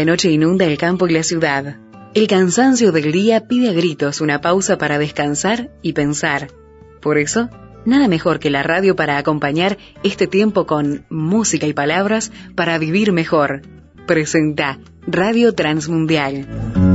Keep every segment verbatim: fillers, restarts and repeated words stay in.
de noche inunda el campo y la ciudad. El cansancio del día pide a gritos una pausa para descansar y pensar. Por eso, nada mejor que la radio para acompañar este tiempo con música y palabras para vivir mejor. Presenta Radio Transmundial.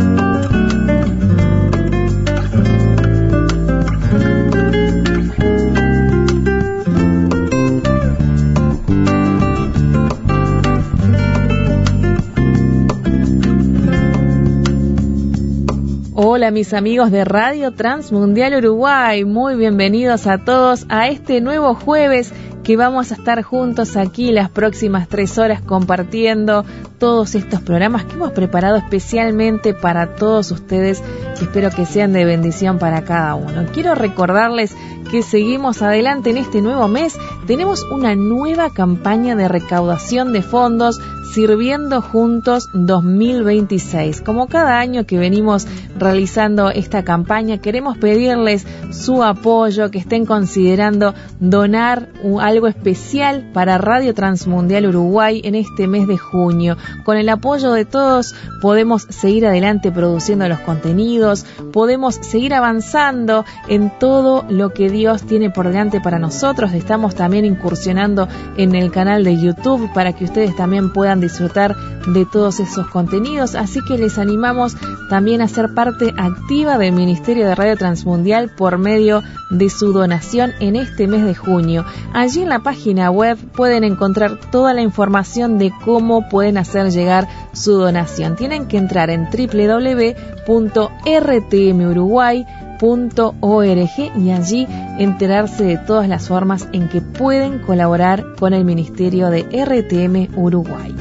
Hola mis amigos de Radio Transmundial Uruguay, muy bienvenidos a todos a este nuevo jueves que vamos a estar juntos aquí las próximas tres horas compartiendo todos estos programas que hemos preparado especialmente para todos ustedes, que espero que sean de bendición para cada uno. Quiero recordarles que seguimos adelante en este nuevo mes. Tenemos una nueva campaña de recaudación de fondos Sirviendo Juntos dos mil veintiséis. Como cada año que venimos realizando esta campaña, queremos pedirles su apoyo, que estén considerando donar algo especial para Radio Transmundial Uruguay en este mes de junio. Con el apoyo de todos podemos seguir adelante produciendo los contenidos, podemos seguir avanzando en todo lo que Dios tiene por delante para nosotros. Estamos también incursionando en el canal de YouTube para que ustedes también puedan disfrutar de todos esos contenidos, así que les animamos también a ser parte activa del Ministerio de Radio Transmundial por medio de su donación en este mes de junio. Allí en la página web pueden encontrar toda la información de cómo pueden hacer llegar su donación. Tienen que entrar en doble u doble u doble u punto r t m uruguay punto org y allí enterarse de todas las formas en que pueden colaborar con el Ministerio de R T M Uruguay.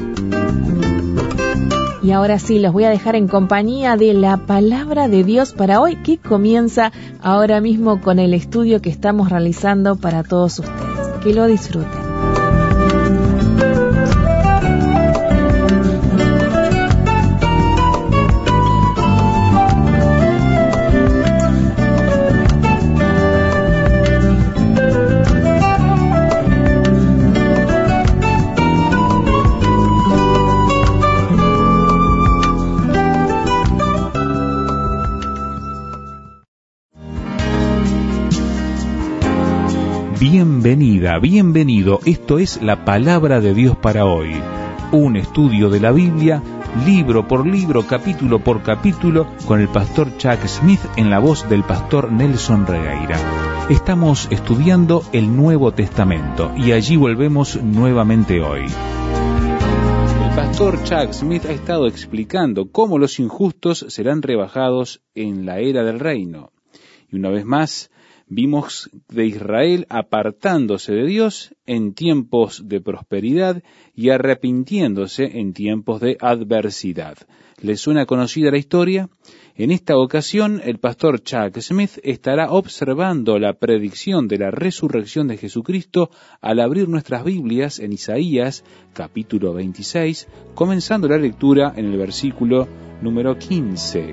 Y ahora sí, los voy a dejar en compañía de la palabra de Dios para hoy, que comienza ahora mismo con el estudio que estamos realizando para todos ustedes. Que lo disfruten. Bienvenida, bienvenido. Esto es la palabra de Dios para hoy. Un estudio de la Biblia, libro por libro, capítulo por capítulo, con el pastor Chuck Smith en la voz del pastor Nelson Regueira. Estamos estudiando el Nuevo Testamento y allí volvemos nuevamente hoy. El pastor Chuck Smith ha estado explicando cómo los injustos serán rebajados en la era del reino. Y una vez más, vimos de Israel apartándose de Dios en tiempos de prosperidad y arrepintiéndose en tiempos de adversidad. ¿Les suena conocida la historia? En esta ocasión, el pastor Chuck Smith estará observando la predicción de la resurrección de Jesucristo al abrir nuestras Biblias en Isaías, capítulo veintiséis, comenzando la lectura en el versículo número quince.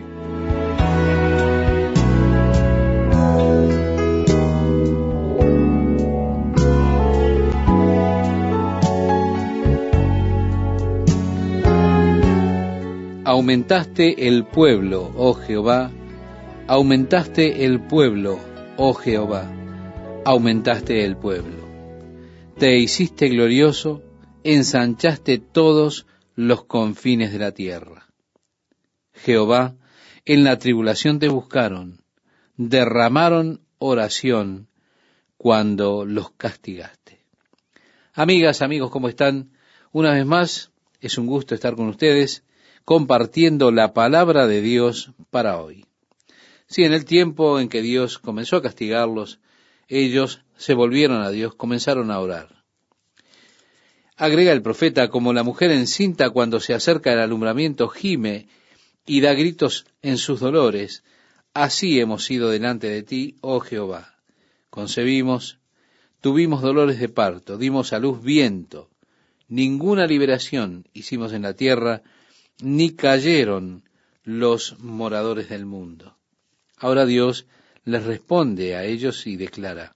Aumentaste el pueblo, oh Jehová, aumentaste el pueblo, oh Jehová, aumentaste el pueblo. Te hiciste glorioso, ensanchaste todos los confines de la tierra. Jehová, en la tribulación te buscaron, derramaron oración cuando los castigaste. Amigas, amigos, ¿cómo están? Una vez más, es un gusto estar con ustedes, compartiendo la palabra de Dios para hoy. Sí, en el tiempo en que Dios comenzó a castigarlos, ellos se volvieron a Dios, comenzaron a orar. Agrega el profeta, como la mujer encinta cuando se acerca el alumbramiento gime y da gritos en sus dolores, así hemos sido delante de ti, oh Jehová. Concebimos, tuvimos dolores de parto, dimos a luz viento, ninguna liberación hicimos en la tierra, ni cayeron los moradores del mundo. Ahora Dios les responde a ellos y declara,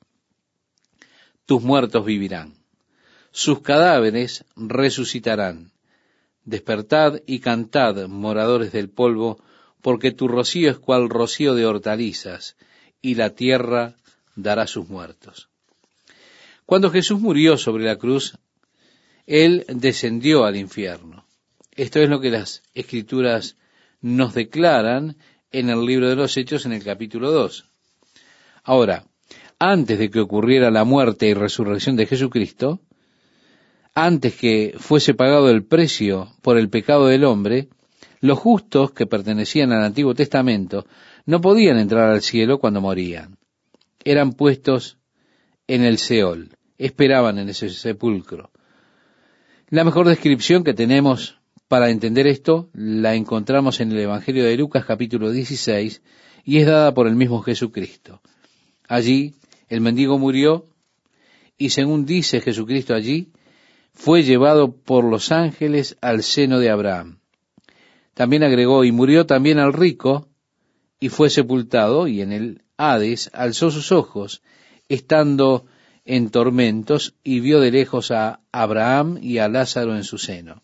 tus muertos vivirán, sus cadáveres resucitarán, Despertad y cantad, moradores del polvo, porque tu rocío es cual rocío de hortalizas, y la tierra dará sus muertos. Cuando Jesús murió sobre la cruz, Él descendió al infierno. Esto es lo que las Escrituras nos declaran en el libro de los Hechos, en el capítulo dos. Ahora, antes de que ocurriera la muerte y resurrección de Jesucristo, antes que fuese pagado el precio por el pecado del hombre, los justos que pertenecían al Antiguo Testamento no podían entrar al cielo cuando morían. Eran puestos en el Seol, esperaban en ese sepulcro. La mejor descripción que tenemos para entender esto la encontramos en el Evangelio de Lucas capítulo dieciséis y es dada por el mismo Jesucristo. Allí el mendigo murió y según dice Jesucristo allí, fue llevado por los ángeles al seno de Abraham. También agregó, y murió también al rico, y fue sepultado, y en el Hades alzó sus ojos, estando en tormentos, y vio de lejos a Abraham y a Lázaro en su seno.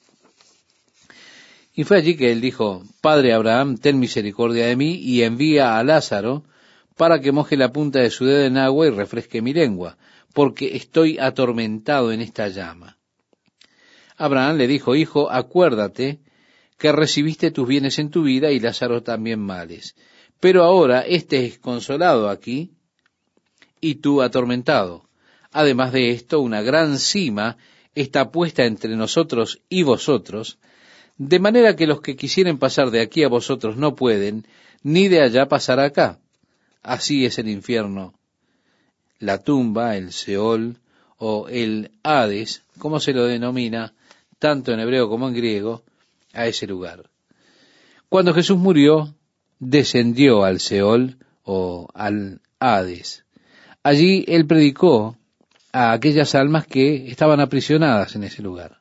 Y fue allí que él dijo, Padre Abraham, ten misericordia de mí, y envía a Lázaro, para que moje la punta de su dedo en agua y refresque mi lengua, porque estoy atormentado en esta llama. Abraham le dijo, Hijo, acuérdate que recibiste tus bienes en tu vida y Lázaro también males. Pero ahora éste es consolado aquí y tú atormentado. Además de esto, una gran sima está puesta entre nosotros y vosotros, de manera que los que quisieren pasar de aquí a vosotros no pueden, ni de allá pasar acá. Así es el infierno, la tumba, el Seol o el Hades, como se lo denomina tanto en hebreo como en griego, a ese lugar. Cuando Jesús murió, descendió al Seol o al Hades. Allí él predicó a aquellas almas que estaban aprisionadas en ese lugar.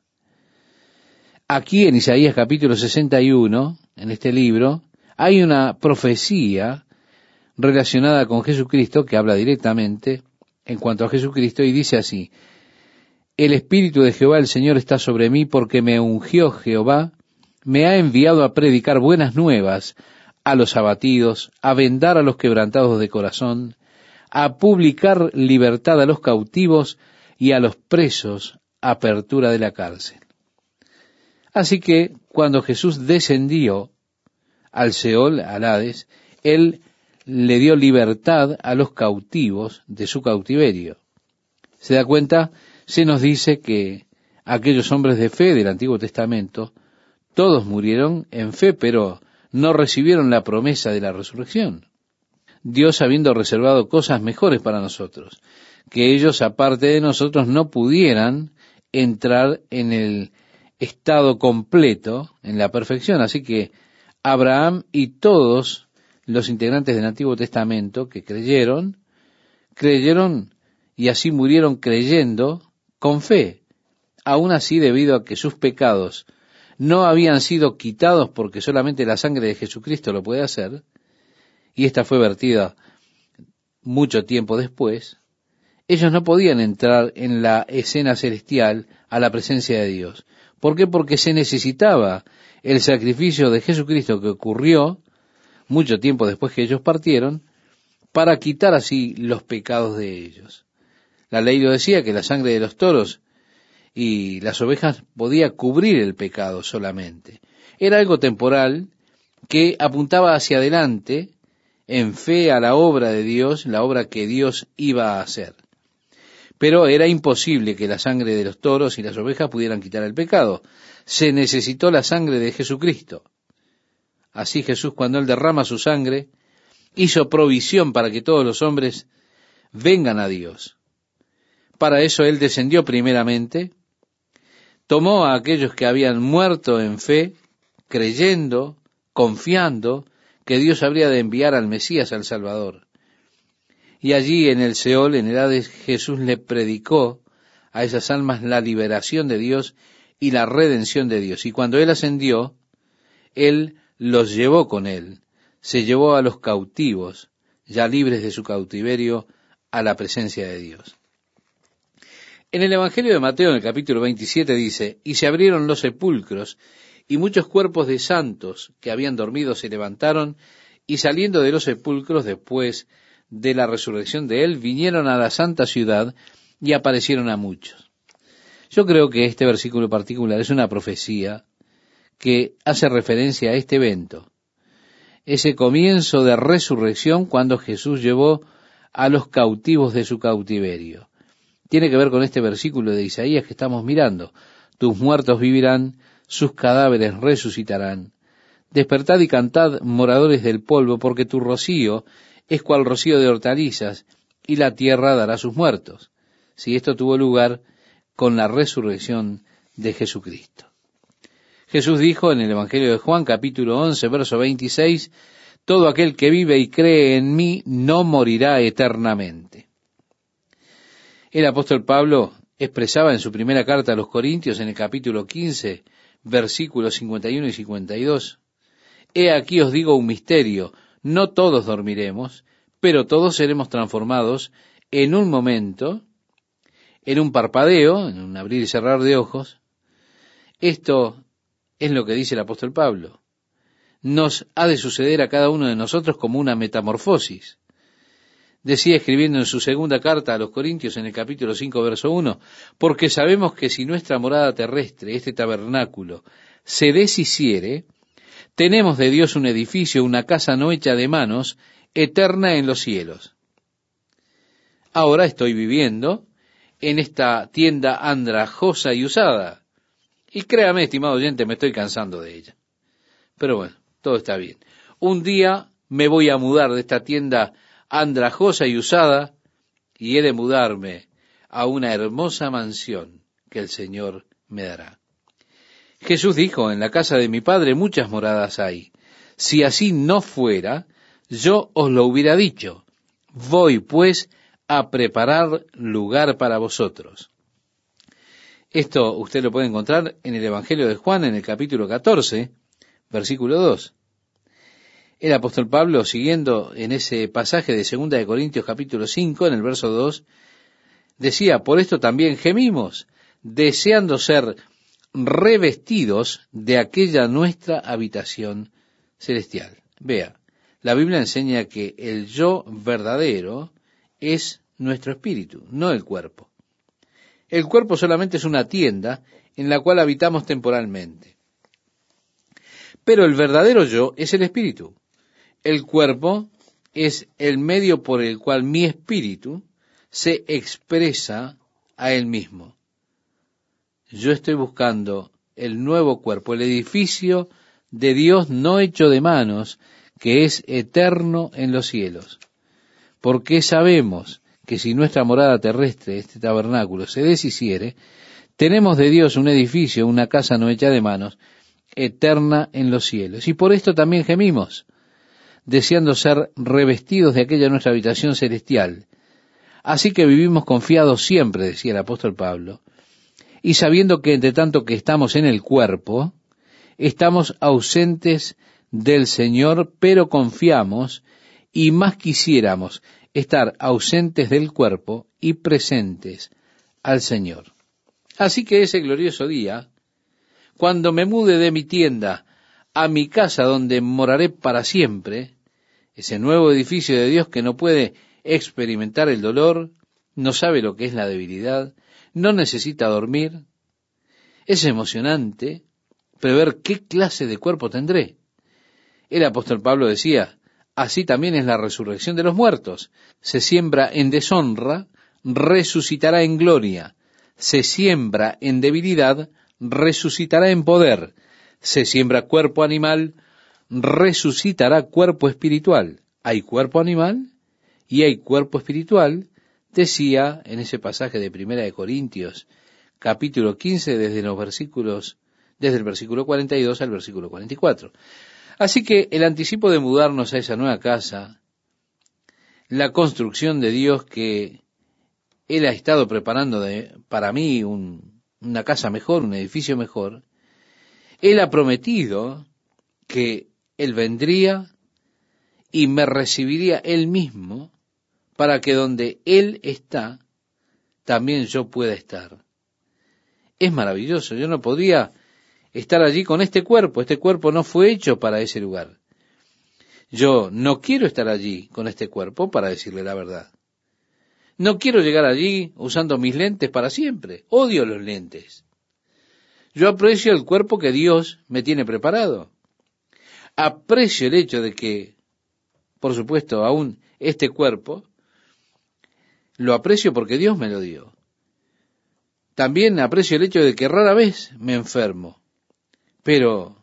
Aquí en Isaías capítulo sesenta y uno, en este libro, hay una profecía relacionada con Jesucristo que habla directamente en cuanto a Jesucristo y dice así, El Espíritu de Jehová el Señor está sobre mí porque me ungió Jehová, me ha enviado a predicar buenas nuevas a los abatidos, a vendar a los quebrantados de corazón, a publicar libertad a los cautivos y a los presos apertura de la cárcel. Así que cuando Jesús descendió al Seol, al Hades, Él le dio libertad a los cautivos de su cautiverio. ¿Se da cuenta? Se nos dice que aquellos hombres de fe del Antiguo Testamento, todos murieron en fe, pero no recibieron la promesa de la resurrección. Dios habiendo reservado cosas mejores para nosotros, que ellos, aparte de nosotros, no pudieran entrar en el estado completo, en la perfección. Así que Abraham y todos los integrantes del Antiguo Testamento que creyeron, creyeron y así murieron creyendo con fe. Aún así, debido a que sus pecados no habían sido quitados porque solamente la sangre de Jesucristo lo puede hacer, y esta fue vertida mucho tiempo después, ellos no podían entrar en la escena celestial a la presencia de Dios. ¿Por qué? Porque se necesitaba el sacrificio de Jesucristo que ocurrió mucho tiempo después que ellos partieron, para quitar así los pecados de ellos. La ley lo decía, que la sangre de los toros y las ovejas podía cubrir el pecado solamente. Era algo temporal que apuntaba hacia adelante en fe a la obra de Dios, la obra que Dios iba a hacer. Pero era imposible que la sangre de los toros y las ovejas pudieran quitar el pecado. Se necesitó la sangre de Jesucristo. Así Jesús, cuando Él derrama su sangre, hizo provisión para que todos los hombres vengan a Dios. Para eso Él descendió primeramente, tomó a aquellos que habían muerto en fe, creyendo, confiando que Dios habría de enviar al Mesías, al Salvador. Y allí en el Seol, en el Hades, Jesús le predicó a esas almas la liberación de Dios y la redención de Dios. Y cuando Él ascendió, Él los llevó con Él, se llevó a los cautivos, ya libres de su cautiverio, a la presencia de Dios. En el Evangelio de Mateo, en el capítulo veintisiete, dice, y se abrieron los sepulcros, Y muchos cuerpos de santos que habían dormido se levantaron, y saliendo de los sepulcros después de la resurrección de él, vinieron a la santa ciudad y aparecieron a muchos. Yo creo que este versículo particular es una profecía que hace referencia a este evento, ese comienzo de resurrección cuando Jesús llevó a los cautivos de su cautiverio. Tiene que ver con este versículo de Isaías que estamos mirando. Tus muertos vivirán, sus cadáveres resucitarán. Despertad y cantad, moradores del polvo, porque tu rocío es cual rocío de hortalizas, y la tierra dará sus muertos. Si esto tuvo lugar con la resurrección de Jesucristo. Jesús dijo en el Evangelio de Juan, capítulo once, verso veintiséis, todo aquel que vive y cree en mí no morirá eternamente. El apóstol Pablo expresaba en su primera carta a los Corintios, en el capítulo quince, versículos cincuenta y uno y cincuenta y dos, he aquí os digo un misterio, no todos dormiremos, pero todos seremos transformados en un momento, en un parpadeo, en un abrir y cerrar de ojos. Esto es lo que dice el apóstol Pablo. Nos ha de suceder a cada uno de nosotros como una metamorfosis. Decía escribiendo en su segunda carta a los Corintios en el capítulo cinco, verso uno, porque sabemos que si nuestra morada terrestre, este tabernáculo, se deshiciere, tenemos de Dios un edificio, una casa no hecha de manos, eterna en los cielos. Ahora estoy viviendo en esta tienda andrajosa y usada. Y créame, estimado oyente, me estoy cansando de ella. Pero bueno, todo está bien. Un día me voy a mudar de esta tienda andrajosa y usada, y he de mudarme a una hermosa mansión que el Señor me dará. Jesús dijo, en la casa de mi Padre muchas moradas hay. Si así no fuera, yo os lo hubiera dicho. Voy, pues, a preparar lugar para vosotros. Esto usted lo puede encontrar en el Evangelio de Juan, en el capítulo catorce, versículo dos. El apóstol Pablo, siguiendo en ese pasaje de segunda de Corintios, capítulo cinco, en el verso dos, decía, por esto también gemimos, deseando ser revestidos de aquella nuestra habitación celestial. Vea, la Biblia enseña que el yo verdadero es nuestro espíritu, no el cuerpo. El cuerpo solamente es una tienda en la cual habitamos temporalmente. Pero el verdadero yo es el espíritu. El cuerpo es el medio por el cual mi espíritu se expresa a él mismo. Yo estoy buscando el nuevo cuerpo, el edificio de Dios no hecho de manos, que es eterno en los cielos. Porque sabemos que si nuestra morada terrestre, este tabernáculo, se deshiciere, tenemos de Dios un edificio, una casa no hecha de manos, eterna en los cielos. Y por esto también gemimos, deseando ser revestidos de aquella nuestra habitación celestial. Así que vivimos confiados siempre, decía el apóstol Pablo, y sabiendo que entre tanto que estamos en el cuerpo, estamos ausentes del Señor, pero confiamos, y más quisiéramos estar ausentes del cuerpo y presentes al Señor. Así que ese glorioso día, cuando me mude de mi tienda a mi casa donde moraré para siempre, ese nuevo edificio de Dios que no puede experimentar el dolor, no sabe lo que es la debilidad, no necesita dormir, es emocionante prever qué clase de cuerpo tendré. El apóstol Pablo decía, así también es la resurrección de los muertos. Se siembra en deshonra, resucitará en gloria. Se siembra en debilidad, resucitará en poder. Se siembra cuerpo animal, resucitará cuerpo espiritual. Hay cuerpo animal y hay cuerpo espiritual, decía en ese pasaje de Primera de Corintios, capítulo quince, desde los versículos, desde el versículo cuarenta y dos al versículo cuarenta y cuatro. Así que el anticipo de mudarnos a esa nueva casa, la construcción de Dios que Él ha estado preparando de, para mí un, una casa mejor, un edificio mejor, Él ha prometido que Él vendría y me recibiría Él mismo para que donde Él está, también yo pueda estar. Es maravilloso, yo no podría estar allí con este cuerpo. Este cuerpo no fue hecho para ese lugar. Yo no quiero estar allí con este cuerpo, para decirle la verdad. No quiero llegar allí usando mis lentes para siempre. Odio los lentes. Yo aprecio el cuerpo que Dios me tiene preparado. Aprecio el hecho de que, por supuesto, aún este cuerpo, lo aprecio porque Dios me lo dio. También aprecio el hecho de que rara vez me enfermo. Pero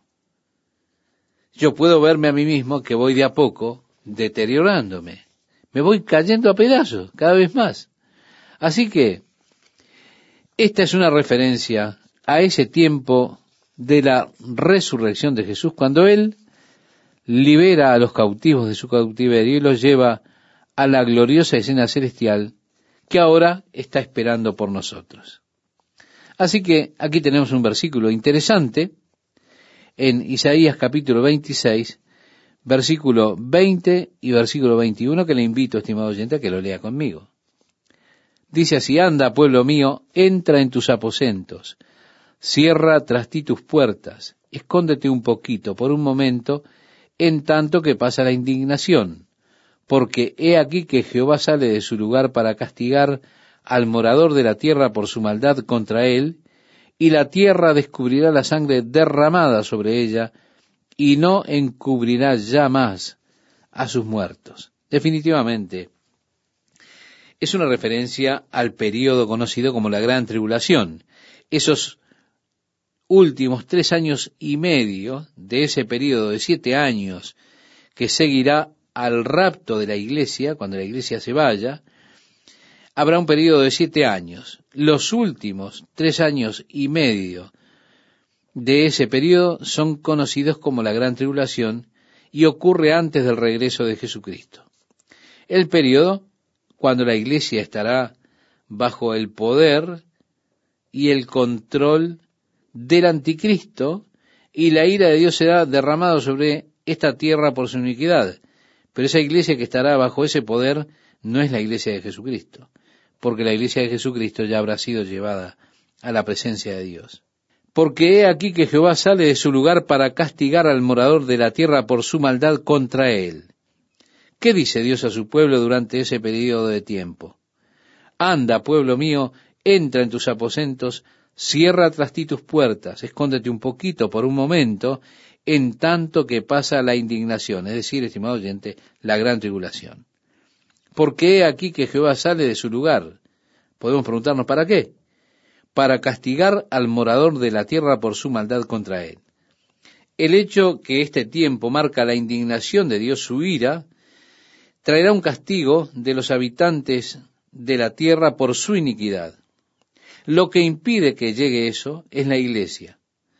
yo puedo verme a mí mismo que voy de a poco deteriorándome. Me voy cayendo a pedazos cada vez más. Así que esta es una referencia a ese tiempo de la resurrección de Jesús, cuando Él libera a los cautivos de su cautiverio y los lleva a la gloriosa escena celestial que ahora está esperando por nosotros. Así que aquí tenemos un versículo interesante en Isaías capítulo veintiséis, versículo veinte y versículo veintiuno, que le invito, estimado oyente, a que lo lea conmigo. Dice así: anda, pueblo mío, entra en tus aposentos, cierra tras ti tus puertas, escóndete un poquito, por un momento, en tanto que pasa la indignación, porque he aquí que Jehová sale de su lugar para castigar al morador de la tierra por su maldad contra él, y la tierra descubrirá la sangre derramada sobre ella, y no encubrirá ya más a sus muertos. Definitivamente, es una referencia al período conocido como la Gran Tribulación. Esos últimos tres años y medio de ese período de siete años que seguirá al rapto de la iglesia, cuando la iglesia se vaya, habrá un período de siete años. Los últimos tres años y medio de ese período son conocidos como la Gran Tribulación y ocurre antes del regreso de Jesucristo. El período cuando la iglesia estará bajo el poder y el control del anticristo y la ira de Dios será derramada sobre esta tierra por su iniquidad. Pero esa iglesia que estará bajo ese poder no es la iglesia de Jesucristo, porque la iglesia de Jesucristo ya habrá sido llevada a la presencia de Dios. Porque he aquí que Jehová sale de su lugar para castigar al morador de la tierra por su maldad contra él. ¿Qué dice Dios a su pueblo durante ese periodo de tiempo? Anda, pueblo mío, entra en tus aposentos, cierra tras ti tus puertas, escóndete un poquito por un momento, en tanto que pasa la indignación, es decir, estimado oyente, la gran tribulación. Porque he aquí que Jehová sale de su lugar. Podemos preguntarnos, ¿para qué? Para castigar al morador de la tierra por su maldad contra él. El hecho que este tiempo marca la indignación de Dios, su ira, traerá un castigo de los habitantes de la tierra por su iniquidad. Lo que impide que llegue eso es la iglesia.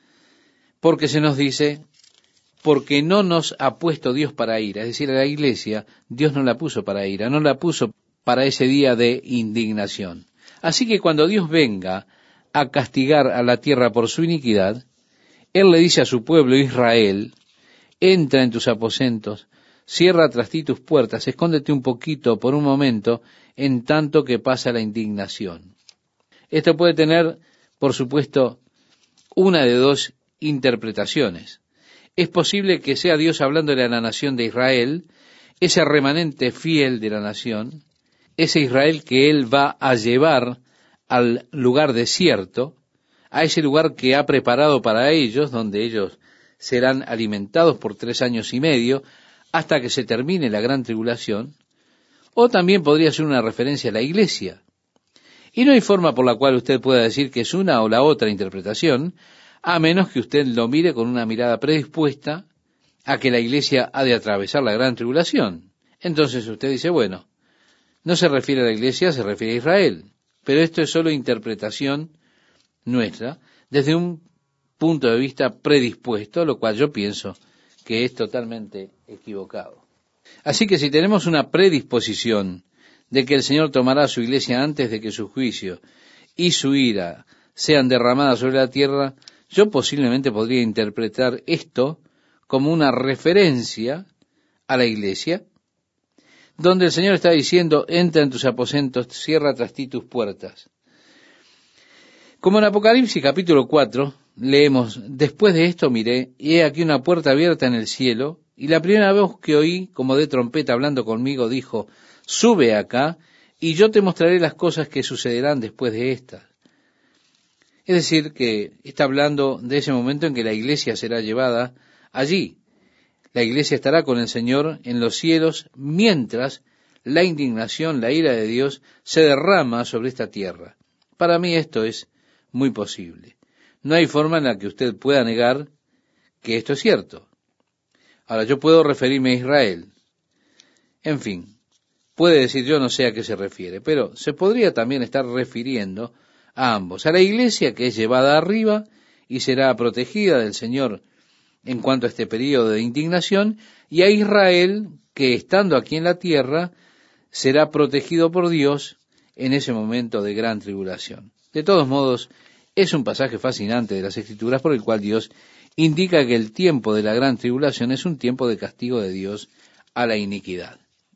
Porque se nos dice, porque no nos ha puesto Dios para ira. Es decir, a la iglesia Dios no la puso para ira, no la puso para ese día de indignación. Así que cuando Dios venga a castigar a la tierra por su iniquidad, Él le dice a su pueblo Israel, entra en tus aposentos, cierra tras ti tus puertas, escóndete un poquito por un momento, en tanto que pasa la indignación. Esto puede tener, por supuesto, una de dos interpretaciones. Es posible que sea Dios hablándole a la nación de Israel, ese remanente fiel de la nación, ese Israel que Él va a llevar al lugar desierto, a ese lugar que ha preparado para ellos, donde ellos serán alimentados por tres años y medio, hasta que se termine la gran tribulación, o también podría ser una referencia a la iglesia. Y no hay forma por la cual usted pueda decir que es una o la otra interpretación, a menos que usted lo mire con una mirada predispuesta a que la iglesia ha de atravesar la gran tribulación. Entonces usted dice, bueno, no se refiere a la iglesia, se refiere a Israel. Pero esto es solo interpretación nuestra, desde un punto de vista predispuesto, lo cual yo pienso que es totalmente equivocado. Así que si tenemos una predisposición de que el Señor tomará a su iglesia antes de que su juicio y su ira sean derramadas sobre la tierra, yo posiblemente podría interpretar esto como una referencia a la iglesia, donde el Señor está diciendo, entra en tus aposentos, cierra tras ti tus puertas. Como en Apocalipsis capítulo cuatro, leemos, después de esto miré, y he aquí una puerta abierta en el cielo, y la primera voz que oí, como de trompeta hablando conmigo, dijo, sube acá, y yo te mostraré las cosas que sucederán después de estas. Es decir, que está hablando de ese momento en que la iglesia será llevada allí. La iglesia estará con el Señor en los cielos, mientras la indignación, la ira de Dios, se derrama sobre esta tierra. Para mí esto es muy posible. No hay forma en la que usted pueda negar que esto es cierto. Ahora, yo puedo referirme a Israel. En fin, puede decir yo no sé a qué se refiere, pero se podría también estar refiriendo a ambos. A la iglesia que es llevada arriba y será protegida del Señor en cuanto a este periodo de indignación, y a Israel que estando aquí en la tierra será protegido por Dios en ese momento de gran tribulación. De todos modos, es un pasaje fascinante de las Escrituras por el cual Dios indica que el tiempo de la gran tribulación es un tiempo de castigo de Dios a la iniquidad.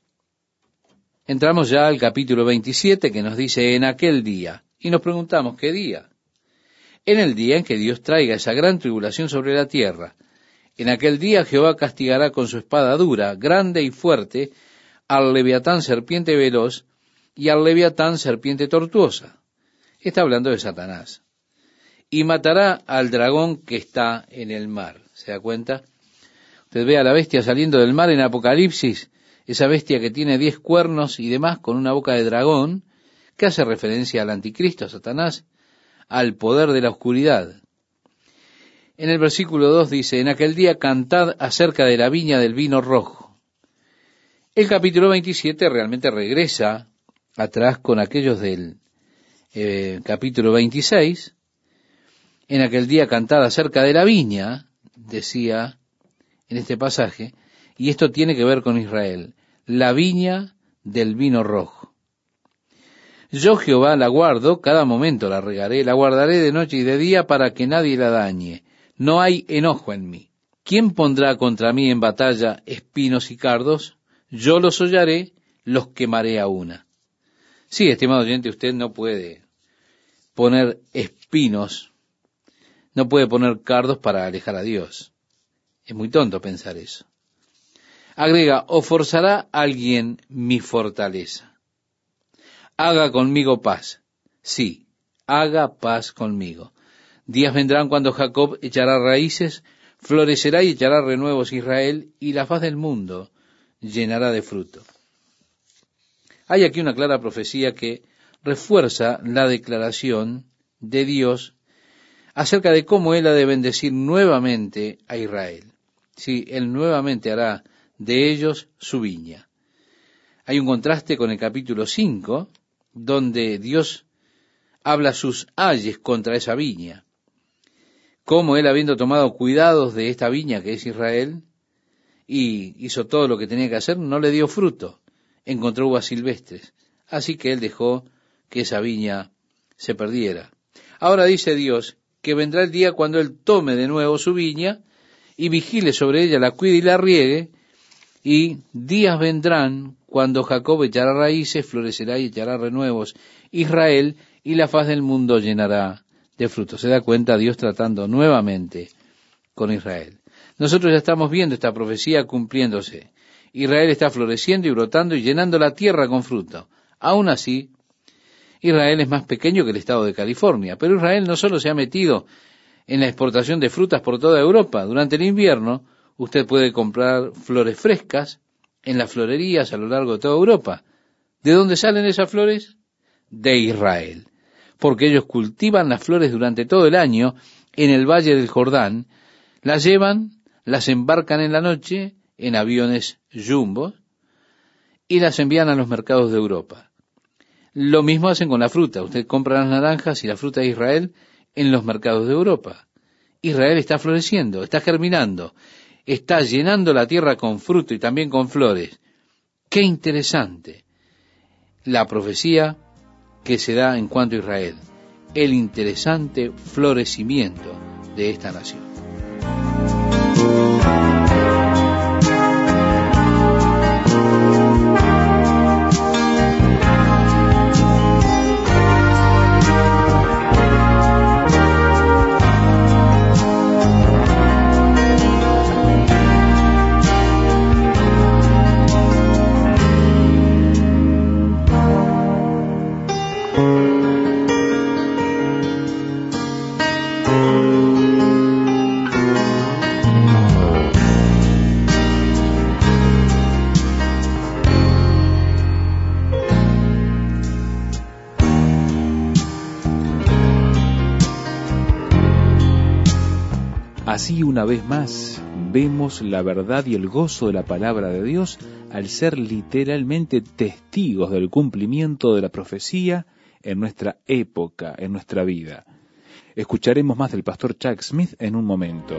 Entramos ya al capítulo veintisiete que nos dice en aquel día, y nos preguntamos, ¿qué día? En el día en que Dios traiga esa gran tribulación sobre la tierra. En aquel día Jehová castigará con su espada dura, grande y fuerte, al leviatán serpiente veloz y al leviatán serpiente tortuosa. Está hablando de Satanás. Y matará al dragón que está en el mar. ¿Se da cuenta? Usted ve a la bestia saliendo del mar en Apocalipsis, esa bestia que tiene diez cuernos y demás con una boca de dragón, que hace referencia al anticristo, a Satanás, al poder de la oscuridad. En el versículo dos dice, en aquel día cantad acerca de la viña del vino rojo. El capítulo veintisiete realmente regresa atrás con aquellos del eh, capítulo veintiséis. En aquel día cantad acerca de la viña, decía en este pasaje, y esto tiene que ver con Israel, la viña del vino rojo. Yo Jehová la guardo, cada momento la regaré, la guardaré de noche y de día para que nadie la dañe. No hay enojo en mí. ¿Quién pondrá contra mí en batalla espinos y cardos? Yo los hollaré, los quemaré a una. Sí, estimado oyente, usted no puede poner espinos, no puede poner cardos para alejar a Dios. Es muy tonto pensar eso. Agrega, o forzará alguien mi fortaleza. Haga conmigo paz. Sí, haga paz conmigo. Días vendrán cuando Jacob echará raíces, florecerá y echará renuevos Israel, y la faz del mundo llenará de fruto. Hay aquí una clara profecía que refuerza la declaración de Dios acerca de cómo Él ha de bendecir nuevamente a Israel. Sí, Él nuevamente hará de ellos su viña. Hay un contraste con el capítulo cinco, donde Dios habla sus ayes contra esa viña. Cómo Él, habiendo tomado cuidados de esta viña que es Israel, y hizo todo lo que tenía que hacer, no le dio fruto, encontró uvas silvestres. Así que Él dejó que esa viña se perdiera. Ahora dice Dios que vendrá el día cuando Él tome de nuevo su viña y vigile sobre ella, la cuide y la riegue, y días vendrán cuando Jacob echará raíces, florecerá y echará renuevos Israel, y la faz del mundo llenará de frutos. Se da cuenta Dios tratando nuevamente con Israel. Nosotros ya estamos viendo esta profecía cumpliéndose. Israel está floreciendo y brotando y llenando la tierra con fruto. Aún así, Israel es más pequeño que el estado de California, pero Israel no solo se ha metido en la exportación de frutas por toda Europa. Durante el invierno, usted puede comprar flores frescas en las florerías a lo largo de toda Europa. ¿De dónde salen esas flores? De Israel. Porque ellos cultivan las flores durante todo el año en el Valle del Jordán, las llevan, las embarcan en la noche en aviones jumbo y las envían a los mercados de Europa. Lo mismo hacen con la fruta. Usted compra las naranjas y la fruta de Israel en los mercados de Europa. Israel está floreciendo, está germinando, está llenando la tierra con fruto y también con flores. ¡Qué interesante! La profecía que se da en cuanto a Israel, el interesante florecimiento de esta nación. Así, una vez más, vemos la verdad y el gozo de la palabra de Dios al ser literalmente testigos del cumplimiento de la profecía en nuestra época, en nuestra vida. Escucharemos más del pastor Chuck Smith en un momento.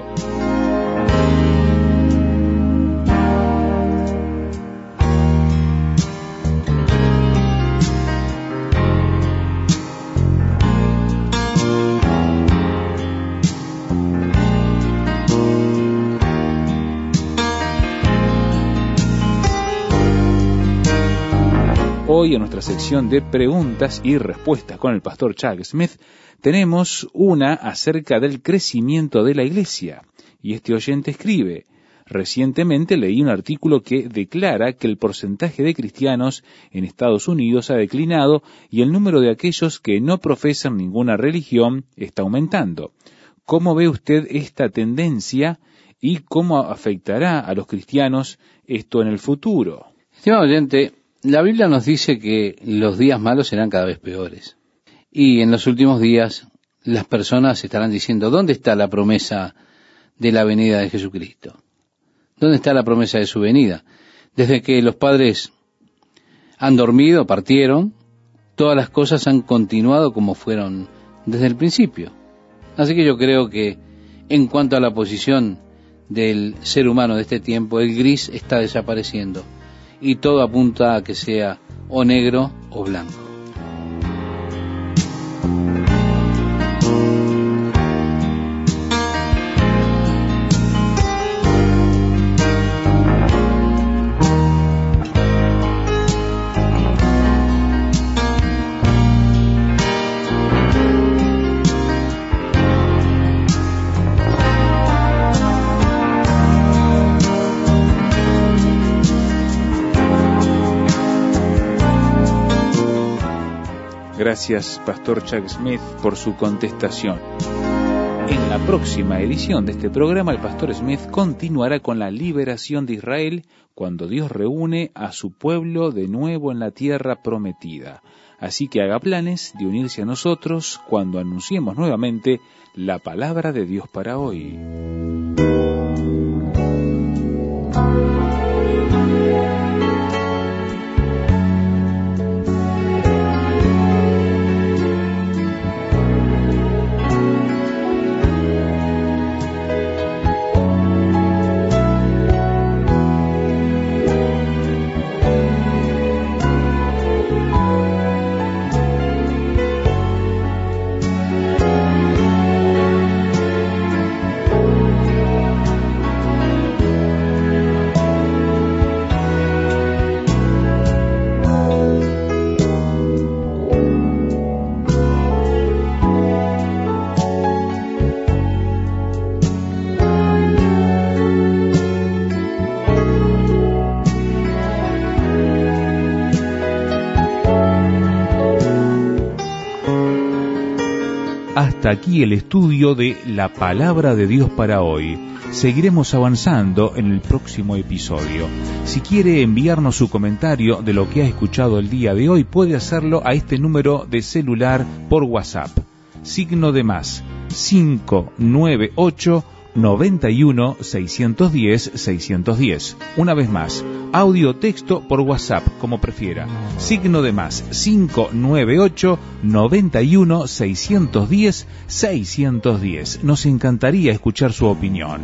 Hoy, en nuestra sección de preguntas y respuestas con el pastor Chuck Smith, tenemos una acerca del crecimiento de la iglesia. Y este oyente escribe: recientemente leí un artículo que declara que el porcentaje de cristianos en Estados Unidos ha declinado y el número de aquellos que no profesan ninguna religión está aumentando. ¿Cómo ve usted esta tendencia y cómo afectará a los cristianos esto en el futuro? Estimado oyente, la Biblia nos dice que los días malos serán cada vez peores. Y en los últimos días las personas estarán diciendo: ¿dónde está la promesa de la venida de Jesucristo? ¿Dónde está la promesa de su venida? Desde que los padres han dormido, partieron, todas las cosas han continuado como fueron desde el principio. Así que yo creo que en cuanto a la posición del ser humano de este tiempo, el gris está desapareciendo y todo apunta a que sea o negro o blanco. Gracias, pastor Chuck Smith, por su contestación. En la próxima edición de este programa, el pastor Smith continuará con la liberación de Israel cuando Dios reúne a su pueblo de nuevo en la tierra prometida. Así que haga planes de unirse a nosotros cuando anunciemos nuevamente la palabra de Dios para hoy. Hasta aquí el estudio de la Palabra de Dios para hoy. Seguiremos avanzando en el próximo episodio. Si quiere enviarnos su comentario de lo que ha escuchado el día de hoy, puede hacerlo a este número de celular por WhatsApp. Signo de más, cinco nueve ocho, noventa y uno, seiscientos diez, seiscientos diez. Una vez más, audio texto por WhatsApp, como prefiera. Signo de más, cinco nueve ocho, noventa y uno, seiscientos diez, seiscientos diez. Nos encantaría escuchar su opinión.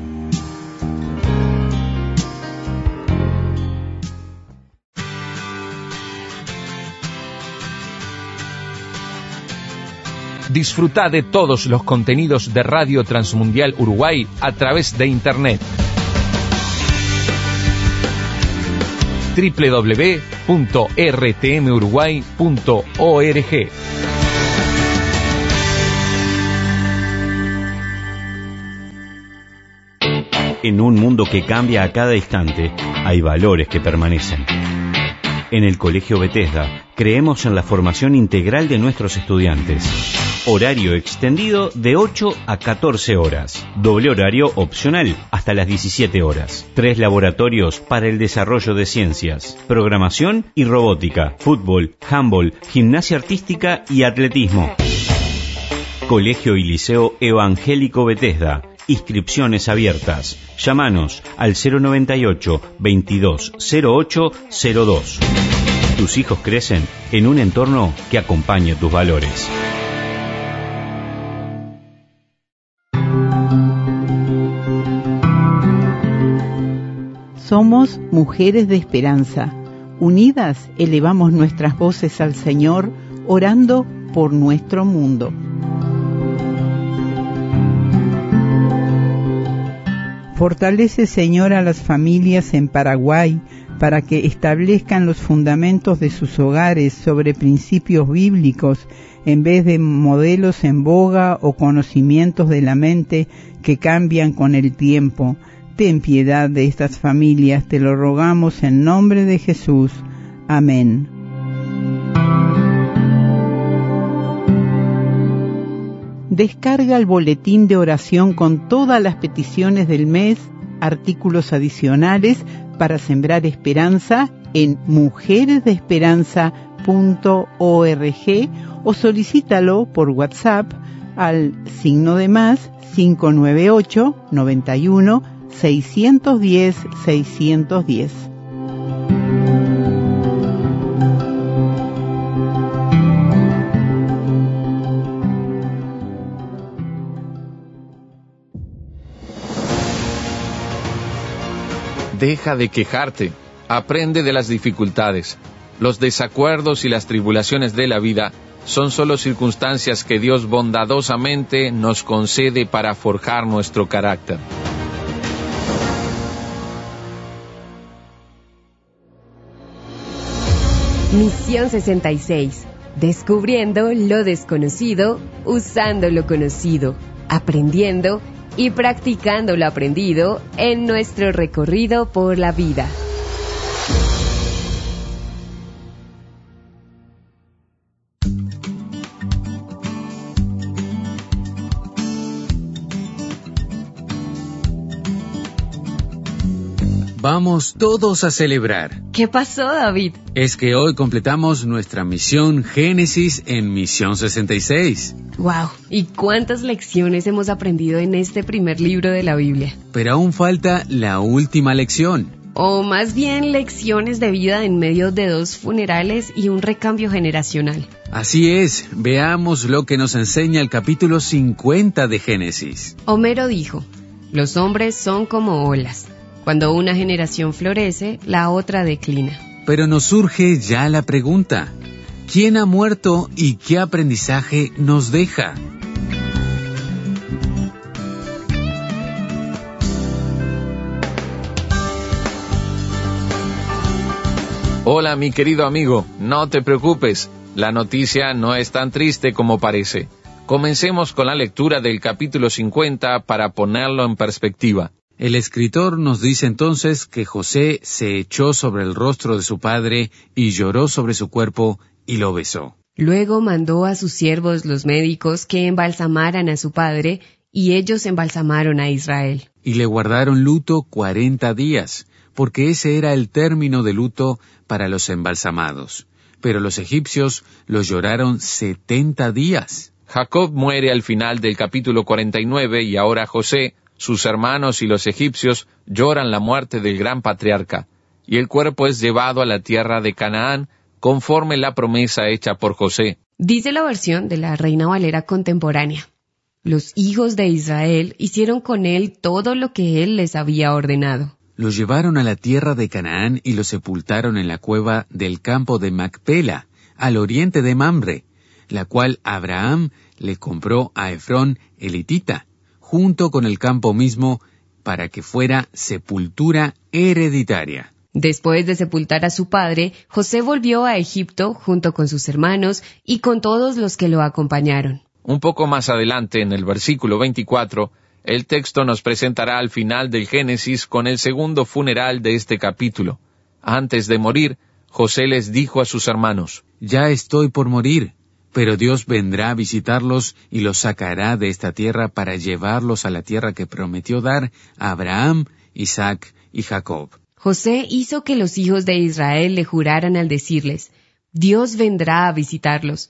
Disfruta de todos los contenidos de Radio Transmundial Uruguay a través de Internet. doble u doble u doble u punto r t m uruguay punto org. En un mundo que cambia a cada instante, hay valores que permanecen. En el Colegio Bethesda, creemos en la formación integral de nuestros estudiantes. Horario extendido de ocho a catorce horas. Doble horario opcional hasta las diecisiete horas. Tres laboratorios para el desarrollo de ciencias, programación y robótica, fútbol, handball, gimnasia artística y atletismo. Colegio y Liceo Evangélico Bethesda. Inscripciones abiertas. Llámanos al cero noventa y ocho, veintidós, cero ocho, cero dos. Tus hijos crecen en un entorno que acompañe tus valores. Somos mujeres de esperanza. Unidas elevamos nuestras voces al Señor, orando por nuestro mundo. Fortalece, Señor, a las familias en Paraguay para que establezcan los fundamentos de sus hogares sobre principios bíblicos en vez de modelos en boga o conocimientos de la mente que cambian con el tiempo. Ten piedad de estas familias, te lo rogamos en nombre de Jesús. Amén. Descarga el boletín de oración con todas las peticiones del mes, artículos adicionales para sembrar esperanza en mujeres de esperanza punto org o solicítalo por WhatsApp al signo de más cinco nueve ocho, noventa y uno, seiscientos diez, seiscientos diez. Deja de quejarte, aprende de las dificultades. Los desacuerdos y las tribulaciones de la vida son solo circunstancias que Dios bondadosamente nos concede para forjar nuestro carácter. Misión sesenta y seis. Descubriendo lo desconocido, usando lo conocido, aprendiendo y practicando lo aprendido en nuestro recorrido por la vida. Vamos todos a celebrar. ¿Qué pasó, David? Es que hoy completamos nuestra misión Génesis en Misión sesenta y seis. ¡Wow! ¿Y cuántas lecciones hemos aprendido en este primer libro de la Biblia? Pero aún falta la última lección. O más bien lecciones de vida en medio de dos funerales y un recambio generacional. Así es, veamos lo que nos enseña el capítulo cincuenta de Génesis. Homero dijo, los hombres son como olas. Cuando una generación florece, la otra declina. Pero nos surge ya la pregunta, ¿quién ha muerto y qué aprendizaje nos deja? Hola, mi querido amigo, no te preocupes, la noticia no es tan triste como parece. Comencemos con la lectura del capítulo cincuenta para ponerlo en perspectiva. El escritor nos dice entonces que José se echó sobre el rostro de su padre y lloró sobre su cuerpo y lo besó. Luego mandó a sus siervos los médicos que embalsamaran a su padre y ellos embalsamaron a Israel. Y le guardaron luto cuarenta días, porque ese era el término de luto para los embalsamados. Pero los egipcios los lloraron setenta días. Jacob muere al final del capítulo cuarenta y nueve y ahora José, sus hermanos y los egipcios lloran la muerte del gran patriarca, y el cuerpo es llevado a la tierra de Canaán conforme la promesa hecha por José. Dice la versión de la Reina Valera contemporánea. Los hijos de Israel hicieron con él todo lo que él les había ordenado. Los llevaron a la tierra de Canaán y los sepultaron en la cueva del campo de Macpela, al oriente de Mamre, la cual Abraham le compró a Efrón el hitita, junto con el campo mismo, para que fuera sepultura hereditaria. Después de sepultar a su padre, José volvió a Egipto junto con sus hermanos y con todos los que lo acompañaron. Un poco más adelante, en el versículo veinticuatro, el texto nos presentará al final del Génesis con el segundo funeral de este capítulo. Antes de morir, José les dijo a sus hermanos, «Ya estoy por morir, pero Dios vendrá a visitarlos y los sacará de esta tierra para llevarlos a la tierra que prometió dar a Abraham, Isaac y Jacob». José hizo que los hijos de Israel le juraran al decirles, «Dios vendrá a visitarlos».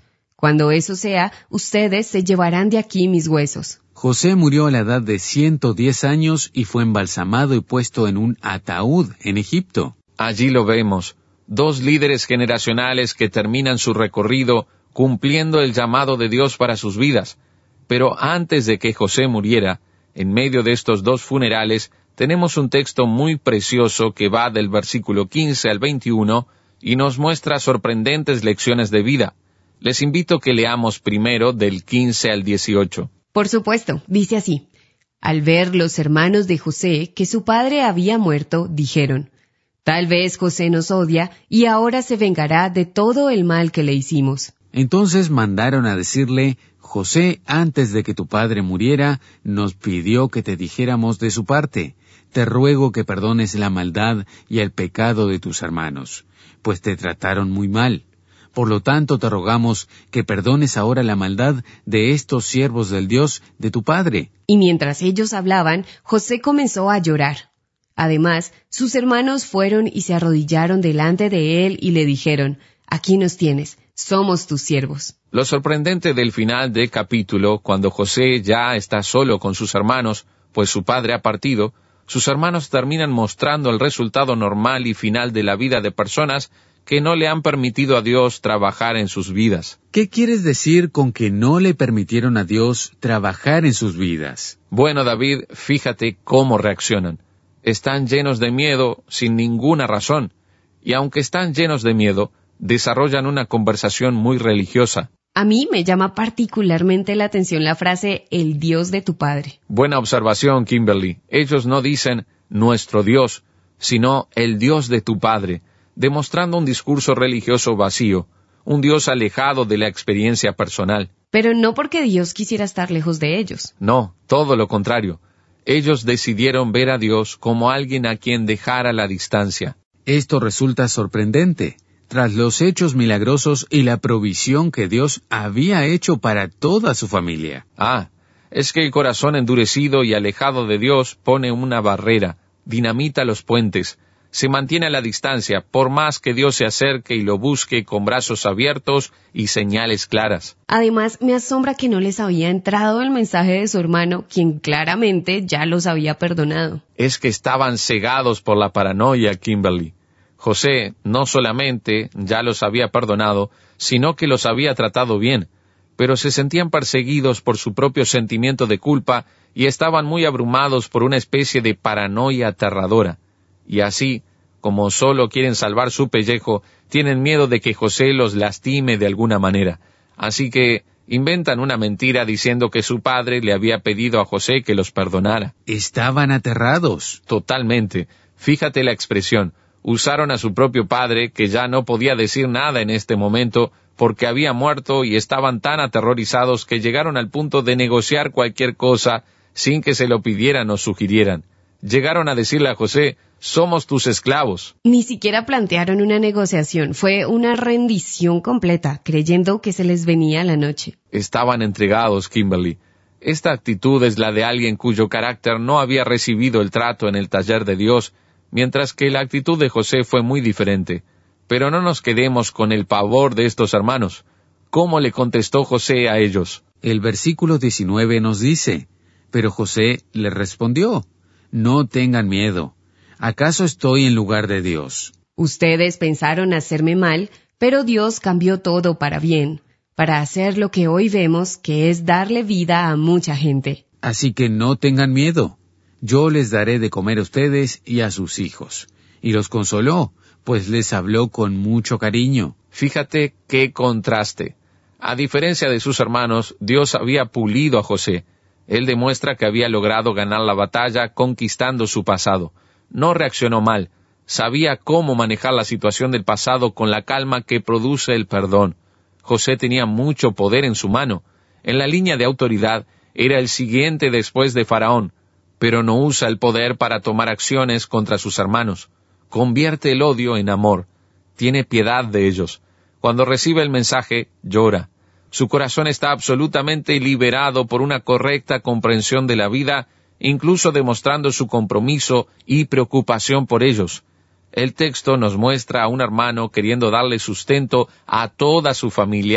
Cuando eso sea, ustedes se llevarán de aquí mis huesos. José murió a la edad de ciento diez años y fue embalsamado y puesto en un ataúd en Egipto. Allí lo vemos, dos líderes generacionales que terminan su recorrido cumpliendo el llamado de Dios para sus vidas. Pero antes de que José muriera, en medio de estos dos funerales, tenemos un texto muy precioso que va del versículo quince al veintiuno y nos muestra sorprendentes lecciones de vida. Les invito que leamos primero del quince al dieciocho. Por supuesto, dice así. Al ver los hermanos de José que su padre había muerto, dijeron, tal vez José nos odia y ahora se vengará de todo el mal que le hicimos. Entonces mandaron a decirle, José, antes de que tu padre muriera, nos pidió que te dijéramos de su parte, te ruego que perdones la maldad y el pecado de tus hermanos, pues te trataron muy mal. Por lo tanto te rogamos que perdones ahora la maldad de estos siervos del Dios de tu padre. Y mientras ellos hablaban, José comenzó a llorar. Además, sus hermanos fueron y se arrodillaron delante de él y le dijeron, aquí nos tienes, somos tus siervos. Lo sorprendente del final del capítulo, cuando José ya está solo con sus hermanos, pues su padre ha partido, sus hermanos terminan mostrando el resultado normal y final de la vida de personas que no le han permitido a Dios trabajar en sus vidas. ¿Qué quieres decir con que no le permitieron a Dios trabajar en sus vidas? Bueno, David, fíjate cómo reaccionan. Están llenos de miedo sin ninguna razón, y aunque están llenos de miedo, desarrollan una conversación muy religiosa. A mí me llama particularmente la atención la frase, el Dios de tu padre. Buena observación, Kimberly. Ellos no dicen, nuestro Dios, sino el Dios de tu padre, demostrando un discurso religioso vacío, un Dios alejado de la experiencia personal. Pero no porque Dios quisiera estar lejos de ellos. No, todo lo contrario. Ellos decidieron ver a Dios como alguien a quien dejar a la distancia. Esto resulta sorprendente, tras los hechos milagrosos y la provisión que Dios había hecho para toda su familia. Ah, es que el corazón endurecido y alejado de Dios pone una barrera, dinamita los puentes, se mantiene a la distancia, por más que Dios se acerque y lo busque con brazos abiertos y señales claras. Además, me asombra que no les había entrado el mensaje de su hermano, quien claramente ya los había perdonado. Es que estaban cegados por la paranoia, Kimberly. José no solamente ya los había perdonado, sino que los había tratado bien, pero se sentían perseguidos por su propio sentimiento de culpa y estaban muy abrumados por una especie de paranoia aterradora. Y así, como solo quieren salvar su pellejo, tienen miedo de que José los lastime de alguna manera. Así que inventan una mentira diciendo que su padre le había pedido a José que los perdonara. Estaban aterrados. Totalmente. Fíjate la expresión. Usaron a su propio padre, que ya no podía decir nada en este momento, porque había muerto, y estaban tan aterrorizados que llegaron al punto de negociar cualquier cosa sin que se lo pidieran o sugirieran. Llegaron a decirle a José, somos tus esclavos. Ni siquiera plantearon una negociación, fue una rendición completa, creyendo que se les venía la noche. Estaban entregados, Kimberly. Esta actitud es la de alguien cuyo carácter no había recibido el trato en el taller de Dios, mientras que la actitud de José fue muy diferente. Pero no nos quedemos con el pavor de estos hermanos. ¿Cómo le contestó José a ellos? El versículo diecinueve nos dice, pero José le respondió, no tengan miedo. ¿Acaso estoy en lugar de Dios? Ustedes pensaron hacerme mal, pero Dios cambió todo para bien, para hacer lo que hoy vemos, que es darle vida a mucha gente. Así que no tengan miedo. Yo les daré de comer a ustedes y a sus hijos. Y los consoló, pues les habló con mucho cariño. Fíjate qué contraste. A diferencia de sus hermanos, Dios había pulido a José. Él demuestra que había logrado ganar la batalla conquistando su pasado. No reaccionó mal. Sabía cómo manejar la situación del pasado con la calma que produce el perdón. José tenía mucho poder en su mano. En la línea de autoridad era el siguiente después de Faraón, pero no usa el poder para tomar acciones contra sus hermanos. Convierte el odio en amor. Tiene piedad de ellos. Cuando recibe el mensaje, llora. Su corazón está absolutamente liberado por una correcta comprensión de la vida, incluso demostrando su compromiso y preocupación por ellos. El texto nos muestra a un hermano queriendo darle sustento a toda su familia,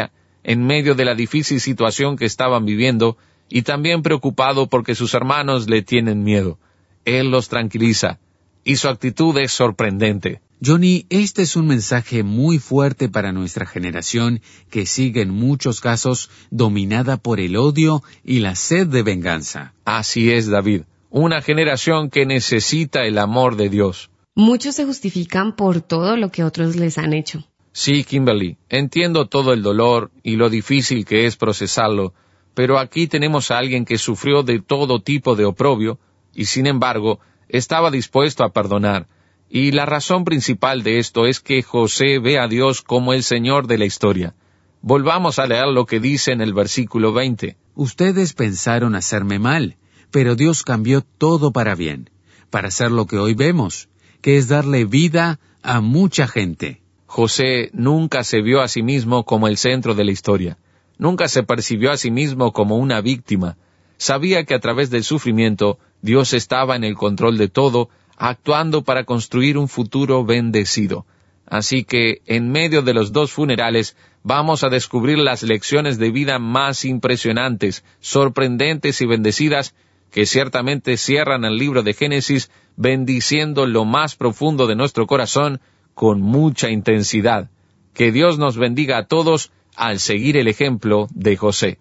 en medio de la difícil situación que estaban viviendo, y también preocupado porque sus hermanos le tienen miedo. Él los tranquiliza, y su actitud es sorprendente. Johnny, este es un mensaje muy fuerte para nuestra generación que sigue en muchos casos dominada por el odio y la sed de venganza. Así es, David, una generación que necesita el amor de Dios. Muchos se justifican por todo lo que otros les han hecho. Sí, Kimberly, entiendo todo el dolor y lo difícil que es procesarlo, pero aquí tenemos a alguien que sufrió de todo tipo de oprobio y, sin embargo, estaba dispuesto a perdonar. Y la razón principal de esto es que José ve a Dios como el Señor de la historia. Volvamos a leer lo que dice en el versículo veinte. Ustedes pensaron hacerme mal, pero Dios cambió todo para bien, para hacer lo que hoy vemos, que es darle vida a mucha gente. José nunca se vio a sí mismo como el centro de la historia. Nunca se percibió a sí mismo como una víctima. Sabía que a través del sufrimiento, Dios estaba en el control de todo, actuando para construir un futuro bendecido. Así que, en medio de los dos funerales, vamos a descubrir las lecciones de vida más impresionantes, sorprendentes y bendecidas, que ciertamente cierran el libro de Génesis, bendiciendo lo más profundo de nuestro corazón con mucha intensidad. Que Dios nos bendiga a todos al seguir el ejemplo de José.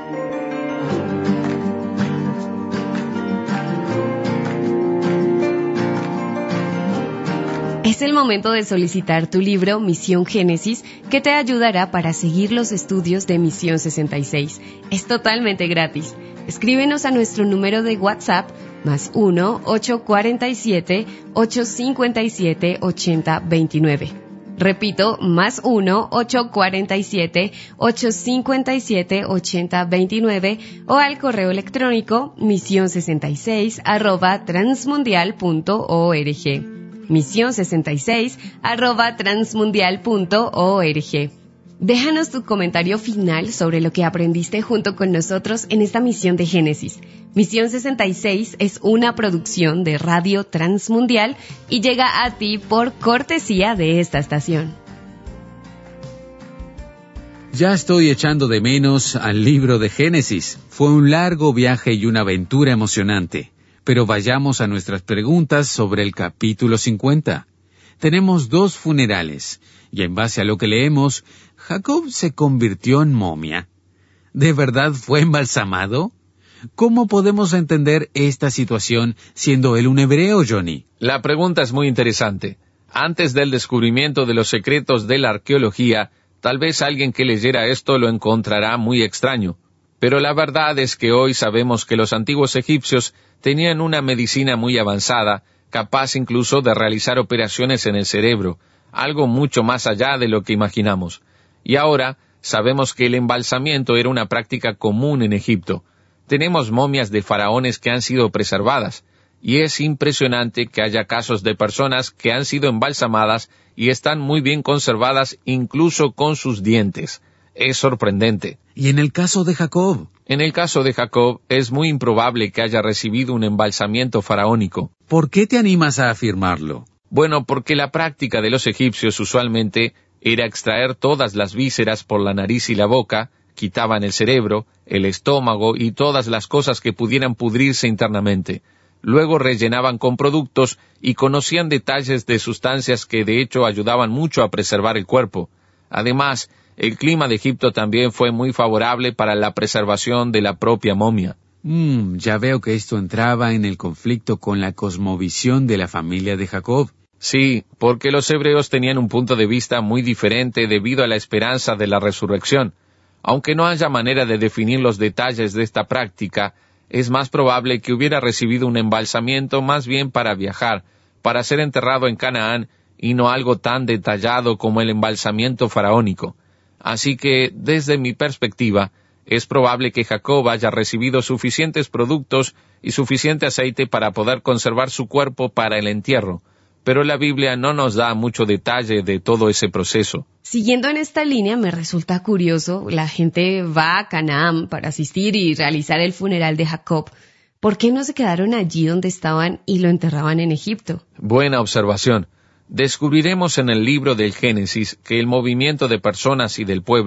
Es el momento de solicitar tu libro Misión Génesis, que te ayudará para seguir los estudios de Misión sesenta y seis. Es totalmente gratis. Escríbenos a nuestro número de WhatsApp, más uno, ocho cuatro siete, ocho cinco siete, ocho cero dos nueve. Repito, más uno, ocho cuatro siete, ocho cinco siete, ocho cero dos nueve, o al correo electrónico misión sesenta y seis arroba transmundial punto org. misión sesenta y seis arroba transmundial punto org. Déjanos tu comentario final sobre lo que aprendiste junto con nosotros en esta misión de Génesis. Misión sesenta y seis es una producción de Radio Transmundial y llega a ti por cortesía de esta estación. Ya estoy echando de menos al libro de Génesis. Fue un largo viaje y una aventura emocionante. Pero vayamos a nuestras preguntas sobre el capítulo cincuenta. Tenemos dos funerales, y en base a lo que leemos, Jacob se convirtió en momia. ¿De verdad fue embalsamado? ¿Cómo podemos entender esta situación siendo él un hebreo, Johnny? La pregunta es muy interesante. Antes del descubrimiento de los secretos de la arqueología, tal vez alguien que leyera esto lo encontrará muy extraño. Pero la verdad es que hoy sabemos que los antiguos egipcios tenían una medicina muy avanzada, capaz incluso de realizar operaciones en el cerebro, algo mucho más allá de lo que imaginamos. Y ahora sabemos que el embalsamiento era una práctica común en Egipto. Tenemos momias de faraones que han sido preservadas, y es impresionante que haya casos de personas que han sido embalsamadas y están muy bien conservadas incluso con sus dientes. Es sorprendente. ¿Y en el caso de Jacob? En el caso de Jacob, es muy improbable que haya recibido un embalsamiento faraónico. ¿Por qué te animas a afirmarlo? Bueno, porque la práctica de los egipcios usualmente era extraer todas las vísceras por la nariz y la boca, quitaban el cerebro, el estómago y todas las cosas que pudieran pudrirse internamente. Luego rellenaban con productos y conocían detalles de sustancias que de hecho ayudaban mucho a preservar el cuerpo. Además, el clima de Egipto también fue muy favorable para la preservación de la propia momia. Mm, ya veo que esto entraba en el conflicto con la cosmovisión de la familia de Jacob. Sí, porque los hebreos tenían un punto de vista muy diferente debido a la esperanza de la resurrección. Aunque no haya manera de definir los detalles de esta práctica, es más probable que hubiera recibido un embalsamiento más bien para viajar, para ser enterrado en Canaán, y no algo tan detallado como el embalsamiento faraónico. Así que, desde mi perspectiva, es probable que Jacob haya recibido suficientes productos y suficiente aceite para poder conservar su cuerpo para el entierro, pero la Biblia no nos da mucho detalle de todo ese proceso. Siguiendo en esta línea, me resulta curioso, la gente va a Canaán para asistir y realizar el funeral de Jacob. ¿Por qué no se quedaron allí donde estaban y lo enterraban en Egipto? Buena observación. Descubriremos en el libro del Génesis que el movimiento de personas y del pueblo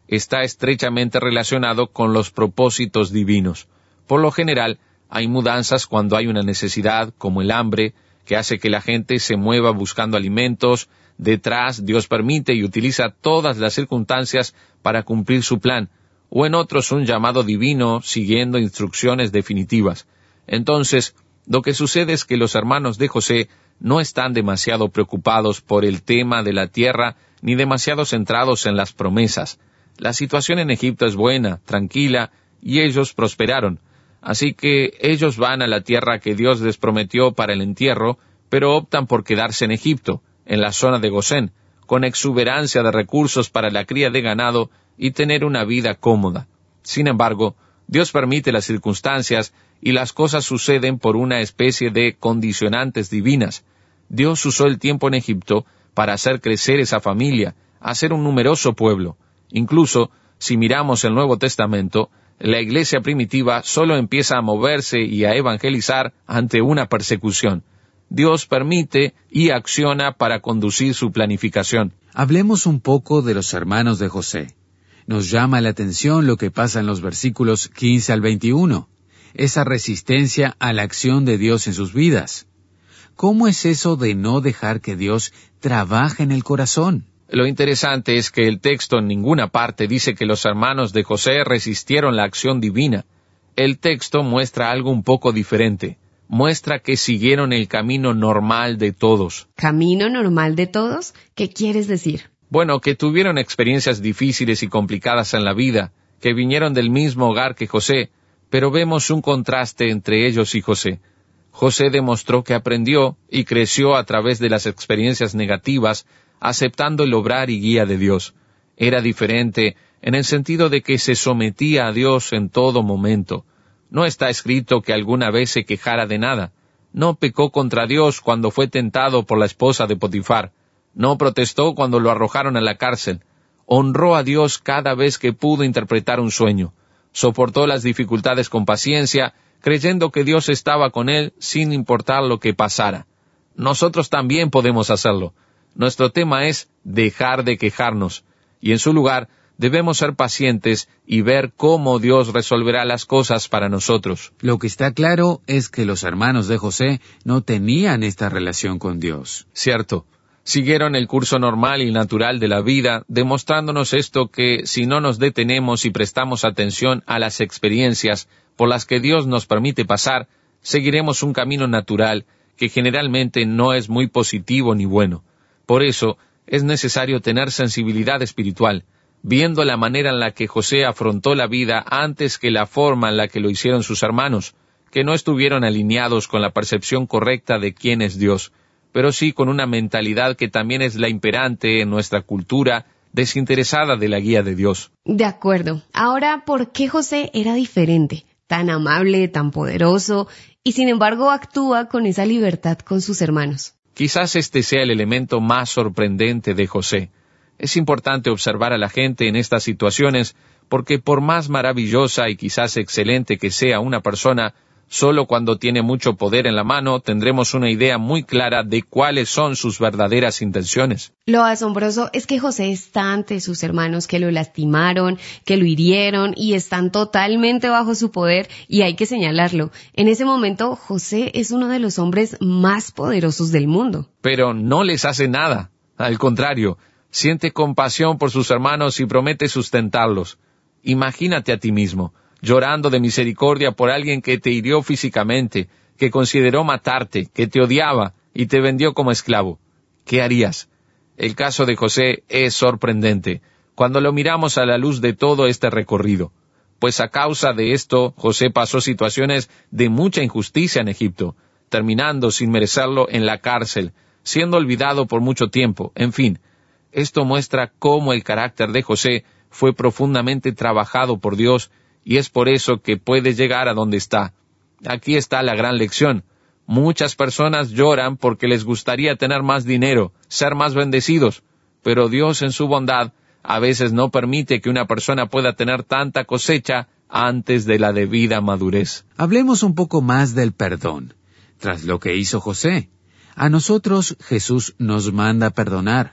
está estrechamente relacionado con los propósitos divinos. Por lo general, hay mudanzas cuando hay una necesidad, como el hambre, que hace que la gente se mueva buscando alimentos. Detrás, Dios permite y utiliza todas las circunstancias para cumplir su plan, o en otros un llamado divino siguiendo instrucciones definitivas. Entonces, lo que sucede es que los hermanos de José no están demasiado preocupados por el tema de la tierra, ni demasiado centrados en las promesas. La situación en Egipto es buena, tranquila, y ellos prosperaron. Así que ellos van a la tierra que Dios les prometió para el entierro, pero optan por quedarse en Egipto, en la zona de Gosén, con exuberancia de recursos para la cría de ganado y tener una vida cómoda. Sin embargo, Dios permite las circunstancias y las cosas suceden por una especie de condicionantes divinas. Dios usó el tiempo en Egipto para hacer crecer esa familia, hacer un numeroso pueblo. Incluso, si miramos el Nuevo Testamento, la iglesia primitiva solo empieza a moverse y a evangelizar ante una persecución. Dios permite y acciona para conducir su planificación. Hablemos un poco de los hermanos de José. Nos llama la atención lo que pasa en los versículos quince al veintiuno, esa resistencia a la acción de Dios en sus vidas. ¿Cómo es eso de no dejar que Dios trabaje en el corazón? Lo interesante es que el texto en ninguna parte dice que los hermanos de José resistieron la acción divina. El texto muestra algo un poco diferente. Muestra que siguieron el camino normal de todos. ¿Camino normal de todos? ¿Qué quieres decir? Bueno, que tuvieron experiencias difíciles y complicadas en la vida, que vinieron del mismo hogar que José, pero vemos un contraste entre ellos y José. José demostró que aprendió y creció a través de las experiencias negativas, aceptando el obrar y guía de Dios. Era diferente en el sentido de que se sometía a Dios en todo momento. No está escrito que alguna vez se quejara de nada. No pecó contra Dios cuando fue tentado por la esposa de Potifar. No protestó cuando lo arrojaron a la cárcel. Honró a Dios cada vez que pudo interpretar un sueño. Soportó las dificultades con paciencia, creyendo que Dios estaba con él sin importar lo que pasara. Nosotros también podemos hacerlo. Nuestro tema es dejar de quejarnos, y en su lugar debemos ser pacientes y ver cómo Dios resolverá las cosas para nosotros. Lo que está claro es que los hermanos de José no tenían esta relación con Dios. Cierto. Siguieron el curso normal y natural de la vida, demostrándonos esto que si no nos detenemos y prestamos atención a las experiencias por las que Dios nos permite pasar, seguiremos un camino natural que generalmente no es muy positivo ni bueno. Por eso, es necesario tener sensibilidad espiritual, viendo la manera en la que José afrontó la vida antes que la forma en la que lo hicieron sus hermanos, que no estuvieron alineados con la percepción correcta de quién es Dios, pero sí con una mentalidad que también es la imperante en nuestra cultura, desinteresada de la guía de Dios. De acuerdo. Ahora, ¿por qué José era diferente? Tan amable, tan poderoso, y sin embargo actúa con esa libertad con sus hermanos. Quizás este sea el elemento más sorprendente de José. Es importante observar a la gente en estas situaciones, porque por más maravillosa y quizás excelente que sea una persona, solo cuando tiene mucho poder en la mano tendremos una idea muy clara de cuáles son sus verdaderas intenciones. Lo asombroso es que José está ante sus hermanos que lo lastimaron, que lo hirieron y están totalmente bajo su poder, y hay que señalarlo. En ese momento, José es uno de los hombres más poderosos del mundo. Pero no les hace nada. Al contrario, siente compasión por sus hermanos y promete sustentarlos. Imagínate a ti mismo, llorando de misericordia por alguien que te hirió físicamente, que consideró matarte, que te odiaba y te vendió como esclavo. ¿Qué harías? El caso de José es sorprendente, cuando lo miramos a la luz de todo este recorrido. Pues a causa de esto, José pasó situaciones de mucha injusticia en Egipto, terminando sin merecerlo en la cárcel, siendo olvidado por mucho tiempo. En fin, esto muestra cómo el carácter de José fue profundamente trabajado por Dios, y es por eso que puede llegar a donde está. Aquí está la gran lección. Muchas personas lloran porque les gustaría tener más dinero, ser más bendecidos, pero Dios en su bondad a veces no permite que una persona pueda tener tanta cosecha antes de la debida madurez. Hablemos un poco más del perdón. Tras lo que hizo José, a nosotros Jesús nos manda perdonar,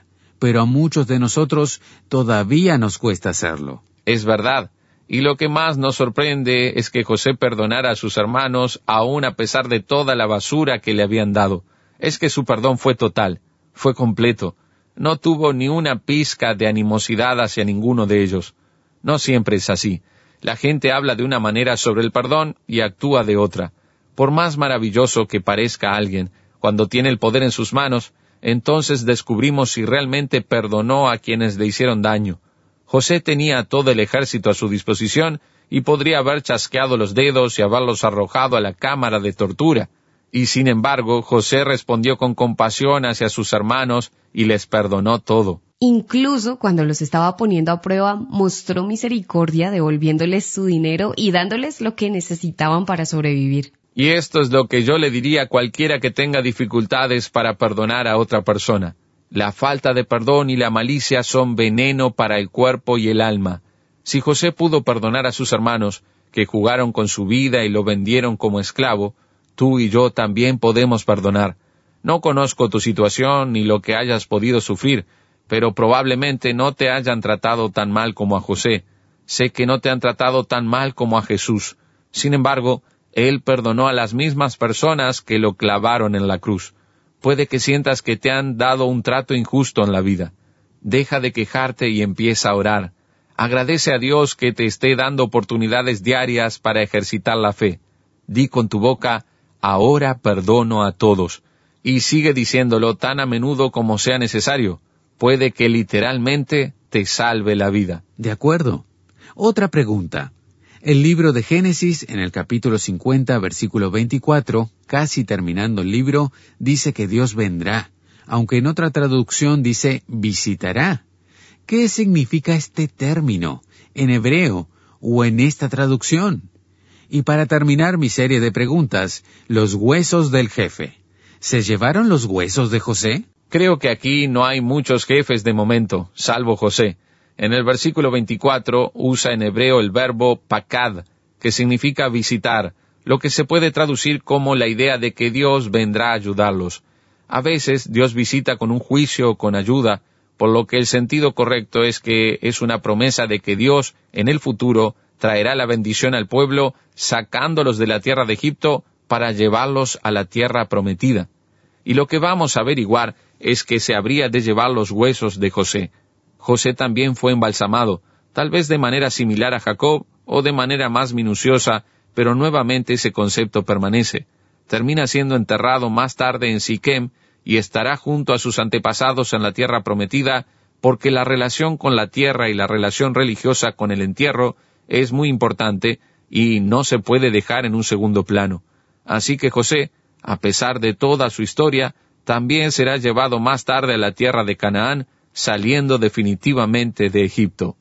pero a muchos de nosotros todavía nos cuesta hacerlo. Es verdad. Y lo que más nos sorprende es que José perdonara a sus hermanos aún a pesar de toda la basura que le habían dado. Es que su perdón fue total, fue completo. No tuvo ni una pizca de animosidad hacia ninguno de ellos. No siempre es así. La gente habla de una manera sobre el perdón y actúa de otra. Por más maravilloso que parezca alguien, cuando tiene el poder en sus manos, entonces descubrimos si realmente perdonó a quienes le hicieron daño. José tenía todo el ejército a su disposición y podría haber chasqueado los dedos y haberlos arrojado a la cámara de tortura. Y sin embargo, José respondió con compasión hacia sus hermanos y les perdonó todo. Incluso cuando los estaba poniendo a prueba, mostró misericordia devolviéndoles su dinero y dándoles lo que necesitaban para sobrevivir. Y esto es lo que yo le diría a cualquiera que tenga dificultades para perdonar a otra persona. La falta de perdón y la malicia son veneno para el cuerpo y el alma. Si José pudo perdonar a sus hermanos, que jugaron con su vida y lo vendieron como esclavo, tú y yo también podemos perdonar. No conozco tu situación ni lo que hayas podido sufrir, pero probablemente no te hayan tratado tan mal como a José. Sé que no te han tratado tan mal como a Jesús. Sin embargo, Él perdonó a las mismas personas que lo clavaron en la cruz. Puede que sientas que te han dado un trato injusto en la vida. Deja de quejarte y empieza a orar. Agradece a Dios que te esté dando oportunidades diarias para ejercitar la fe. Di con tu boca, ahora perdono a todos. Y sigue diciéndolo tan a menudo como sea necesario. Puede que literalmente te salve la vida. De acuerdo. Otra pregunta. El libro de Génesis, en el capítulo cincuenta, versículo veinticuatro, casi terminando el libro, dice que Dios vendrá, aunque en otra traducción dice visitará. ¿Qué significa este término, en hebreo o en esta traducción? Y para terminar mi serie de preguntas, los huesos del jefe. ¿Se llevaron los huesos de José? Creo que aquí no hay muchos jefes de momento, salvo José. En el versículo veinticuatro usa en hebreo el verbo pakad, que significa visitar, lo que se puede traducir como la idea de que Dios vendrá a ayudarlos. A veces Dios visita con un juicio o con ayuda, por lo que el sentido correcto es que es una promesa de que Dios, en el futuro, traerá la bendición al pueblo, sacándolos de la tierra de Egipto para llevarlos a la tierra prometida. Y lo que vamos a averiguar es que se habría de llevar los huesos de José. José también fue embalsamado, tal vez de manera similar a Jacob o de manera más minuciosa, pero nuevamente ese concepto permanece. Termina siendo enterrado más tarde en Siquem y estará junto a sus antepasados en la tierra prometida, porque la relación con la tierra y la relación religiosa con el entierro es muy importante y no se puede dejar en un segundo plano. Así que José, a pesar de toda su historia, también será llevado más tarde a la tierra de Canaán, saliendo definitivamente de Egipto.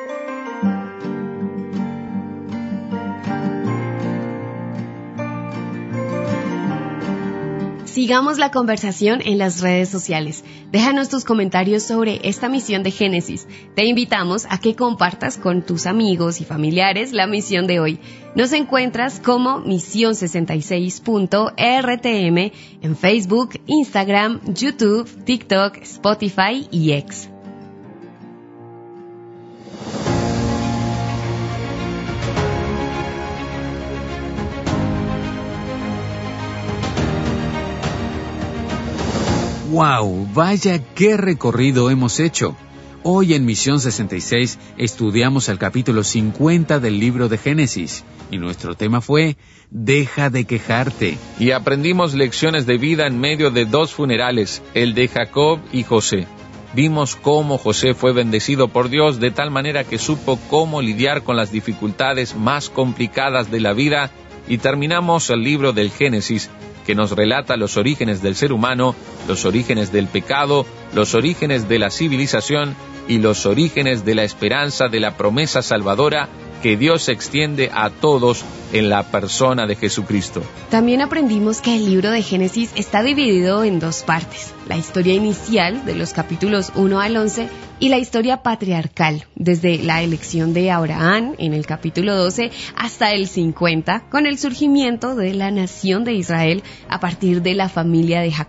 Sigamos la conversación en las redes sociales. Déjanos tus comentarios sobre esta misión de Génesis. Te invitamos a que compartas con tus amigos y familiares la misión de hoy. Nos encuentras como misión sesenta y seis punto R T M en Facebook, Instagram, YouTube, TikTok, Spotify y X. ¡Wow! Vaya qué recorrido hemos hecho. Hoy en Misión sesenta y seis estudiamos el capítulo cincuenta del libro de Génesis y nuestro tema fue Deja de quejarte. Y aprendimos lecciones de vida en medio de dos funerales, el de Jacob y José. Vimos cómo José fue bendecido por Dios de tal manera que supo cómo lidiar con las dificultades más complicadas de la vida y terminamos el libro del Génesis, que nos relata los orígenes del ser humano, los orígenes del pecado, los orígenes de la civilización y los orígenes de la esperanza de la promesa salvadora que Dios extiende a todos en la persona de Jesucristo. También aprendimos que el libro de Génesis está dividido en dos partes: la historia inicial de los capítulos uno al once y la historia patriarcal, desde la elección de Abraham en el capítulo doce hasta el cincuenta, con el surgimiento de la nación de Israel a partir de la familia de Jacob.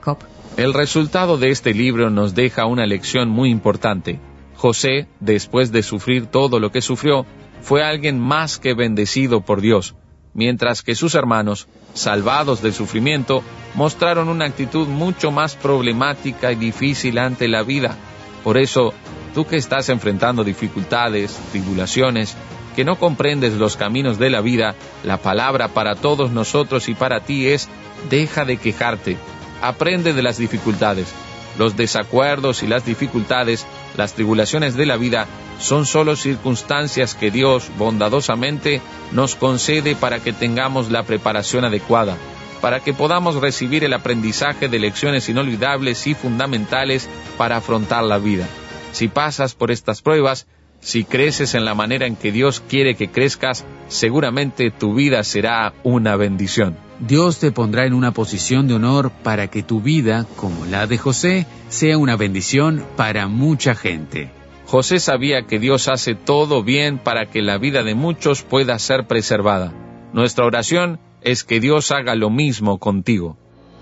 El resultado de este libro nos deja una lección muy importante. José, después de sufrir todo lo que sufrió, fue alguien más que bendecido por Dios, mientras que sus hermanos, salvados del sufrimiento, mostraron una actitud mucho más problemática y difícil ante la vida. Por eso, tú que estás enfrentando dificultades, tribulaciones, que no comprendes los caminos de la vida, la palabra para todos nosotros y para ti es: deja de quejarte, aprende de las dificultades. Los desacuerdos y las dificultades, las tribulaciones de la vida, son solo circunstancias que Dios bondadosamente nos concede para que tengamos la preparación adecuada, para que podamos recibir el aprendizaje de lecciones inolvidables y fundamentales para afrontar la vida. Si pasas por estas pruebas, si creces en la manera en que Dios quiere que crezcas, seguramente tu vida será una bendición. Dios te pondrá en una posición de honor para que tu vida, como la de José, sea una bendición para mucha gente. José sabía que Dios hace todo bien para que la vida de muchos pueda ser preservada. Nuestra oración es que Dios haga lo mismo contigo.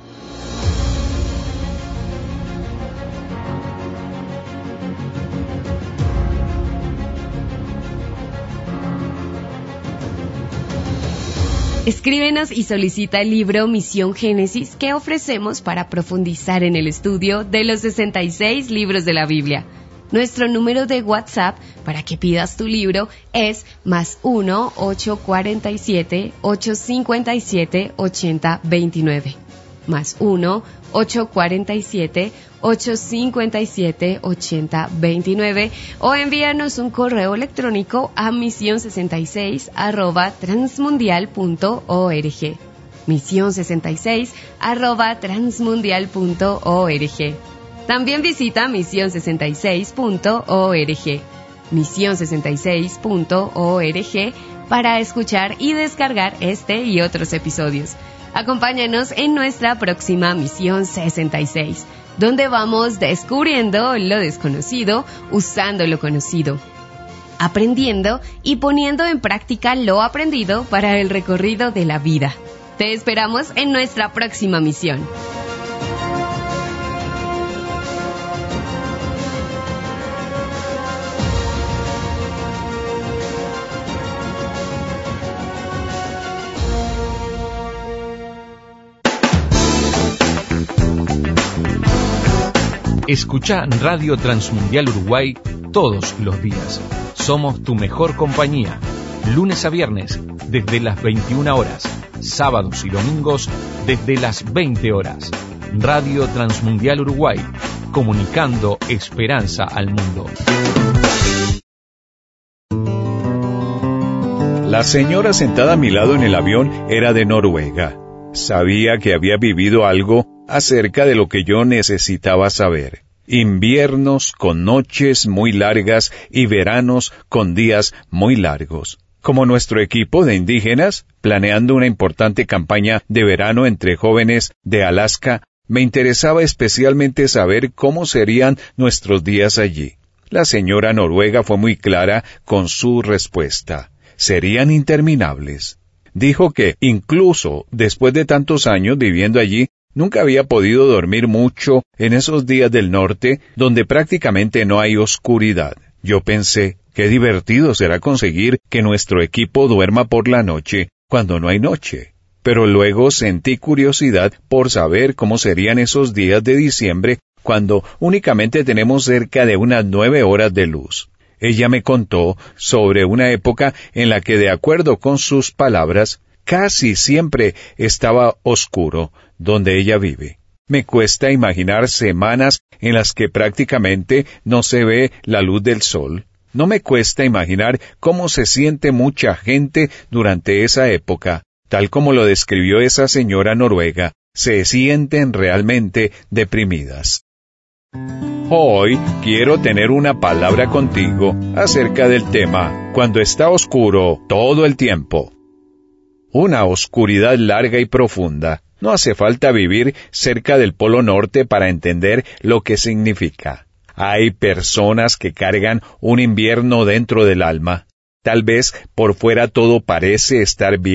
Escríbenos y solicita el libro Misión Génesis que ofrecemos para profundizar en el estudio de los sesenta y seis libros de la Biblia. Nuestro número de WhatsApp para que pidas tu libro es más uno ocho cuatro siete ocho cinco siete ocho cero dos nueve. Más uno ocho cuatro siete ocho cinco siete ocho cero dos nueve o envíanos un correo electrónico a misión sesenta y seis arroba transmundial punto org. misión sesenta y seis arroba transmundial punto org. También visita misión sesenta y seis punto org. misión sesenta y seis punto org para escuchar y descargar este y otros episodios. Acompáñanos en nuestra próxima Misión sesenta y seis, donde vamos descubriendo lo desconocido usando lo conocido, aprendiendo y poniendo en práctica lo aprendido para el recorrido de la vida. Te esperamos en nuestra próxima misión. Escucha Radio Transmundial Uruguay todos los días. Somos tu mejor compañía. Lunes a viernes, desde las veintiuna horas. Sábados y domingos, desde las veinte horas. Radio Transmundial Uruguay, comunicando esperanza al mundo. La señora sentada a mi lado en el avión era de Noruega. Sabía que había vivido algo acerca de lo que yo necesitaba saber. Inviernos con noches muy largas y veranos con días muy largos. Como nuestro equipo de indígenas, planeando una importante campaña de verano entre jóvenes de Alaska, me interesaba especialmente saber cómo serían nuestros días allí. La señora noruega fue muy clara con su respuesta. Serían interminables. Dijo que, incluso después de tantos años viviendo allí, nunca había podido dormir mucho en esos días del norte, donde prácticamente no hay oscuridad. Yo pensé, qué divertido será conseguir que nuestro equipo duerma por la noche, cuando no hay noche. Pero luego sentí curiosidad por saber cómo serían esos días de diciembre, cuando únicamente tenemos cerca de unas nueve horas de luz. Ella me contó sobre una época en la que, de acuerdo con sus palabras, casi siempre estaba oscuro donde ella vive. Me cuesta imaginar semanas en las que prácticamente no se ve la luz del sol. No me cuesta imaginar cómo se siente mucha gente durante esa época, tal como lo describió esa señora noruega. Se sienten realmente deprimidas. Hoy quiero tener una palabra contigo acerca del tema cuando está oscuro todo el tiempo. Una oscuridad larga y profunda. No hace falta vivir cerca del Polo Norte para entender lo que significa. Hay personas que cargan un invierno dentro del alma. Tal vez por fuera todo parece estar bien,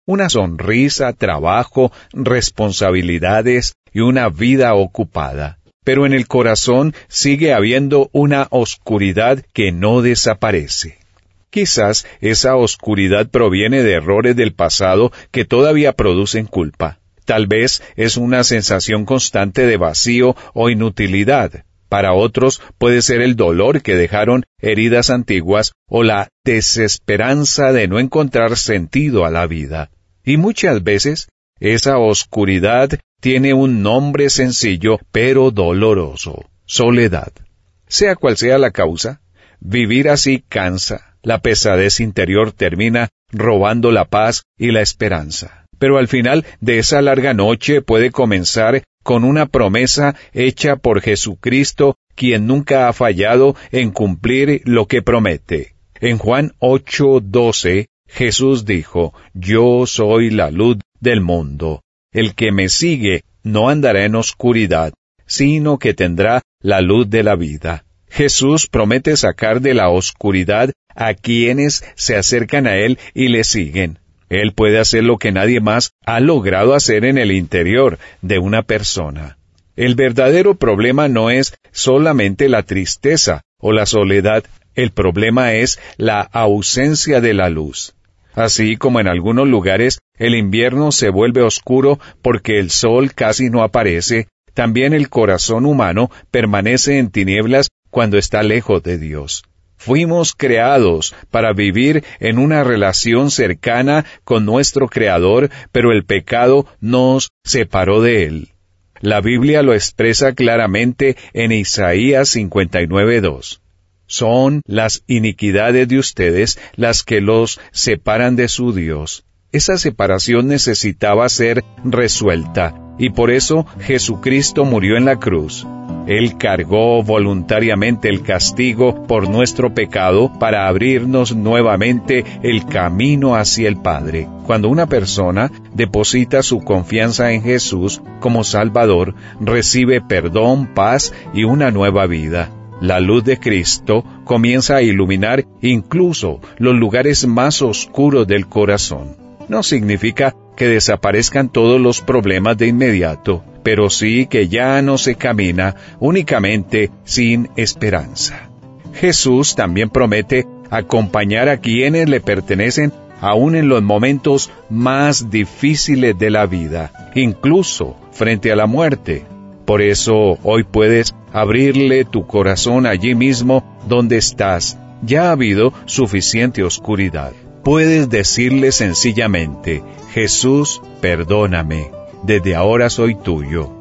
una sonrisa, trabajo, responsabilidades y una vida ocupada. Pero en el corazón sigue habiendo una oscuridad que no desaparece. Quizás esa oscuridad proviene de errores del pasado que todavía producen culpa. Tal vez es una sensación constante de vacío o inutilidad. Para otros puede ser el dolor que dejaron heridas antiguas o la desesperanza de no encontrar sentido a la vida. Y muchas veces esa oscuridad tiene un nombre sencillo pero doloroso: soledad. Sea cual sea la causa, vivir así cansa. La pesadez interior termina robando la paz y la esperanza. Pero al final de esa larga noche puede comenzar con una promesa hecha por Jesucristo, quien nunca ha fallado en cumplir lo que promete. En Juan ocho doce, Jesús dijo: Yo soy la luz del mundo. El que me sigue no andará en oscuridad, sino que tendrá la luz de la vida. Jesús promete sacar de la oscuridad a quienes se acercan a Él y le siguen. Él puede hacer lo que nadie más ha logrado hacer en el interior de una persona. El verdadero problema no es solamente la tristeza o la soledad, el problema es la ausencia de la luz. Así como en algunos lugares el invierno se vuelve oscuro porque el sol casi no aparece, también el corazón humano permanece en tinieblas cuando está lejos de Dios. Fuimos creados para vivir en una relación cercana con nuestro Creador, pero el pecado nos separó de Él. La Biblia lo expresa claramente en Isaías cincuenta y nueve dos. Son las iniquidades de ustedes las que los separan de su Dios. Esa separación necesitaba ser resuelta, y por eso Jesucristo murió en la cruz. Él cargó voluntariamente el castigo por nuestro pecado para abrirnos nuevamente el camino hacia el Padre. Cuando una persona deposita su confianza en Jesús como Salvador, recibe perdón, paz y una nueva vida. La luz de Cristo comienza a iluminar incluso los lugares más oscuros del corazón. No significa que desaparezcan todos los problemas de inmediato, pero sí que ya no se camina únicamente sin esperanza. Jesús también promete acompañar a quienes le pertenecen aún en los momentos más difíciles de la vida, incluso frente a la muerte. Por eso hoy puedes abrirle tu corazón allí mismo donde estás. Ya ha habido suficiente oscuridad. Puedes decirle sencillamente: Jesús, perdóname, desde ahora soy tuyo.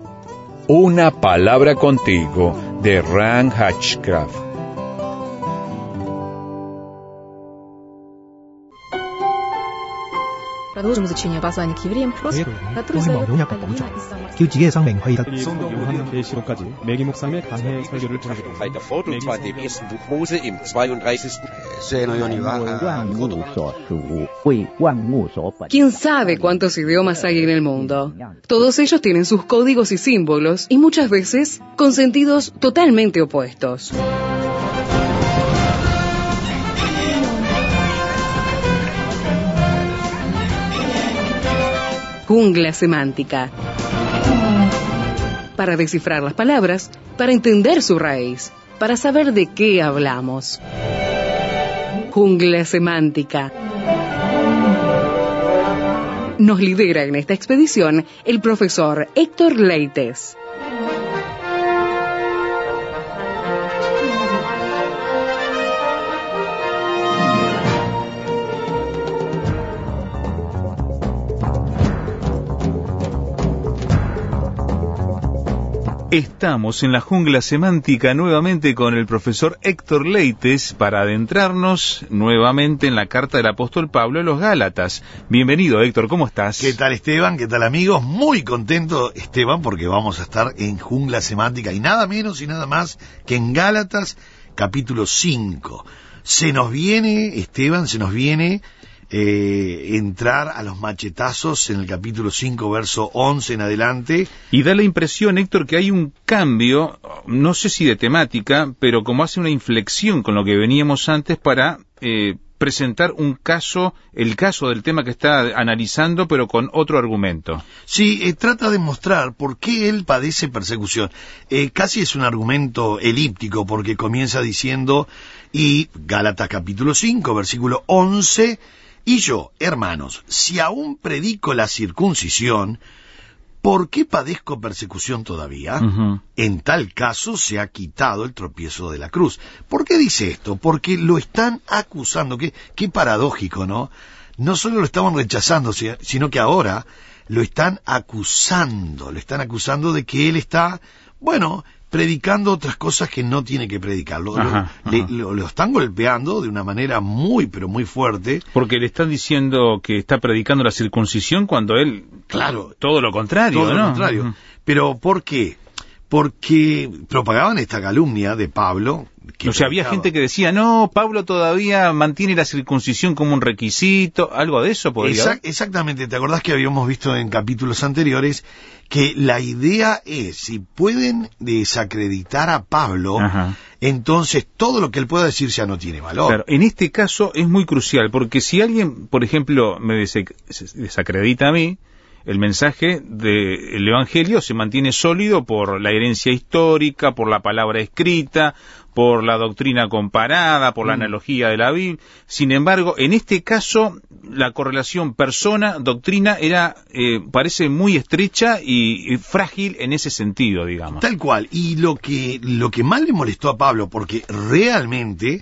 Una palabra contigo, de Ran Hatchcraft. Продолжим изучение послания к евреям, который ¿Quién sabe cuántos idiomas hay en el mundo? Todos ellos tienen sus códigos y símbolos, y muchas veces con sentidos totalmente opuestos. Jungla semántica. Para descifrar las palabras, para entender su raíz, para saber de qué hablamos. Jungla semántica. Nos lidera en esta expedición el profesor Héctor Leites. Estamos en la jungla semántica nuevamente con el profesor Héctor Leites para adentrarnos nuevamente en la carta del apóstol Pablo a los Gálatas. Bienvenido, Héctor, ¿cómo estás? ¿Qué tal, Esteban? ¿Qué tal, amigos? Muy contento, Esteban, porque vamos a estar en jungla semántica y nada menos y nada más que en Gálatas capítulo cinco. Se nos viene, Esteban, se nos viene Eh, entrar a los machetazos en el capítulo cinco, verso once en adelante. Y da la impresión, Héctor, que hay un cambio, no sé si de temática, pero como hace una inflexión con lo que veníamos antes para eh, presentar un caso, el caso del tema que está analizando, pero con otro argumento. Sí, eh, trata de mostrar por qué él padece persecución. Eh, casi es un argumento elíptico, porque comienza diciendo, y Gálatas capítulo cinco, versículo once, y yo, hermanos, si aún predico la circuncisión, ¿por qué padezco persecución todavía? Uh-huh. En tal caso se ha quitado el tropiezo de la cruz. ¿Por qué dice esto? Porque lo están acusando. Qué, qué paradójico, ¿no? No solo lo estaban rechazando, sino que ahora lo están acusando. Lo están acusando de que él está, bueno, predicando otras cosas que no tiene que predicar. Lo, ajá, lo, ajá. Le, lo, lo están golpeando de una manera muy, pero muy fuerte. Porque le están diciendo que está predicando la circuncisión cuando él... Claro. Todo lo contrario, Todo ¿no? lo contrario. Uh-huh. Pero, ¿por qué? Porque propagaban esta calumnia de Pablo. Que o sea, había gente que decía, no, Pablo todavía mantiene la circuncisión como un requisito, algo de eso podría Exact, Exactamente, ¿te acordás que habíamos visto en capítulos anteriores que la idea es, si pueden desacreditar a Pablo, ajá, entonces todo lo que él pueda decir ya no tiene valor? Claro, en este caso es muy crucial, porque si alguien, por ejemplo, me desacredita a mí, el mensaje del Evangelio se mantiene sólido por la herencia histórica, por la palabra escrita, por la doctrina comparada, por la mm. analogía de la Biblia. Sin embargo, en este caso, la correlación persona-doctrina era, eh, parece muy estrecha y, y frágil en ese sentido, digamos. Tal cual. Y lo que, lo que más le molestó a Pablo, porque realmente...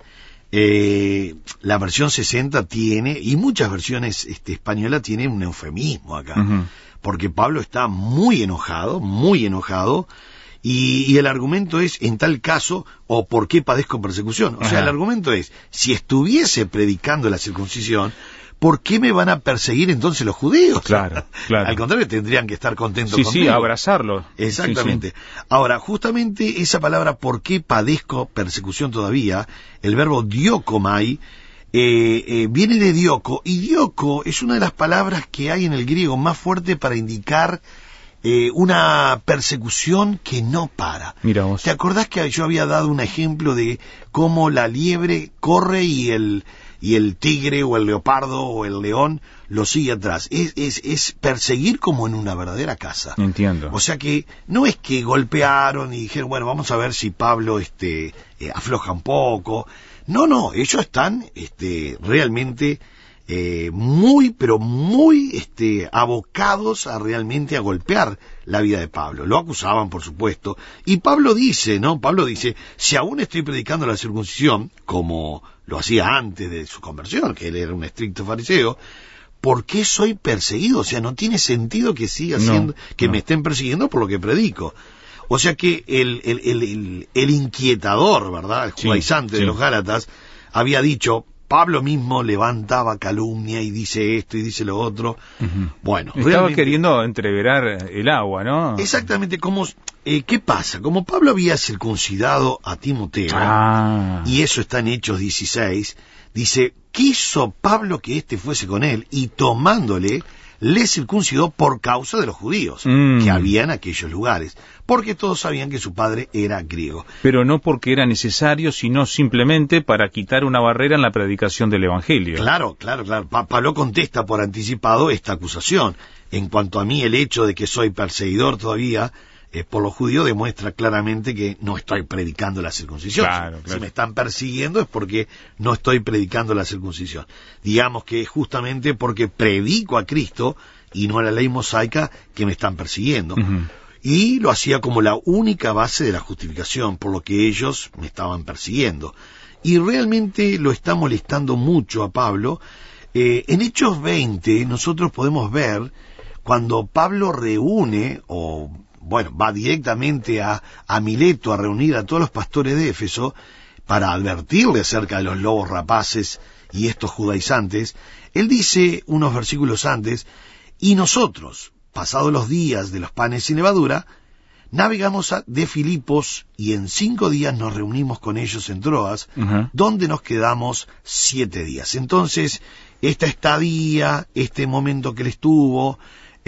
Eh, la versión sesenta tiene, y muchas versiones este, españolas tienen un eufemismo acá, uh-huh, porque Pablo está muy enojado, muy enojado, y, y el argumento es, en tal caso, o por qué padezco persecución. O uh-huh. sea, el argumento es, si estuviese predicando la circuncisión, ¿por qué me van a perseguir entonces los judíos? Claro, claro. Al contrario, tendrían que estar contentos sí, conmigo. Sí, sí, abrazarlo. Exactamente. Sí, sí. Ahora, justamente esa palabra, ¿por qué padezco persecución todavía? El verbo diokomai, eh, eh, viene de dioco, y dioco es una de las palabras que hay en el griego más fuerte para indicar eh, una persecución que no para. Mira vos. ¿Te acordás que yo había dado un ejemplo de cómo la liebre corre y el... y el tigre o el leopardo o el león lo sigue atrás? Es, es, es perseguir como en una verdadera caza. Entiendo. O sea que no es que golpearon y dijeron, bueno, vamos a ver si Pablo este, eh, afloja un poco. No, no, ellos están este, realmente eh, muy, pero muy este, abocados a realmente a golpear la vida de Pablo. Lo acusaban, por supuesto. Y Pablo dice, ¿no? Pablo dice, si aún estoy predicando la circuncisión, como lo hacía antes de su conversión, que él era un estricto fariseo, ¿por qué soy perseguido? O sea, no tiene sentido que siga siendo, no, que no. me estén persiguiendo por lo que predico. O sea que el, el, el, el, el inquietador, ¿verdad? El judaizante sí, de sí. los Gálatas había dicho, Pablo mismo levantaba calumnia y dice esto y dice lo otro. Uh-huh. Bueno, estaba queriendo entreverar el agua, ¿no? Exactamente, como eh, ¿qué pasa? Como Pablo había circuncidado a Timoteo, ah. y eso está en Hechos dieciséis, dice, quiso Pablo que éste fuese con él, y tomándole, le circuncidó por causa de los judíos mm. que había en aquellos lugares, porque todos sabían que su padre era griego. Pero no porque era necesario, sino simplemente para quitar una barrera en la predicación del Evangelio. Claro, claro, claro. Pa- Pablo contesta por anticipado esta acusación. En cuanto a mí, el hecho de que soy perseguidor todavía eh, por los judíos demuestra claramente que no estoy predicando la circuncisión. Claro, claro. Si me están persiguiendo es porque no estoy predicando la circuncisión. Digamos que es justamente porque predico a Cristo y no a la ley mosaica que me están persiguiendo. Uh-huh. Y lo hacía como la única base de la justificación, por lo que ellos me estaban persiguiendo. Y realmente lo está molestando mucho a Pablo. Eh, en Hechos veinte nosotros podemos ver cuando Pablo reúne, o bueno, va directamente a, a Mileto a reunir a todos los pastores de Éfeso para advertirle acerca de los lobos rapaces y estos judaizantes. Él dice unos versículos antes, y nosotros, pasados los días de los panes sin levadura, navegamos a, de Filipos, y en cinco días nos reunimos con ellos en Troas, uh-huh. donde nos quedamos siete días. Entonces, esta estadía, este momento que él estuvo,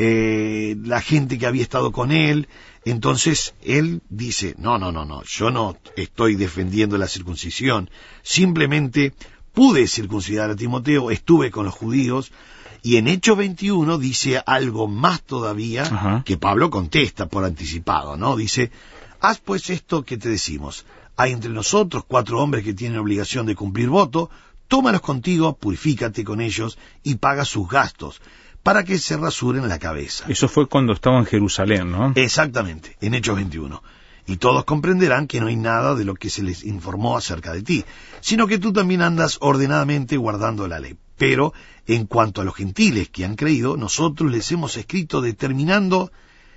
eh, la gente que había estado con él, entonces él dice, no, no, no, no, yo no estoy defendiendo la circuncisión, simplemente pude circuncidar a Timoteo, estuve con los judíos, y en Hechos veintiuno dice algo más todavía, Ajá. que Pablo contesta por anticipado, ¿no? Dice, haz pues esto que te decimos, hay entre nosotros cuatro hombres que tienen obligación de cumplir voto, tómalos contigo, purifícate con ellos y paga sus gastos, para que se rasuren la cabeza. Eso fue cuando estaba en Jerusalén, ¿no? Exactamente, en Hechos veintiuno. Y todos comprenderán que no hay nada de lo que se les informó acerca de ti, sino que tú también andas ordenadamente guardando la ley. Pero, en cuanto a los gentiles que han creído, nosotros les hemos escrito determinando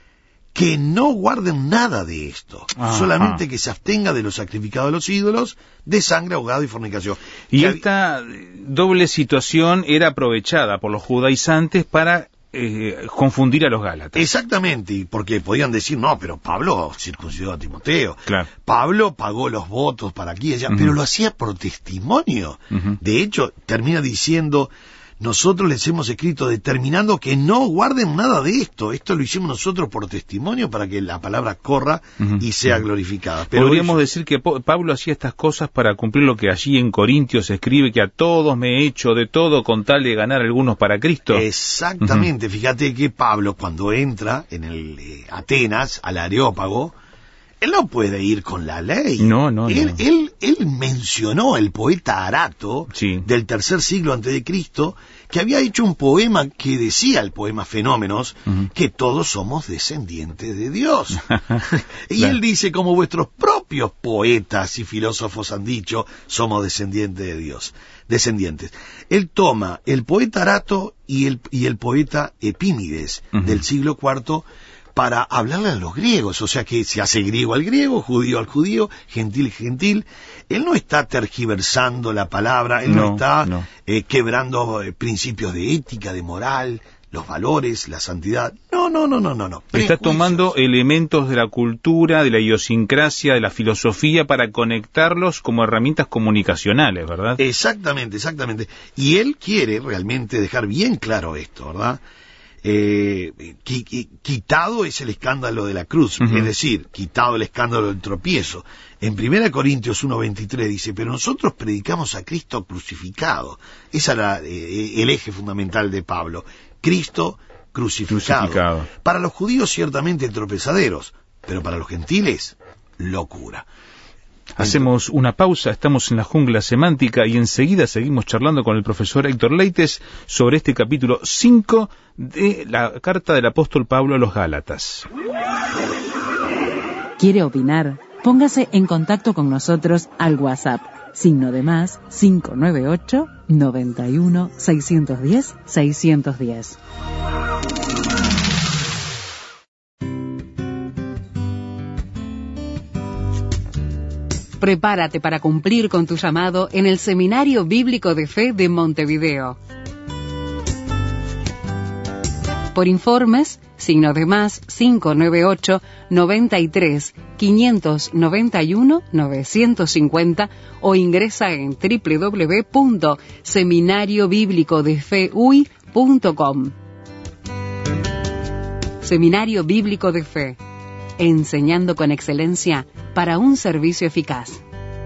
que no guarden nada de esto, Ajá. solamente que se abstenga de lo sacrificado a los ídolos, de sangre, ahogado y fornicación. Y que esta hab... doble situación era aprovechada por los judaizantes para eh, confundir a los gálatas. Exactamente, porque podían decir, no, pero Pablo circuncidó a Timoteo, claro. Pablo pagó los votos para aquí y allá, uh-huh. pero lo hacía por testimonio. Uh-huh. De hecho, termina diciendo, nosotros les hemos escrito determinando que no guarden nada de esto. Esto lo hicimos nosotros por testimonio para que la palabra corra uh-huh. y sea glorificada. Pero Podríamos ellos... decir que Pablo hacía estas cosas para cumplir lo que allí en Corintios se escribe, que a todos me he hecho de todo con tal de ganar algunos para Cristo. Exactamente. Uh-huh. Fíjate que Pablo, cuando entra en el eh, Atenas, al Areópago, él no puede ir con la ley. No, no, él, no. Él, él mencionó el poeta Arato, sí. del tercer siglo antes de Cristo, que había hecho un poema que decía, el poema Fenómenos, uh-huh. que todos somos descendientes de Dios. y claro. él dice, como vuestros propios poetas y filósofos han dicho, somos descendientes de Dios. Descendientes. Él toma el poeta Arato y el, y el poeta Epímides, uh-huh. del siglo cuarto, para hablarle a los griegos, o sea que se hace griego al griego, judío al judío, gentil al gentil. Él no está tergiversando la palabra, él no, no está no. Eh, quebrando eh, principios de ética, de moral, los valores, la santidad. No, no, no, no, no, no. Está tomando elementos de la cultura, de la idiosincrasia, de la filosofía para conectarlos como herramientas comunicacionales, ¿verdad? Exactamente, exactamente. Y él quiere realmente dejar bien claro esto, ¿verdad? Eh, quitado es el escándalo de la cruz, uh-huh. es decir, quitado el escándalo del tropiezo. En primera Corintios uno veintitrés dice, pero nosotros predicamos a Cristo crucificado. Ese era eh, el eje fundamental de Pablo. Cristo crucificado. crucificado. Para los judíos ciertamente tropezaderos, pero para los gentiles, locura. Hacemos una pausa, estamos en la jungla semántica y enseguida seguimos charlando con el profesor Héctor Leites sobre este capítulo cinco de la carta del apóstol Pablo a los Gálatas. ¿Quiere opinar? Póngase en contacto con nosotros al WhatsApp, signo de más cinco nueve ocho, noventa y uno, seiscientos diez, seiscientos diez. Prepárate para cumplir con tu llamado en el Seminario Bíblico de Fe de Montevideo. Por informes, signo de más cinco nueve ocho, noventa y tres, quinientos noventa y uno, novecientos cincuenta o ingresa en doble u doble u doble u punto seminario bíblico de fe u i punto com. Seminario Bíblico de Fe, enseñando con excelencia para un servicio eficaz.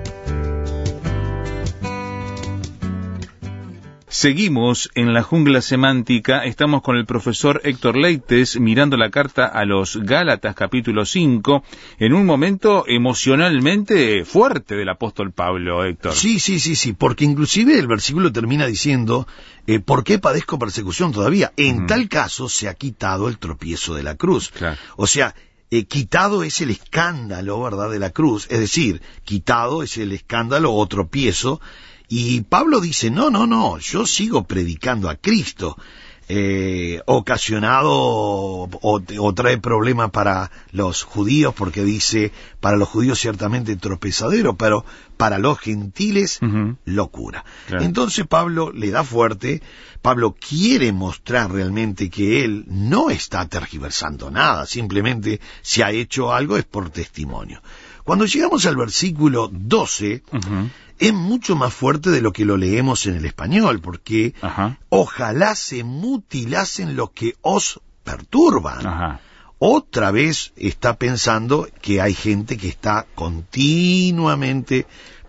Seguimos en la jungla semántica, estamos con el profesor Héctor Leites mirando la carta a los Gálatas capítulo cinco, en un momento emocionalmente fuerte del apóstol Pablo, Héctor. Sí, sí, sí, sí, porque inclusive el versículo termina diciendo, eh, ¿por qué padezco persecución todavía? En uh-huh. tal caso se ha quitado el tropiezo de la cruz. Claro. O sea, eh, quitado es el escándalo, ¿verdad?, de la cruz, es decir, quitado es el escándalo o tropiezo. Y Pablo dice, no, no, no, yo sigo predicando a Cristo, eh, ocasionado o, o trae problemas para los judíos, porque dice, para los judíos ciertamente tropezadero, pero para los gentiles, uh-huh. locura. Claro. Entonces Pablo le da fuerte, Pablo quiere mostrar realmente que él no está tergiversando nada, simplemente si ha hecho algo es por testimonio. Cuando llegamos al versículo doce, uh-huh. es mucho más fuerte de lo que lo leemos en el español, porque uh-huh. ojalá se mutilasen los que os perturban. Uh-huh. Otra vez está pensando que hay gente que está continuamente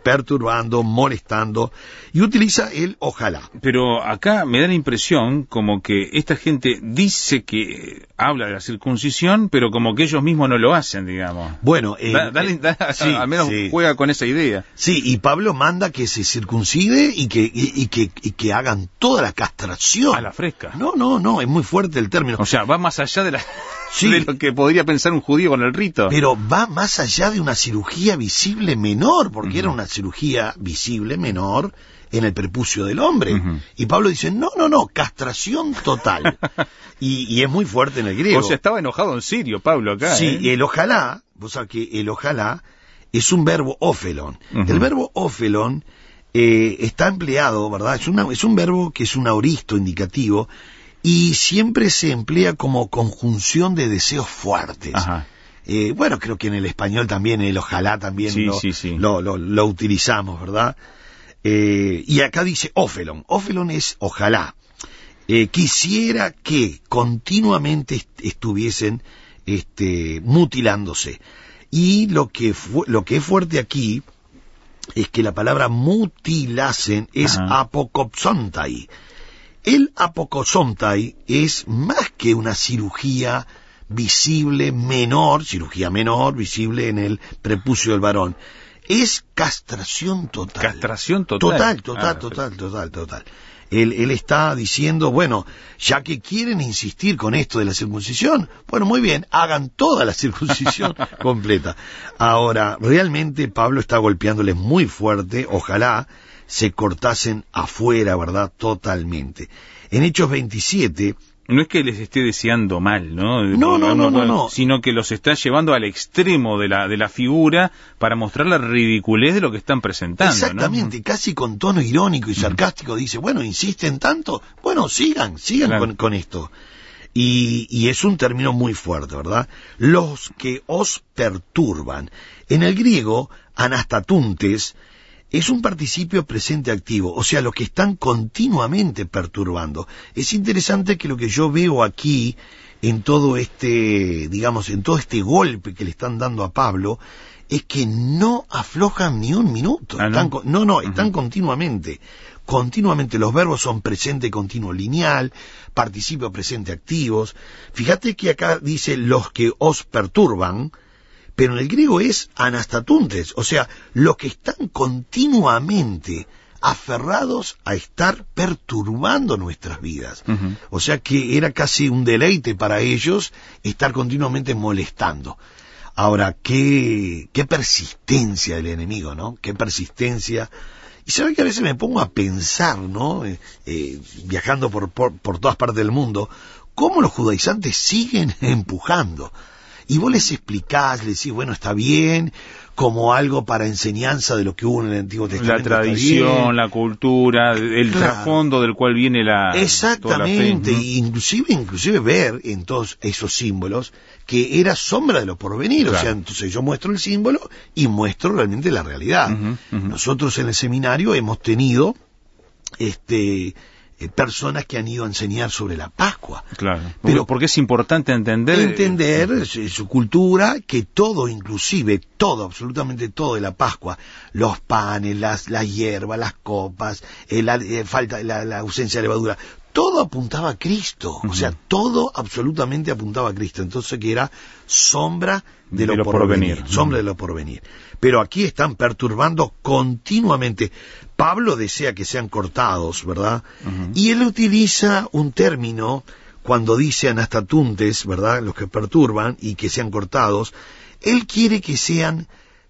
perturbando, molestando, y utiliza el ojalá. Pero acá me da la impresión como que esta gente dice que habla de la circuncisión, pero como que ellos mismos no lo hacen, digamos. Bueno, eh, da, dale, da, sí, al menos sí. juega con esa idea. Sí, y Pablo manda que se circuncide y que, y, y que, y que hagan toda la castración. A la fresca. No, no, no, es muy fuerte el término. O sea, va más allá de, la, sí, de lo que podría pensar un judío con el rito. Pero va más allá de una cirugía visible menor, porque uh-huh. era una cirugía visible menor en el prepucio del hombre. Uh-huh. Y Pablo dice, no, no, no, castración total. y, y es muy fuerte en el griego. O sea, estaba enojado en serio Pablo acá. Sí, ¿eh? el ojalá, vos sabés que el ojalá es un verbo ófelon. Uh-huh. El verbo ófelon eh, está empleado, ¿verdad? Es, una, es un verbo que es un aoristo indicativo y siempre se emplea como conjunción de deseos fuertes. Ajá. Eh, bueno, creo que en el español también, el ojalá también sí, lo, sí, sí. Lo, lo, lo utilizamos, ¿verdad? Eh, y acá dice ófelon. Ófelon es ojalá. Eh, quisiera que continuamente est- estuviesen este, mutilándose. Y lo que, fu- lo que es fuerte aquí es que la palabra mutilasen es Ajá. apokopsontai. El apokopsontai es más que una cirugía visible menor, cirugía menor, visible en el prepucio del varón. Es castración total. Castración total. Total, total, ah, total, total, total. Él, él está diciendo, bueno, ya que quieren insistir con esto de la circuncisión, bueno, muy bien, hagan toda la circuncisión completa. Ahora, realmente Pablo está golpeándoles muy fuerte, ojalá se cortasen afuera, ¿verdad? Totalmente. En Hechos veintisiete... No es que les esté deseando mal, ¿no? No, no, no, no, no. Sino que los está llevando al extremo de la de la figura para mostrar la ridiculez de lo que están presentando, exactamente, ¿no? Casi con tono irónico y sarcástico uh-huh. dice, bueno, insisten tanto, bueno, sigan, sigan claro. con, con esto. Y, y es un término muy fuerte, ¿verdad? Los que os perturban. En el griego, anastatuntes es un participio presente activo, o sea, los que están continuamente perturbando. Es interesante que lo que yo veo aquí, en todo este, digamos, en todo este golpe que le están dando a Pablo, es que no aflojan ni un minuto. ¿Ah, no? Están, no, no, están uh-huh. continuamente. Continuamente los verbos son presente continuo lineal, participio presente activos. Fíjate que acá dice los que os perturban, pero en el griego es anastatuntes, o sea, los que están continuamente aferrados a estar perturbando nuestras vidas. Uh-huh. O sea que era casi un deleite para ellos estar continuamente molestando. Ahora, qué, qué persistencia del enemigo, ¿no? Qué persistencia. Y sabe que a veces me pongo a pensar, ¿no? Eh, eh, viajando por, por, por todas partes del mundo, cómo los judaizantes siguen empujando. Y vos les explicás, les decís, bueno, está bien, como algo para enseñanza de lo que hubo en el Antiguo Testamento. La tradición, la cultura, el claro. trasfondo del cual viene la... Exactamente, toda la fe. inclusive, inclusive ver en todos esos símbolos que era sombra de lo porvenir. Claro. O sea, entonces yo muestro el símbolo y muestro realmente la realidad. Uh-huh, uh-huh. Nosotros en el seminario hemos tenido este... Eh, personas que han ido a enseñar sobre la Pascua. Claro, pero porque es importante entender... Entender eh, su, su cultura, que todo, inclusive, todo, absolutamente todo de la Pascua, los panes, las, las hierbas, las copas, eh, la, eh, falta, la, la ausencia de levadura, todo apuntaba a Cristo. Uh-huh. O sea, todo absolutamente apuntaba a Cristo. Entonces que era sombra de, de lo, lo porvenir. Por sombra uh-huh. de lo porvenir. Pero aquí están perturbando continuamente. Pablo desea que sean cortados, ¿verdad? Uh-huh. Y él utiliza un término cuando dice anastatuntes, ¿verdad? Los que perturban y que sean cortados. Él quiere que sean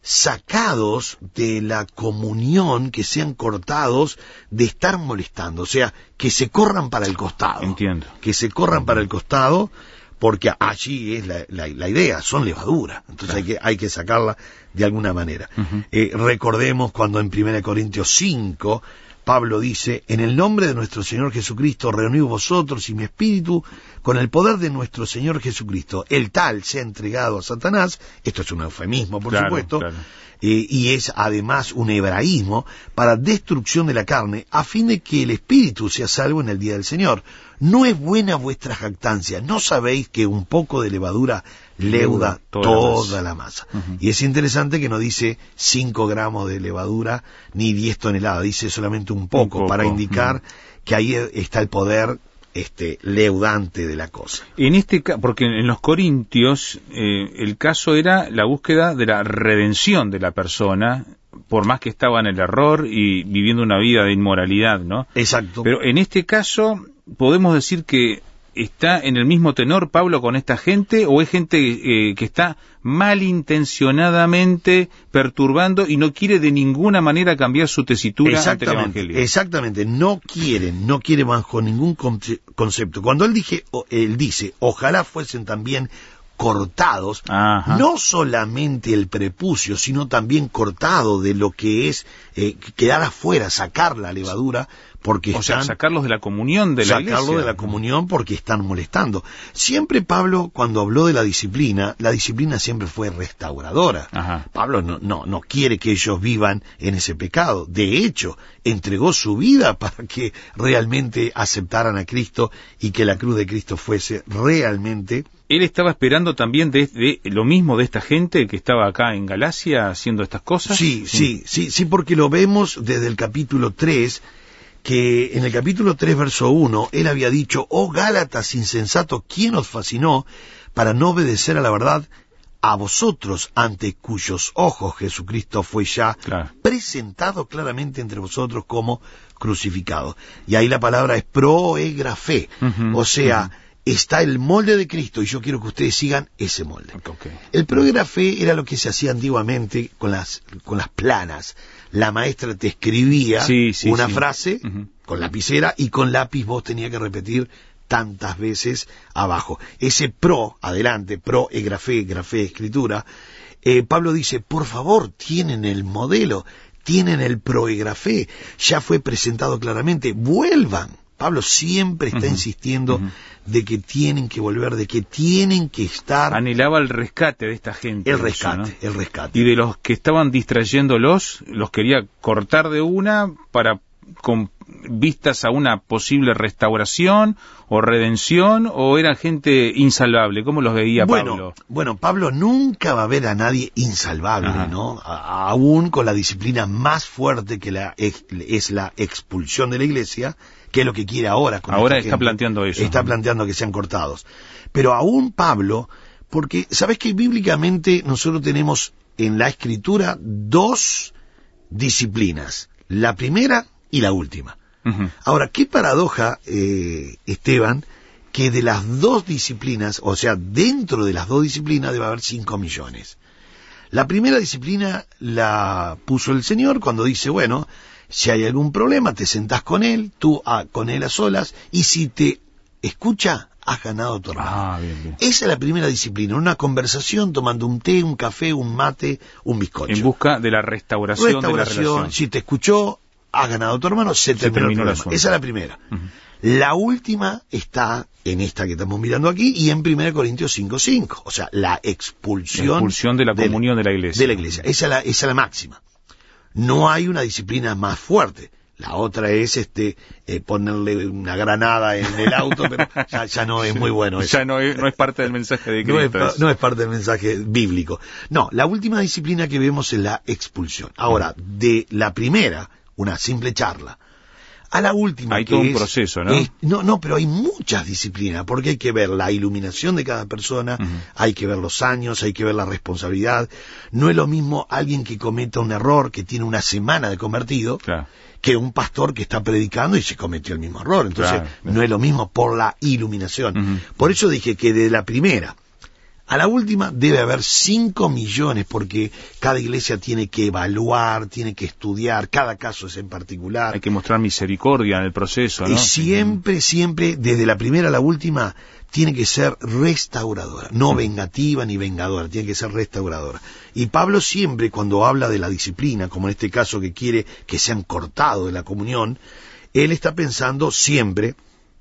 sacados de la comunión, que sean cortados de estar molestando. O sea, que se corran para el costado. Entiendo. Que se corran para el costado, porque allí es la, la, la idea, son levadura. Entonces claro. hay que hay que sacarla de alguna manera. Uh-huh. Eh, recordemos cuando en primera Corintios cinco, Pablo dice, en el nombre de nuestro Señor Jesucristo, reuníos vosotros y mi espíritu con el poder de nuestro Señor Jesucristo. El tal se ha entregado a Satanás, esto es un eufemismo, por claro, supuesto, claro. Eh, y es además un hebraísmo para destrucción de la carne, a fin de que el espíritu sea salvo en el día del Señor. No es buena vuestra jactancia, ¿no sabéis que un poco de levadura leuda toda, toda la la masa. Uh-huh. Y es interesante que no dice cinco gramos de levadura ni diez toneladas, dice solamente un poco, un poco. para indicar uh-huh. que ahí está el poder este leudante de la cosa. En este porque en los Corintios eh, el caso era la búsqueda de la redención de la persona, por más que estaba en el error y viviendo una vida de inmoralidad, ¿no? Exacto. Pero en este caso podemos decir que ¿está en el mismo tenor Pablo con esta gente o es gente eh, que está malintencionadamente perturbando y no quiere de ninguna manera cambiar su tesitura ante el Evangelio? Exactamente, no quieren, no quieren bajo ningún concepto. Cuando él, dije, él dice, ojalá fuesen también cortados, Ajá. no solamente el prepucio, sino también cortado de lo que es eh, quedar afuera, sacar la levadura, porque o están, sea, sacarlos de la comunión de la iglesia. Sacarlos de la comunión porque están molestando. Siempre Pablo, cuando habló de la disciplina, la disciplina siempre fue restauradora. Ajá. Pablo no, no, no quiere que ellos vivan en ese pecado. De hecho, entregó su vida para que realmente aceptaran a Cristo y que la cruz de Cristo fuese realmente... Él estaba esperando también de, de lo mismo de esta gente que estaba acá en Galacia haciendo estas cosas. Sí, sí, sí, sí, porque lo vemos desde el capítulo tres, que en el capítulo tres, verso uno, él había dicho, oh Gálatas insensatos, ¿quién os fascinó para no obedecer a la verdad? A vosotros, ante cuyos ojos Jesucristo fue ya claro. presentado claramente entre vosotros como crucificado. Y ahí la palabra es proegrafé, uh-huh, o sea... Uh-huh. Está el molde de Cristo y yo quiero que ustedes sigan ese molde. Okay. El proegrafé era lo que se hacía antiguamente con las con las planas. La maestra te escribía sí, sí, una sí. frase uh-huh. con lapicera y con lápiz vos tenías que repetir tantas veces abajo. Ese pro, adelante, proegrafé, grafé, escritura. Eh, Pablo dice, por favor, tienen el modelo, tienen el proegrafé, ya fue presentado claramente, vuelvan. Pablo siempre está uh-huh, insistiendo uh-huh. de que tienen que volver, de que tienen que estar... Anhelaba el rescate de esta gente. El rescate, eso, ¿no? el rescate. Y de los que estaban distrayéndolos, los quería cortar de una para con vistas a una posible restauración o redención, o eran gente insalvable. ¿Cómo los veía bueno, Pablo? Bueno, Pablo nunca va a ver a nadie insalvable, Ajá. ¿no? A, aún con la disciplina más fuerte que la, es, es la expulsión de la iglesia, que es lo que quiere ahora. Con ahora está gente. planteando eso. Está planteando que sean cortados. Pero aún Pablo, porque, ¿sabes que bíblicamente nosotros tenemos en la Escritura dos disciplinas? La primera y la última. Uh-huh. Ahora, qué paradoja, eh, Esteban, que de las dos disciplinas, o sea, dentro de las dos disciplinas debe haber cinco millones. La primera disciplina la puso el Señor cuando dice, bueno, si hay algún problema, te sentás con él, tú ah, con él a solas, y si te escucha, has ganado tu hermano. Ah, bien, bien. Esa es la primera disciplina, una conversación tomando un té, un café, un mate, un bizcocho. En busca de la restauración, restauración de la relación. Si te escuchó, has ganado tu hermano, se, se terminó, terminó el problema. Esa es la primera. Uh-huh. La última está en esta que estamos mirando aquí y en primera Corintios cinco cinco, o sea, la expulsión, la expulsión de la de, comunión de la iglesia. De la iglesia. Esa es la, esa es la máxima. No hay una disciplina más fuerte. La otra es este eh, ponerle una granada en el auto, pero ya, ya no es muy bueno eso. Ya no es, no es parte del mensaje de Cristo. No es, no es parte del mensaje bíblico. No, la última disciplina que vemos es la expulsión. Ahora, de la primera, una simple charla, a la última hay que todo un es, proceso, ¿no? Es, no, no, pero hay muchas disciplinas, porque hay que ver la iluminación de cada persona, uh-huh. hay que ver los años, hay que ver la responsabilidad. No es lo mismo alguien que cometa un error, que tiene una semana de convertido, claro. que un pastor que está predicando y se cometió el mismo error. Entonces, claro, claro. no es lo mismo por la iluminación. Uh-huh. Por eso dije que de la primera a la última debe haber cinco millones, porque cada iglesia tiene que evaluar, tiene que estudiar, cada caso es en particular. Hay que mostrar misericordia en el proceso, ¿no? Y siempre, siempre, desde la primera a la última, tiene que ser restauradora, no mm. vengativa ni vengadora, tiene que ser restauradora. Y Pablo siempre, cuando habla de la disciplina, como en este caso que quiere que sean cortados de la comunión, él está pensando siempre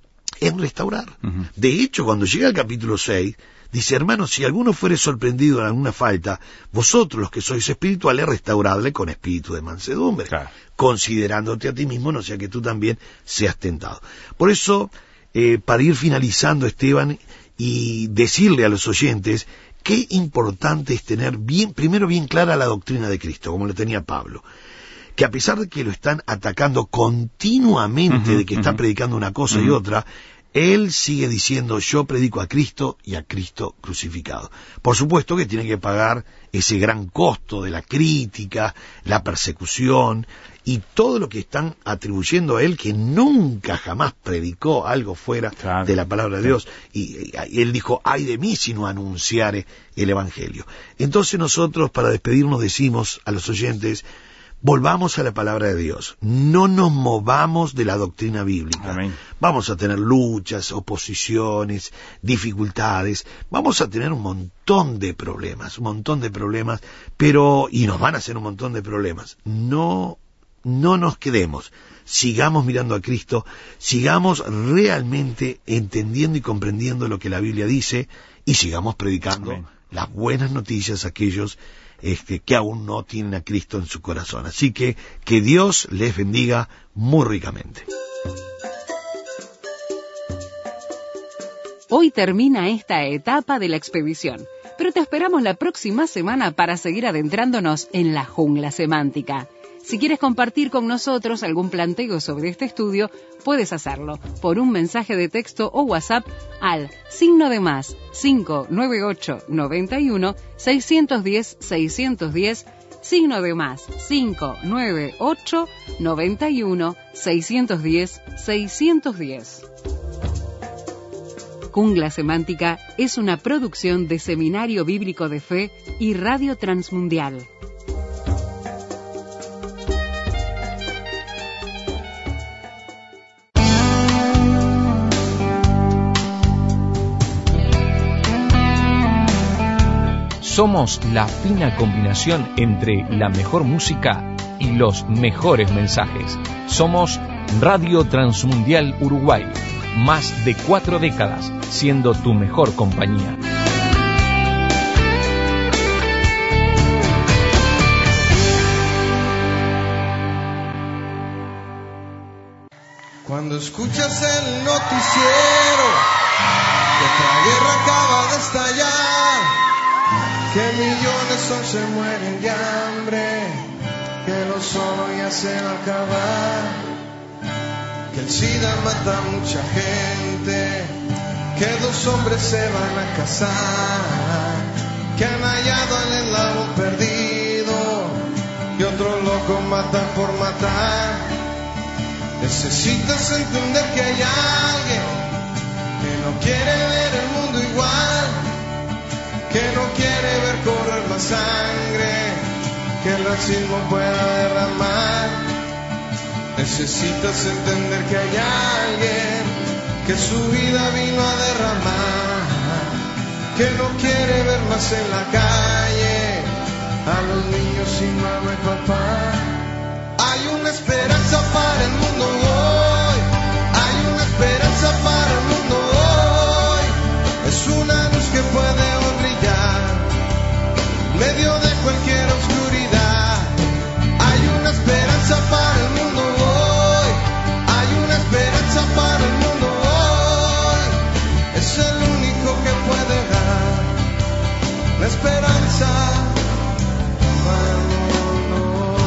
en restaurar. Uh-huh. De hecho, cuando llega al capítulo seis, dice, hermanos, si alguno fuere sorprendido en alguna falta, vosotros los que sois espirituales, restauradle con espíritu de mansedumbre, claro. considerándote a ti mismo, no sea que tú también seas tentado. Por eso, eh, para ir finalizando, Esteban, y decirle a los oyentes qué importante es tener bien, primero bien clara la doctrina de Cristo, como lo tenía Pablo. Que a pesar de que lo están atacando continuamente, uh-huh, de que uh-huh. está predicando una cosa uh-huh. y otra, él sigue diciendo, yo predico a Cristo y a Cristo crucificado. Por supuesto que tiene que pagar ese gran costo de la crítica, la persecución y todo lo que están atribuyendo a él, que nunca jamás predicó algo fuera claro, de la palabra de Dios. Y, y él dijo, ay de mí si no anunciare el Evangelio. Entonces nosotros, para despedirnos, decimos a los oyentes, volvamos a la palabra de Dios, no nos movamos de la doctrina bíblica. Amén. Vamos a tener luchas, oposiciones, dificultades, vamos a tener un montón de problemas, un montón de problemas, pero, y nos van a hacer un montón de problemas. No, no nos quedemos, sigamos mirando a Cristo, sigamos realmente entendiendo y comprendiendo lo que la Biblia dice, y sigamos predicando Amén. Las buenas noticias a aquellos Este, que aún no tienen a Cristo en su corazón. Así que que Dios les bendiga muy ricamente. Hoy termina esta etapa de la expedición, pero te esperamos la próxima semana para seguir adentrándonos en la jungla semántica. Si quieres compartir con nosotros algún planteo sobre este estudio, puedes hacerlo por un mensaje de texto o WhatsApp al signo de más cinco nueve ocho noventa y uno seiscientos diez seiscientos diez, signo de más cinco nueve ocho noventa y uno seiscientos diez seiscientos diez. Jungla Semántica es una producción de Seminario Bíblico de Fe y Radio Transmundial. Somos la fina combinación entre la mejor música y los mejores mensajes. Somos Radio Transmundial Uruguay, más de cuatro décadas siendo tu mejor compañía. Cuando escuchas el noticiero que otra guerra acaba de estallar, que millones son se mueren de hambre, que lo solo ya se va a acabar, que el SIDA mata a mucha gente, que dos hombres se van a casar, que han hallado al eslabón perdido y otro loco matan por matar. Necesitas entender que hay alguien que no quiere ver el mundo igual, que no quiere ver correr más sangre, que el racismo pueda derramar. Necesitas entender que hay alguien que su vida vino a derramar, que no quiere ver más en la calle a los niños sin mamá y papá. Hay una esperanza para el mundo hoy, hay una esperanza para el mundo hoy, es una luz que puede en medio de cualquier oscuridad. Hay una esperanza para el mundo hoy, hay una esperanza para el mundo hoy, es el único que puede dar la esperanza para el mundo.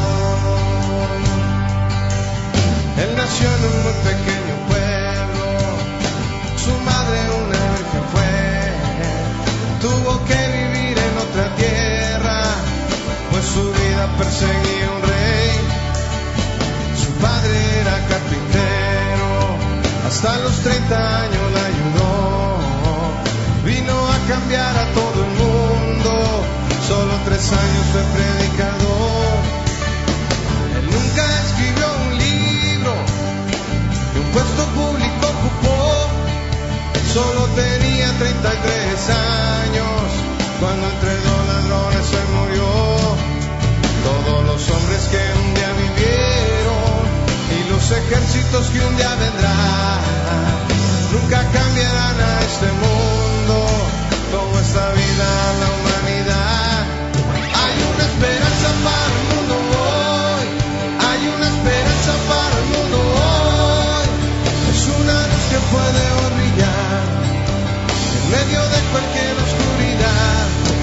Él nació en un muy pequeño pueblo, su madre una virgen fue, tuvo que vivir en otra tierra, pues su vida perseguía un rey. Su padre era carpintero, hasta los treinta años la ayudó, vino a cambiar a todo el mundo, solo tres años fue predicador. Él nunca escribió un libro, ni un puesto público ocupó, solo tenía treinta y tres años cuando entre dos ladrones se murió. Todos los hombres que un día vivieron y los ejércitos que un día vendrán nunca cambiarán a este mundo, como esta vida a la humanidad. Hay una esperanza para el mundo hoy, hay una esperanza para el mundo hoy, es una luz que puede brillar en medio de cualquier oscuridad.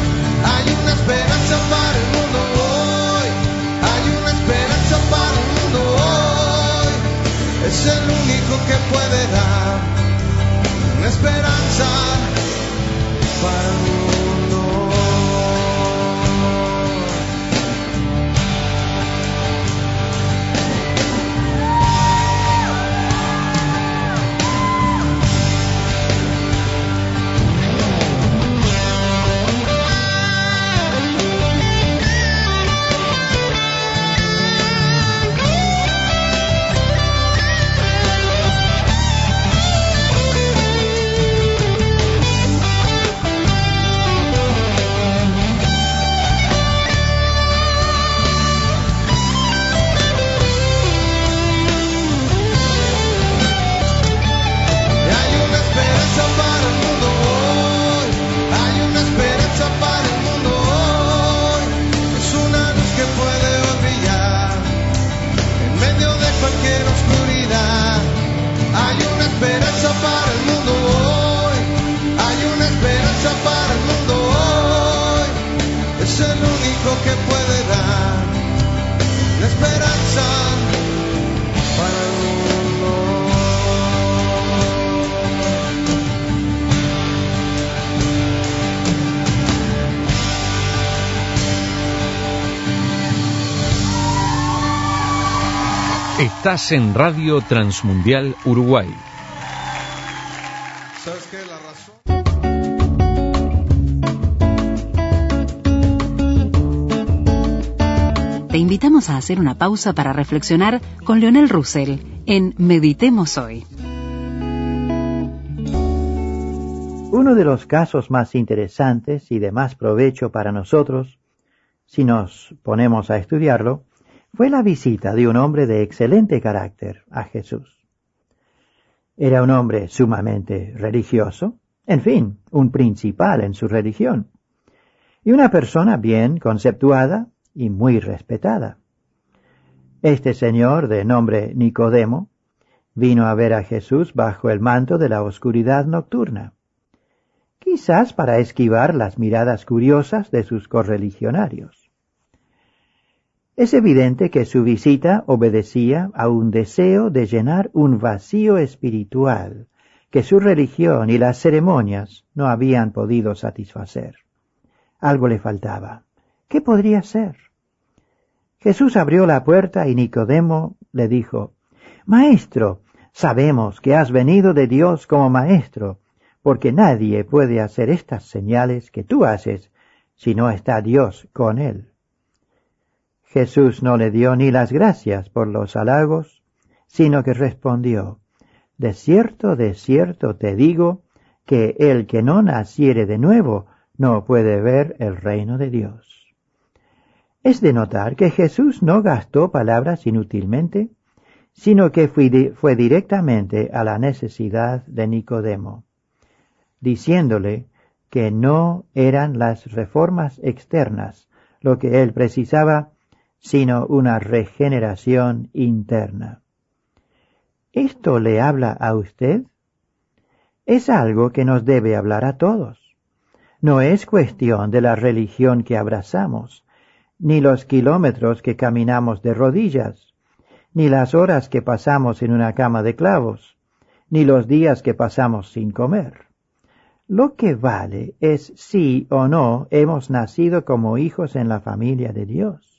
esperanza para el mundo hoy. Hay una esperanza para el mundo hoy. Es el único que puede dar una esperanza para el mundo. Que puede dar la esperanza para el mundo. Estás en Radio Transmundial Uruguay. ¿Sabes qué? La razón. Te invitamos a hacer una pausa para reflexionar con Leonel Russell en Meditemos Hoy. Uno de los casos más interesantes y de más provecho para nosotros, si nos ponemos a estudiarlo, fue la visita de un hombre de excelente carácter a Jesús. Era un hombre sumamente religioso, en fin, un principal en su religión, y una persona bien conceptuada y muy respetada. Este señor, de nombre Nicodemo, vino a ver a Jesús bajo el manto de la oscuridad nocturna, quizás para esquivar las miradas curiosas de sus correligionarios. Es evidente que su visita obedecía a un deseo de llenar un vacío espiritual que su religión y las ceremonias no habían podido satisfacer. Algo le faltaba. ¿Qué podría ser? Jesús abrió la puerta y Nicodemo le dijo: Maestro, sabemos que has venido de Dios como maestro, porque nadie puede hacer estas señales que tú haces si no está Dios con él. Jesús no le dio ni las gracias por los halagos, sino que respondió: De cierto, de cierto te digo, que el que no naciere de nuevo no puede ver el reino de Dios. Es de notar que Jesús no gastó palabras inútilmente, sino que fue, di- fue directamente a la necesidad de Nicodemo, diciéndole que no eran las reformas externas lo que él precisaba, sino una regeneración interna. ¿Esto le habla a usted? Es algo que nos debe hablar a todos. No es cuestión de la religión que abrazamos, ni los kilómetros que caminamos de rodillas, ni las horas que pasamos en una cama de clavos, ni los días que pasamos sin comer. Lo que vale es si o no hemos nacido como hijos en la familia de Dios.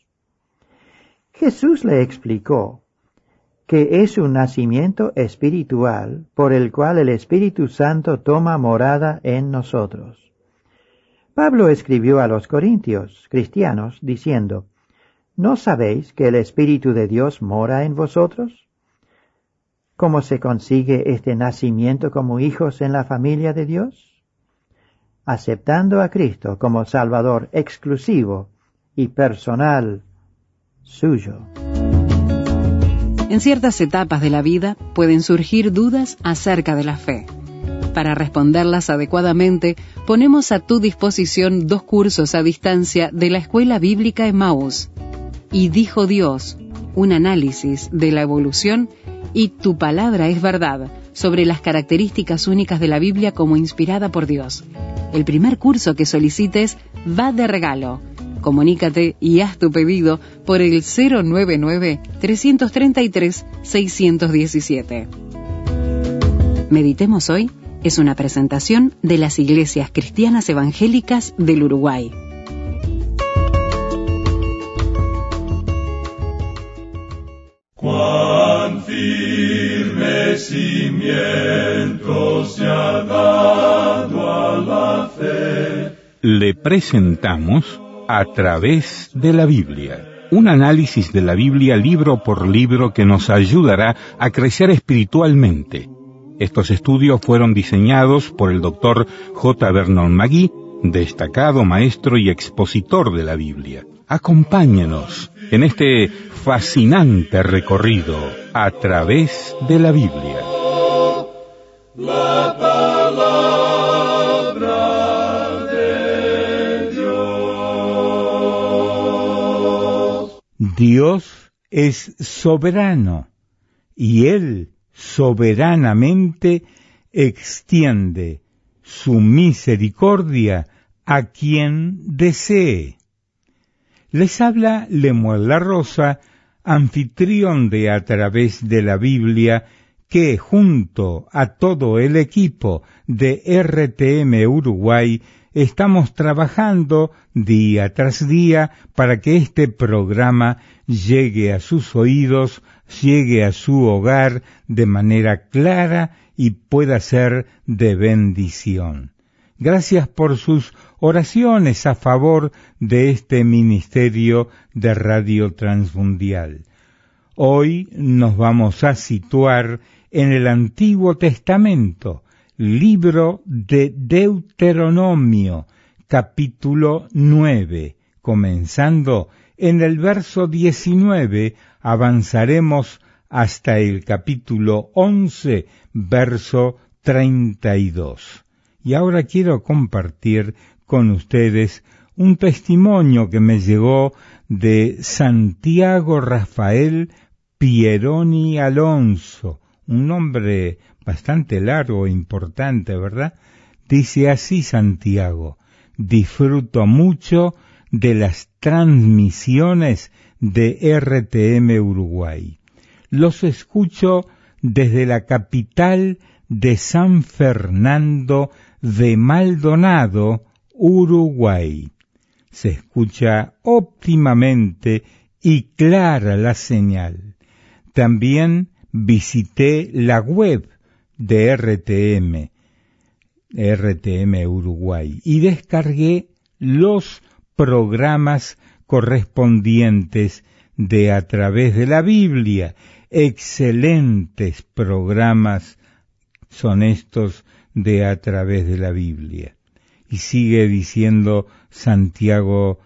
Jesús le explicó que es un nacimiento espiritual por el cual el Espíritu Santo toma morada en nosotros. Pablo escribió a los corintios, cristianos, diciendo: ¿No sabéis que el Espíritu de Dios mora en vosotros? ¿Cómo se consigue este nacimiento como hijos en la familia de Dios? Aceptando a Cristo como Salvador exclusivo y personal suyo. En ciertas etapas de la vida pueden surgir dudas acerca de la fe. Para responderlas adecuadamente, ponemos a tu disposición dos cursos a distancia de la Escuela Bíblica Emmaús. Y dijo Dios, un análisis de la evolución y Tu palabra es verdad, sobre las características únicas de la Biblia como inspirada por Dios. El primer curso que solicites va de regalo. Comunícate y haz tu pedido por el cero nueve nueve, tres tres tres, seis uno siete. Meditemos hoy es una presentación de las Iglesias Cristianas Evangélicas del Uruguay. Cuán firme cimiento se ha dado a la fe. Le presentamos A través de la Biblia, un análisis de la Biblia libro por libro que nos ayudará a crecer espiritualmente. Estos estudios fueron diseñados por el doctor J. Vernon McGee, destacado maestro y expositor de la Biblia. Acompáñenos en este fascinante recorrido a través de la Biblia. La palabra de Dios. Dios es soberano y Él soberanamente extiende su misericordia a quien desee. Les habla Lemuel La Rosa, anfitrión de A través de la Biblia, que junto a todo el equipo de R T M Uruguay estamos trabajando día tras día para que este programa llegue a sus oídos, llegue a su hogar de manera clara y pueda ser de bendición. Gracias por sus oraciones a favor de este ministerio de Radio Transmundial. Hoy nos vamos a situar en el Antiguo Testamento, libro de Deuteronomio, capítulo nueve, comenzando en el verso diecinueve, avanzaremos hasta el capítulo once, verso treinta y dos. Y ahora quiero compartir con ustedes un testimonio que me llegó de Santiago Rafael Pieroni Alonso, un nombre bastante largo e importante, ¿verdad? Dice así Santiago: disfruto mucho de las transmisiones de R T M Uruguay. Los escucho desde la capital de San Fernando de Maldonado, Uruguay. Se escucha óptimamente y clara la señal. También visité la web de R T M, R T M Uruguay, y descargué los programas correspondientes de A través de la Biblia. Excelentes programas son estos de A través de la Biblia. Y sigue diciendo Santiago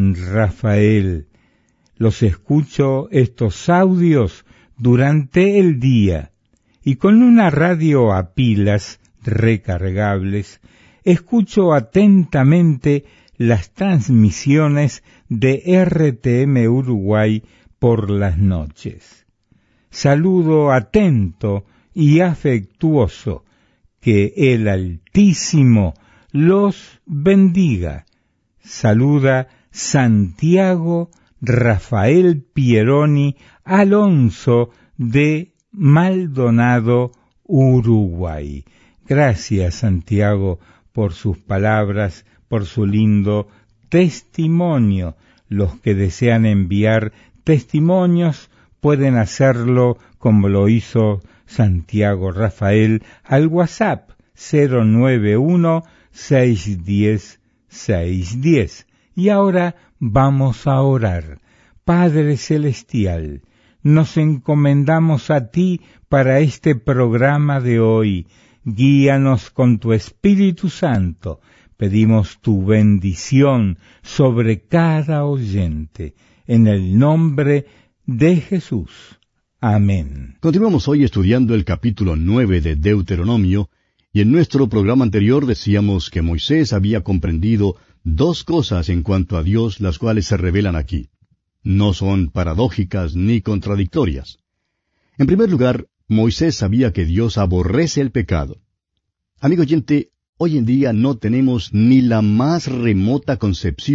Rafael: los escucho estos audios durante el día y con una radio a pilas recargables escucho atentamente las transmisiones de R T M Uruguay por las noches. Saludo atento y afectuoso. Que el Altísimo los bendiga. Saluda Santiago Rafael Pieroni Alonso de Maldonado, Uruguay. Gracias, Santiago, por sus palabras, por su lindo testimonio. Los que desean enviar testimonios pueden hacerlo como lo hizo Santiago Rafael al WhatsApp cero nueve uno, seis uno cero, seis uno cero. Y ahora vamos a orar. Padre Celestial, nos encomendamos a ti para este programa de hoy. Guíanos con tu Espíritu Santo. Pedimos tu bendición sobre cada oyente. En el nombre de Jesús. Amén. Continuamos hoy estudiando el capítulo nueve de Deuteronomio, y en nuestro programa anterior decíamos que Moisés había comprendido dos cosas en cuanto a Dios, las cuales se revelan aquí. No son paradójicas ni contradictorias. En primer lugar, Moisés sabía que Dios aborrece el pecado. Amigo oyente, hoy en día no tenemos ni la más remota concepción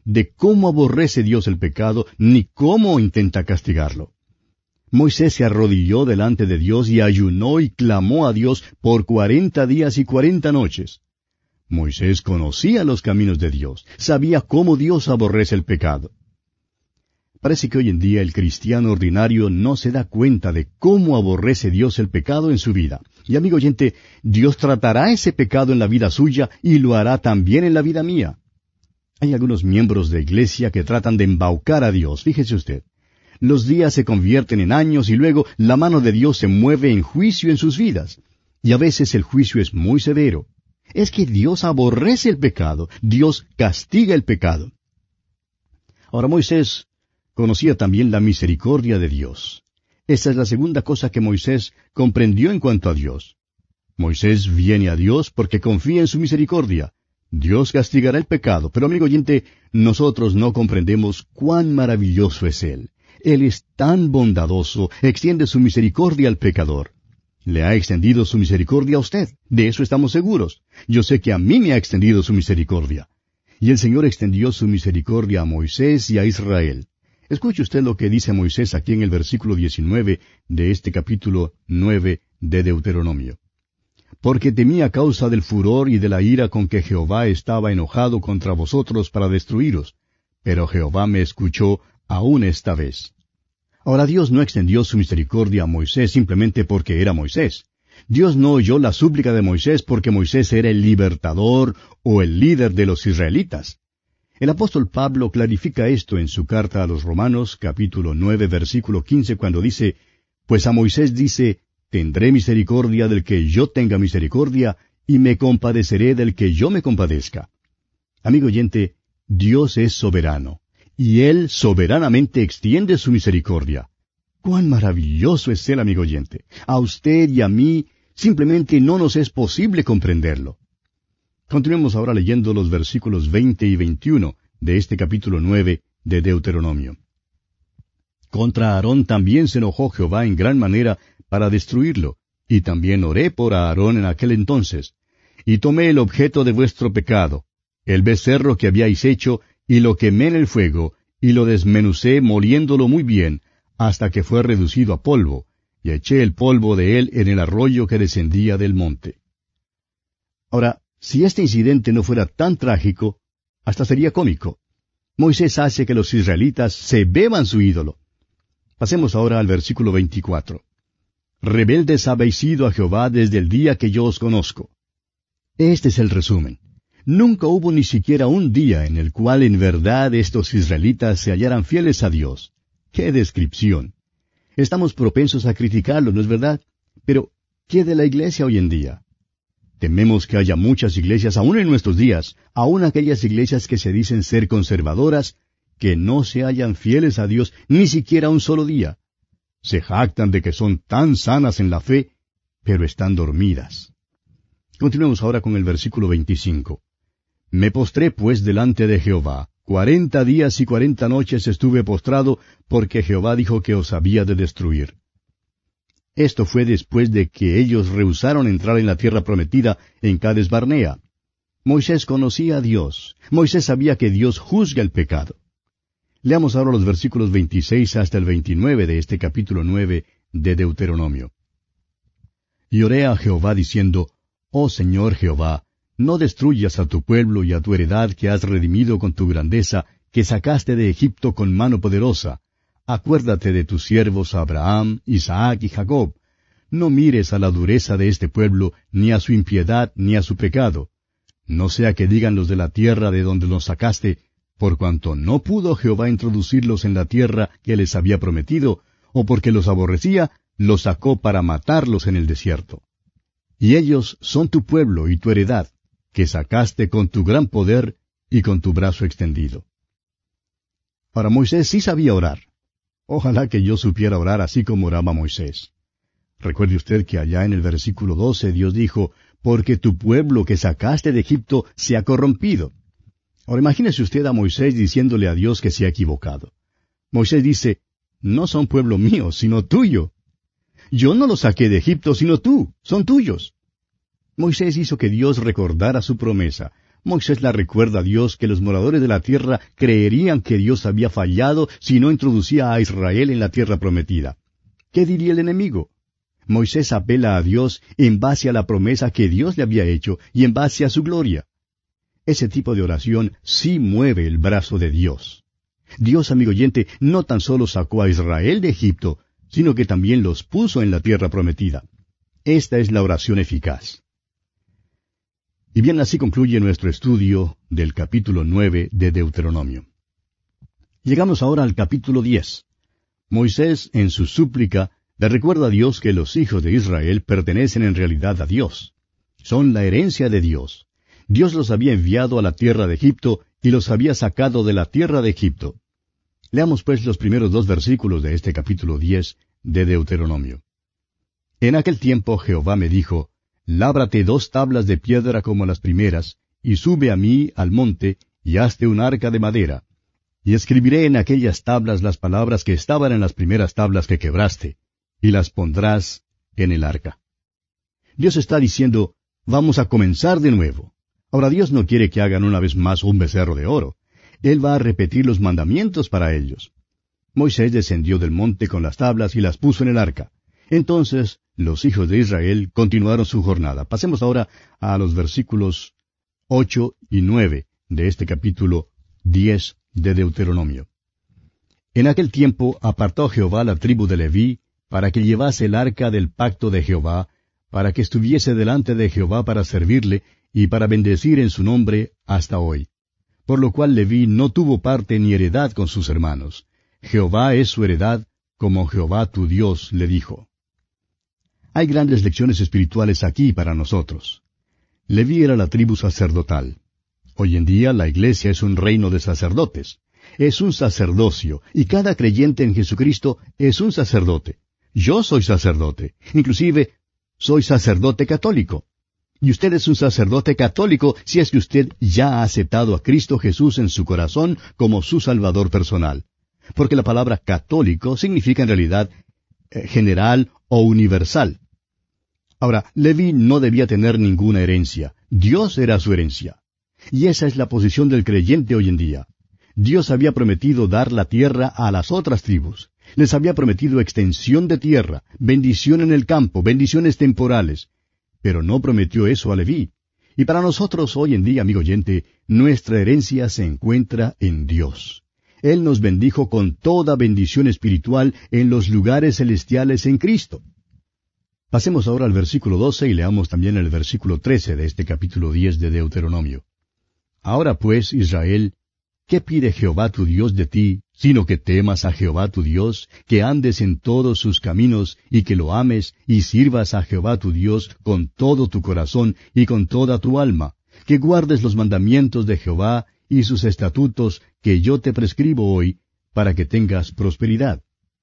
de cómo aborrece Dios el pecado, ni cómo intenta castigarlo. Moisés se arrodilló delante de Dios y ayunó y clamó a Dios por cuarenta días y cuarenta noches. Moisés conocía los caminos de Dios, sabía cómo Dios aborrece el pecado. Parece que hoy en día el cristiano ordinario no se da cuenta de cómo aborrece Dios el pecado en su vida. Y amigo oyente, Dios tratará ese pecado en la vida suya y lo hará también en la vida mía. Hay algunos miembros de iglesia que tratan de embaucar a Dios, fíjese usted. Los días se convierten en años y luego la mano de Dios se mueve en juicio en sus vidas. Y a veces el juicio es muy severo. Es que Dios aborrece el pecado, Dios castiga el pecado. Ahora Moisés conocía también la misericordia de Dios. Esa es la segunda cosa que Moisés comprendió en cuanto a Dios. Moisés viene a Dios porque confía en su misericordia. Dios castigará el pecado, pero amigo oyente, nosotros no comprendemos cuán maravilloso es Él. Él es tan bondadoso, extiende su misericordia al pecador. Le ha extendido su misericordia a usted, de eso estamos seguros. Yo sé que a mí me ha extendido su misericordia. Y el Señor extendió su misericordia a Moisés y a Israel. Escuche usted lo que dice Moisés aquí en el versículo diecinueve de este capítulo nueve de Deuteronomio. Porque temí a causa del furor y de la ira con que Jehová estaba enojado contra vosotros para destruiros, pero Jehová me escuchó aún esta vez. Ahora Dios no extendió su misericordia a Moisés simplemente porque era Moisés. Dios no oyó la súplica de Moisés porque Moisés era el libertador o el líder de los israelitas. El apóstol Pablo clarifica esto en su carta a los Romanos, capítulo nueve, versículo quince, cuando dice, Pues a Moisés dice, Tendré misericordia del que yo tenga misericordia, y me compadeceré del que yo me compadezca. Amigo oyente, Dios es soberano, y Él soberanamente extiende su misericordia. ¡Cuán maravilloso es Él, amigo oyente! A usted y a mí simplemente no nos es posible comprenderlo. Continuemos ahora leyendo los versículos veinte y veintiuno de este capítulo nueve de Deuteronomio. Contra Aarón también se enojó Jehová en gran manera para destruirlo, y también oré por Aarón en aquel entonces. Y tomé el objeto de vuestro pecado, el becerro que habíais hecho, y lo quemé en el fuego, y lo desmenucé moliéndolo muy bien, hasta que fue reducido a polvo, y eché el polvo de él en el arroyo que descendía del monte. Ahora, si este incidente no fuera tan trágico, hasta sería cómico. Moisés hace que los israelitas se beban su ídolo. Pasemos ahora al versículo veinticuatro. Rebeldes habéis sido a Jehová desde el día que yo os conozco. Este es el resumen. Nunca hubo ni siquiera un día en el cual en verdad estos israelitas se hallaran fieles a Dios. ¡Qué descripción! Estamos propensos a criticarlo, ¿no es verdad? Pero, ¿qué de la iglesia hoy en día? Tememos que haya muchas iglesias, aún en nuestros días, aún aquellas iglesias que se dicen ser conservadoras, que no se hallan fieles a Dios ni siquiera un solo día. Se jactan de que son tan sanas en la fe, pero están dormidas. Continuemos ahora con el versículo veinticinco. Me postré pues delante de Jehová. Cuarenta días y cuarenta noches estuve postrado, porque Jehová dijo que os había de destruir. Esto fue después de que ellos rehusaron entrar en la tierra prometida en Cades Barnea. Moisés conocía a Dios. Moisés sabía que Dios juzga el pecado. Leamos ahora los versículos veintiséis hasta el veintinueve de este capítulo nueve de Deuteronomio. Y oré a Jehová diciendo, Oh Señor Jehová, no destruyas a tu pueblo y a tu heredad que has redimido con tu grandeza, que sacaste de Egipto con mano poderosa. Acuérdate de tus siervos Abraham, Isaac y Jacob. No mires a la dureza de este pueblo, ni a su impiedad, ni a su pecado. No sea que digan los de la tierra de donde los sacaste, por cuanto no pudo Jehová introducirlos en la tierra que les había prometido, o porque los aborrecía, los sacó para matarlos en el desierto. Y ellos son tu pueblo y tu heredad, que sacaste con tu gran poder y con tu brazo extendido. Ahora Moisés sí sabía orar. Ojalá que yo supiera orar así como oraba Moisés. Recuerde usted que allá en el versículo doce Dios dijo, porque tu pueblo que sacaste de Egipto se ha corrompido. Ahora imagínese usted a Moisés diciéndole a Dios que se ha equivocado. Moisés dice, no son pueblo mío, sino tuyo. Yo no los saqué de Egipto, sino tú, son tuyos. Moisés hizo que Dios recordara su promesa. Moisés le recuerda a Dios que los moradores de la tierra creerían que Dios había fallado si no introducía a Israel en la tierra prometida. ¿Qué diría el enemigo? Moisés apela a Dios en base a la promesa que Dios le había hecho y en base a su gloria. Ese tipo de oración sí mueve el brazo de Dios. Dios, amigo oyente, no tan solo sacó a Israel de Egipto, sino que también los puso en la tierra prometida. Esta es la oración eficaz. Y bien, así concluye nuestro estudio del capítulo nueve de Deuteronomio. Llegamos ahora al capítulo diez. Moisés, en su súplica, le recuerda a Dios que los hijos de Israel pertenecen en realidad a Dios. Son la herencia de Dios. Dios los había enviado a la tierra de Egipto y los había sacado de la tierra de Egipto. Leamos pues los primeros dos versículos de este capítulo diez de Deuteronomio. En aquel tiempo Jehová me dijo, Lábrate dos tablas de piedra como las primeras, y sube a mí al monte, y hazte un arca de madera. Y escribiré en aquellas tablas las palabras que estaban en las primeras tablas que quebraste, y las pondrás en el arca. Dios está diciendo, vamos a comenzar de nuevo. Ahora Dios no quiere que hagan una vez más un becerro de oro. Él va a repetir los mandamientos para ellos. Moisés descendió del monte con las tablas y las puso en el arca. Entonces los hijos de Israel continuaron su jornada. Pasemos ahora a los versículos ocho y nueve de este capítulo diez de Deuteronomio. En aquel tiempo apartó Jehová la tribu de Leví para que llevase el arca del pacto de Jehová, para que estuviese delante de Jehová para servirle y para bendecir en su nombre hasta hoy. Por lo cual Leví no tuvo parte ni heredad con sus hermanos. Jehová es su heredad, como Jehová tu Dios le dijo. Hay grandes lecciones espirituales aquí para nosotros. Leví era la tribu sacerdotal. Hoy en día la iglesia es un reino de sacerdotes. Es un sacerdocio, y cada creyente en Jesucristo es un sacerdote. Yo soy sacerdote. Inclusive, soy sacerdote católico. Y usted es un sacerdote católico si es que usted ya ha aceptado a Cristo Jesús en su corazón como su Salvador personal. Porque la palabra católico significa en realidad eh, general o universal. Ahora, Leví no debía tener ninguna herencia. Dios era su herencia. Y esa es la posición del creyente hoy en día. Dios había prometido dar la tierra a las otras tribus. Les había prometido extensión de tierra, bendición en el campo, bendiciones temporales. Pero no prometió eso a Leví. Y para nosotros hoy en día, amigo oyente, nuestra herencia se encuentra en Dios. Él nos bendijo con toda bendición espiritual en los lugares celestiales en Cristo. Pasemos ahora al versículo doce y leamos también el versículo trece de este capítulo diez de Deuteronomio. Ahora pues, Israel, ¿qué pide Jehová tu Dios de ti, sino que temas a Jehová tu Dios, que andes en todos sus caminos, y que lo ames, y sirvas a Jehová tu Dios con todo tu corazón y con toda tu alma, que guardes los mandamientos de Jehová y sus estatutos que yo te prescribo hoy, para que tengas prosperidad?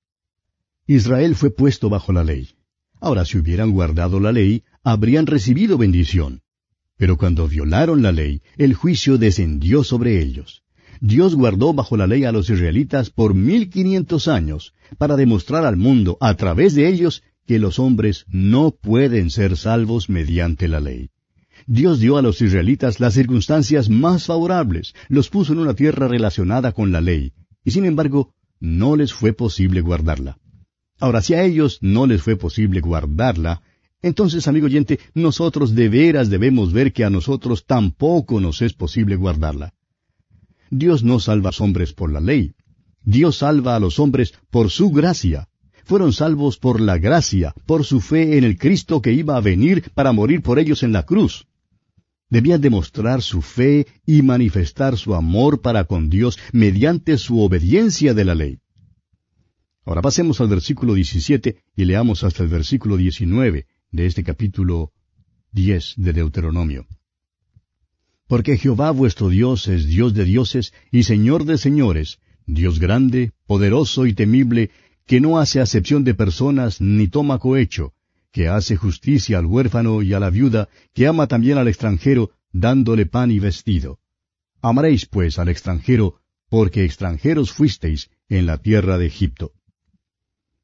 Israel fue puesto bajo la ley. Ahora, si hubieran guardado la ley, habrían recibido bendición. Pero cuando violaron la ley, el juicio descendió sobre ellos. Dios guardó bajo la ley a los israelitas por mil quinientos años, para demostrar al mundo, a través de ellos, que los hombres no pueden ser salvos mediante la ley. Dios dio a los israelitas las circunstancias más favorables, los puso en una tierra relacionada con la ley, y sin embargo, no les fue posible guardarla. Ahora, si a ellos no les fue posible guardarla, entonces, amigo oyente, nosotros de veras debemos ver que a nosotros tampoco nos es posible guardarla. Dios no salva a los hombres por la ley. Dios salva a los hombres por su gracia. Fueron salvos por la gracia, por su fe en el Cristo que iba a venir para morir por ellos en la cruz. Debían demostrar su fe y manifestar su amor para con Dios mediante su obediencia de la ley. Ahora pasemos al versículo diecisiete y leamos hasta el versículo diecinueve de este capítulo diez de Deuteronomio. Porque Jehová vuestro Dios es Dios de dioses y Señor de señores, Dios grande, poderoso y temible, que no hace acepción de personas ni toma cohecho, que hace justicia al huérfano y a la viuda, que ama también al extranjero, dándole pan y vestido. Amaréis pues al extranjero, porque extranjeros fuisteis en la tierra de Egipto.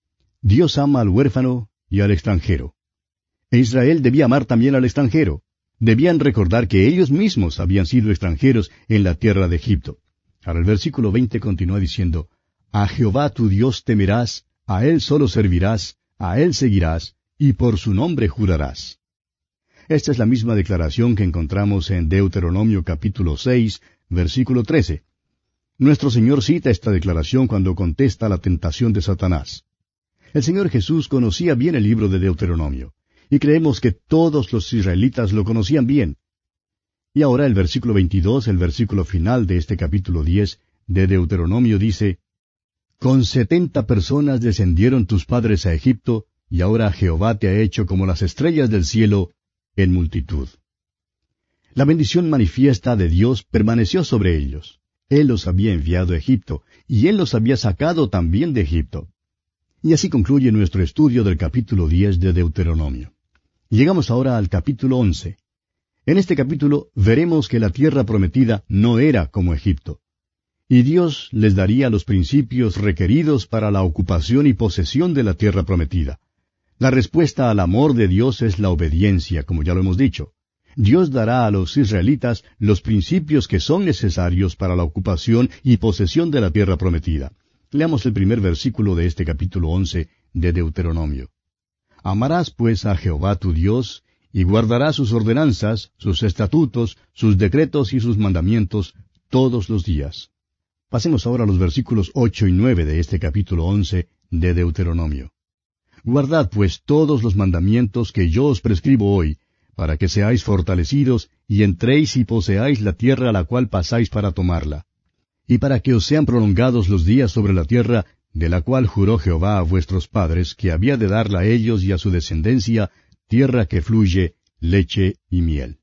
Dios ama al huérfano y al extranjero. E Israel debía amar también al extranjero. Debían recordar que ellos mismos habían sido extranjeros en la tierra de Egipto. Ahora el versículo veinte continúa diciendo, A Jehová tu Dios temerás, a Él solo servirás, a Él seguirás, y por su nombre jurarás. Esta es la misma declaración que encontramos en Deuteronomio capítulo seis, versículo trece. Nuestro Señor cita esta declaración cuando contesta a la tentación de Satanás. El Señor Jesús conocía bien el libro de Deuteronomio, y creemos que todos los israelitas lo conocían bien. Y ahora el versículo veintidós, el versículo final de este capítulo diez de Deuteronomio dice, Con setenta personas descendieron tus padres a Egipto, y ahora Jehová te ha hecho como las estrellas del cielo en multitud. La bendición manifiesta de Dios permaneció sobre ellos. Él los había enviado a Egipto, y Él los había sacado también de Egipto. Y así concluye nuestro estudio del capítulo diez de Deuteronomio. Llegamos ahora al capítulo once. En este capítulo veremos que la tierra prometida no era como Egipto. Y Dios les daría los principios requeridos para la ocupación y posesión de la tierra prometida. La respuesta al amor de Dios es la obediencia, como ya lo hemos dicho. Dios dará a los israelitas los principios que son necesarios para la ocupación y posesión de la tierra prometida. Leamos el primer versículo de este capítulo once de Deuteronomio. Amarás pues a Jehová tu Dios, y guardarás sus ordenanzas, sus estatutos, sus decretos y sus mandamientos todos los días. Pasemos ahora a los versículos ocho y nueve de este capítulo once de Deuteronomio. Guardad pues todos los mandamientos que yo os prescribo hoy, para que seáis fortalecidos y entréis y poseáis la tierra a la cual pasáis para tomarla, y para que os sean prolongados los días sobre la tierra, de la cual juró Jehová a vuestros padres, que había de darla a ellos y a su descendencia, tierra que fluye leche y miel.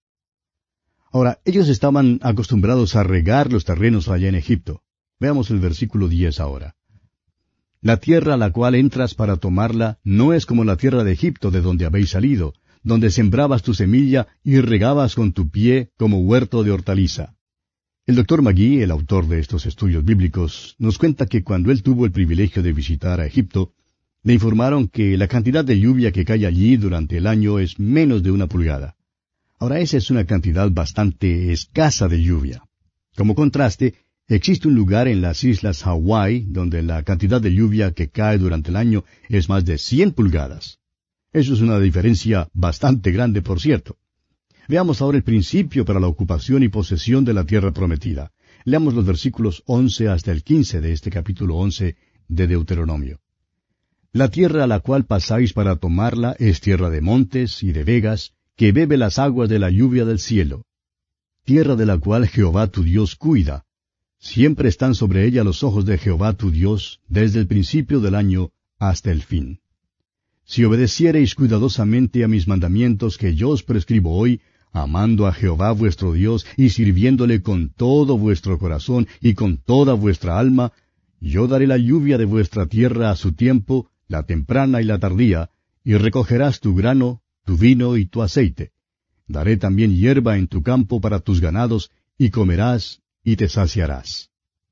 Ahora, ellos estaban acostumbrados a regar los terrenos allá en Egipto. Veamos el versículo diez ahora. La tierra a la cual entras para tomarla no es como la tierra de Egipto de donde habéis salido, donde sembrabas tu semilla y regabas con tu pie como huerto de hortaliza. El doctor Magui, el autor de estos estudios bíblicos, nos cuenta que cuando él tuvo el privilegio de visitar a Egipto, le informaron que la cantidad de lluvia que cae allí durante el año es menos de una pulgada. Ahora esa es una cantidad bastante escasa de lluvia. Como contraste, existe un lugar en las islas Hawái donde la cantidad de lluvia que cae durante el año es más de cien pulgadas. Eso es una diferencia bastante grande, por cierto. Veamos ahora el principio para la ocupación y posesión de la tierra prometida. Leamos los versículos once hasta el quince de este capítulo once de Deuteronomio. La tierra a la cual pasáis para tomarla es tierra de montes y de vegas, que bebe las aguas de la lluvia del cielo. Tierra de la cual Jehová tu Dios cuida. Siempre están sobre ella los ojos de Jehová tu Dios, desde el principio del año hasta el fin. Si obedeciereis cuidadosamente a mis mandamientos que yo os prescribo hoy, amando a Jehová vuestro Dios y sirviéndole con todo vuestro corazón y con toda vuestra alma, yo daré la lluvia de vuestra tierra a su tiempo, la temprana y la tardía, y recogerás tu grano, tu vino y tu aceite. Daré también hierba en tu campo para tus ganados, y comerás y te saciarás.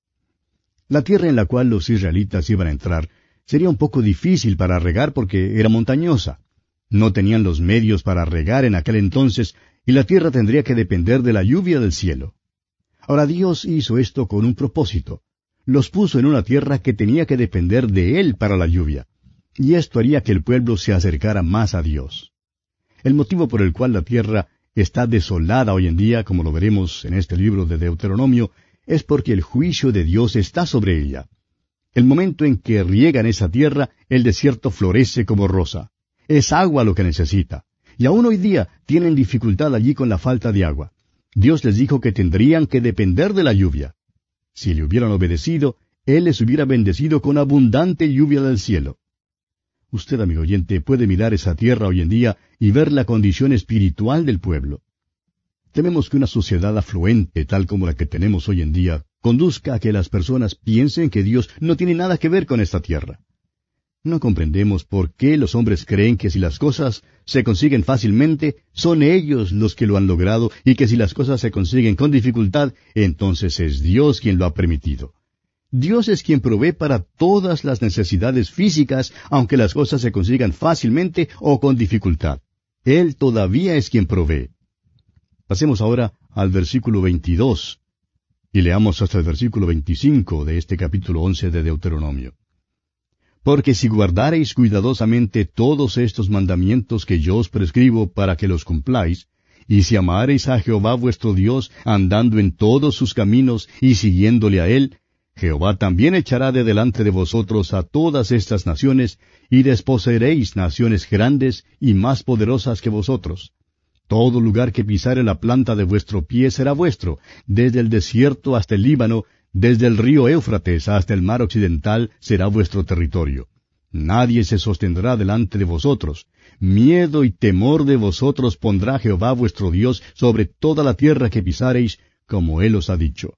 La tierra en la cual los israelitas iban a entrar sería un poco difícil para regar porque era montañosa. No tenían los medios para regar en aquel entonces, y la tierra tendría que depender de la lluvia del cielo. Ahora Dios hizo esto con un propósito. Los puso en una tierra que tenía que depender de Él para la lluvia, y esto haría que el pueblo se acercara más a Dios. El motivo por el cual la tierra está desolada hoy en día, como lo veremos en este libro de Deuteronomio, es porque el juicio de Dios está sobre ella. El momento en que riegan esa tierra, el desierto florece como rosa. Es agua lo que necesita. Y aún hoy día tienen dificultad allí con la falta de agua. Dios les dijo que tendrían que depender de la lluvia. Si le hubieran obedecido, Él les hubiera bendecido con abundante lluvia del cielo. Usted, amigo oyente, puede mirar esa tierra hoy en día y ver la condición espiritual del pueblo. Tememos que una sociedad afluente, tal como la que tenemos hoy en día, conduzca a que las personas piensen que Dios no tiene nada que ver con esta tierra. No comprendemos por qué los hombres creen que si las cosas se consiguen fácilmente, son ellos los que lo han logrado, y que si las cosas se consiguen con dificultad, entonces es Dios quien lo ha permitido. Dios es quien provee para todas las necesidades físicas, aunque las cosas se consigan fácilmente o con dificultad. Él todavía es quien provee. Pasemos ahora al versículo veintidós y leamos hasta el versículo veinticinco de este capítulo once de Deuteronomio. Porque si guardareis cuidadosamente todos estos mandamientos que yo os prescribo para que los cumpláis, y si amareis a Jehová vuestro Dios, andando en todos sus caminos y siguiéndole a él, Jehová también echará de delante de vosotros a todas estas naciones, y desposeeréis naciones grandes y más poderosas que vosotros. Todo lugar que pisare la planta de vuestro pie será vuestro, desde el desierto hasta el Líbano, desde el río Éufrates hasta el mar occidental será vuestro territorio. Nadie se sostendrá delante de vosotros. Miedo y temor de vosotros pondrá Jehová vuestro Dios sobre toda la tierra que pisareis, como él os ha dicho.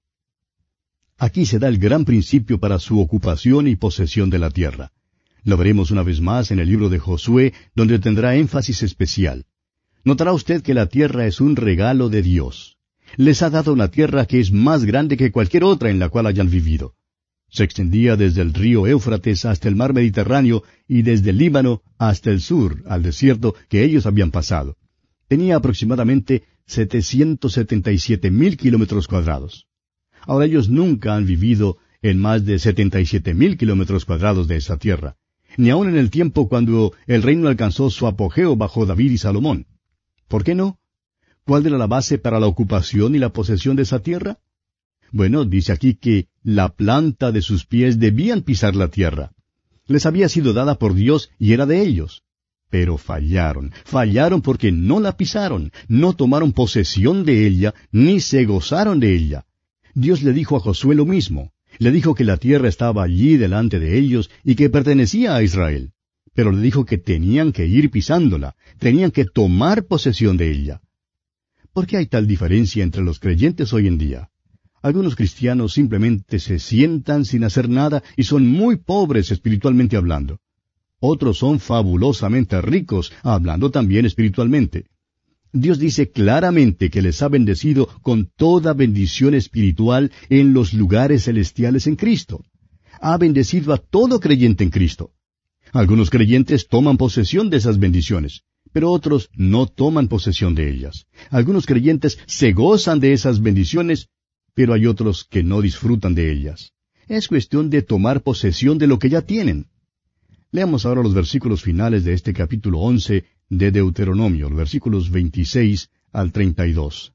Aquí se da el gran principio para su ocupación y posesión de la tierra. Lo veremos una vez más en el libro de Josué, donde tendrá énfasis especial. Notará usted que la tierra es un regalo de Dios. Les ha dado una tierra que es más grande que cualquier otra en la cual hayan vivido. Se extendía desde el río Éufrates hasta el mar Mediterráneo y desde el Líbano hasta el sur, al desierto que ellos habían pasado. Tenía aproximadamente setecientos setenta y siete mil kilómetros cuadrados. Ahora ellos nunca han vivido en más de setenta y siete mil kilómetros cuadrados de esa tierra, ni aun en el tiempo cuando el reino alcanzó su apogeo bajo David y Salomón. ¿Por qué no? ¿Cuál era la base para la ocupación y la posesión de esa tierra? Bueno, dice aquí que la planta de sus pies debían pisar la tierra. Les había sido dada por Dios y era de ellos. Pero fallaron, fallaron porque no la pisaron, no tomaron posesión de ella, ni se gozaron de ella. Dios le dijo a Josué lo mismo. Le dijo que la tierra estaba allí delante de ellos y que pertenecía a Israel. Pero le dijo que tenían que ir pisándola, tenían que tomar posesión de ella. ¿Por qué hay tal diferencia entre los creyentes hoy en día? Algunos cristianos simplemente se sientan sin hacer nada y son muy pobres espiritualmente hablando. Otros son fabulosamente ricos, hablando también espiritualmente. Dios dice claramente que les ha bendecido con toda bendición espiritual en los lugares celestiales en Cristo. Ha bendecido a todo creyente en Cristo. Algunos creyentes toman posesión de esas bendiciones, pero otros no toman posesión de ellas. Algunos creyentes se gozan de esas bendiciones, pero hay otros que no disfrutan de ellas. Es cuestión de tomar posesión de lo que ya tienen. Leamos ahora los versículos finales de este capítulo once de Deuteronomio, los versículos veintiséis al treinta y dos.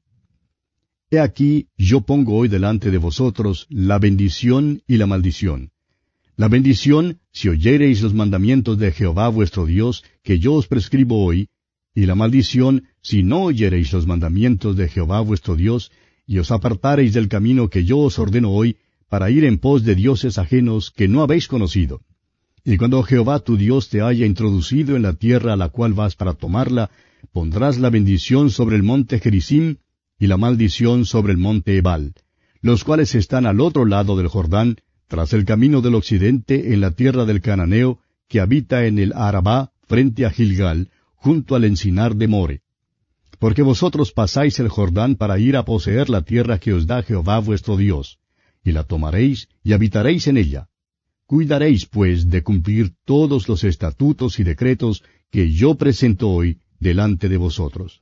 He aquí, yo pongo hoy delante de vosotros la bendición y la maldición. La bendición, si oyereis los mandamientos de Jehová vuestro Dios, que yo os prescribo hoy, y la maldición, si no oyereis los mandamientos de Jehová vuestro Dios, y os apartareis del camino que yo os ordeno hoy, para ir en pos de dioses ajenos que no habéis conocido. Y cuando Jehová tu Dios te haya introducido en la tierra a la cual vas para tomarla, pondrás la bendición sobre el monte Gerizim, y la maldición sobre el monte Ebal, los cuales están al otro lado del Jordán, tras el camino del occidente, en la tierra del Cananeo, que habita en el Arabá, frente a Gilgal, junto al encinar de More. Porque vosotros pasáis el Jordán para ir a poseer la tierra que os da Jehová vuestro Dios, y la tomaréis y habitaréis en ella. Cuidaréis, pues, de cumplir todos los estatutos y decretos que yo presento hoy delante de vosotros.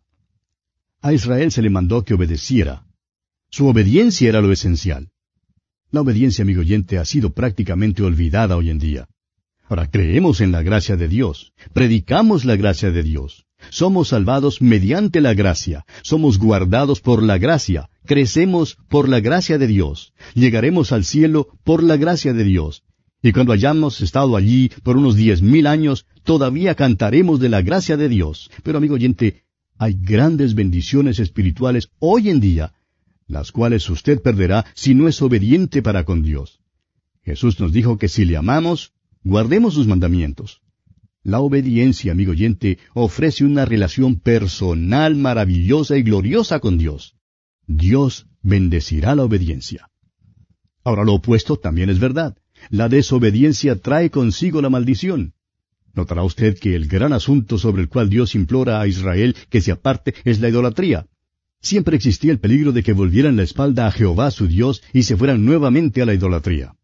A Israel se le mandó que obedeciera. Su obediencia era lo esencial. La obediencia, amigo oyente, ha sido prácticamente olvidada hoy en día. Ahora, creemos en la gracia de Dios, predicamos la gracia de Dios, somos salvados mediante la gracia, somos guardados por la gracia, crecemos por la gracia de Dios, llegaremos al cielo por la gracia de Dios, y cuando hayamos estado allí por unos diez mil años, todavía cantaremos de la gracia de Dios. Pero, amigo oyente, hay grandes bendiciones espirituales hoy en día, las cuales usted perderá si no es obediente para con Dios. Jesús nos dijo que si le amamos, guardemos sus mandamientos. La obediencia, amigo oyente, ofrece una relación personal maravillosa y gloriosa con Dios. Dios bendecirá la obediencia. Ahora, lo opuesto también es verdad. La desobediencia trae consigo la maldición. Notará usted que el gran asunto sobre el cual Dios implora a Israel que se aparte es la idolatría. Siempre existía el peligro de que volvieran la espalda a Jehová su Dios y se fueran nuevamente a la idolatría.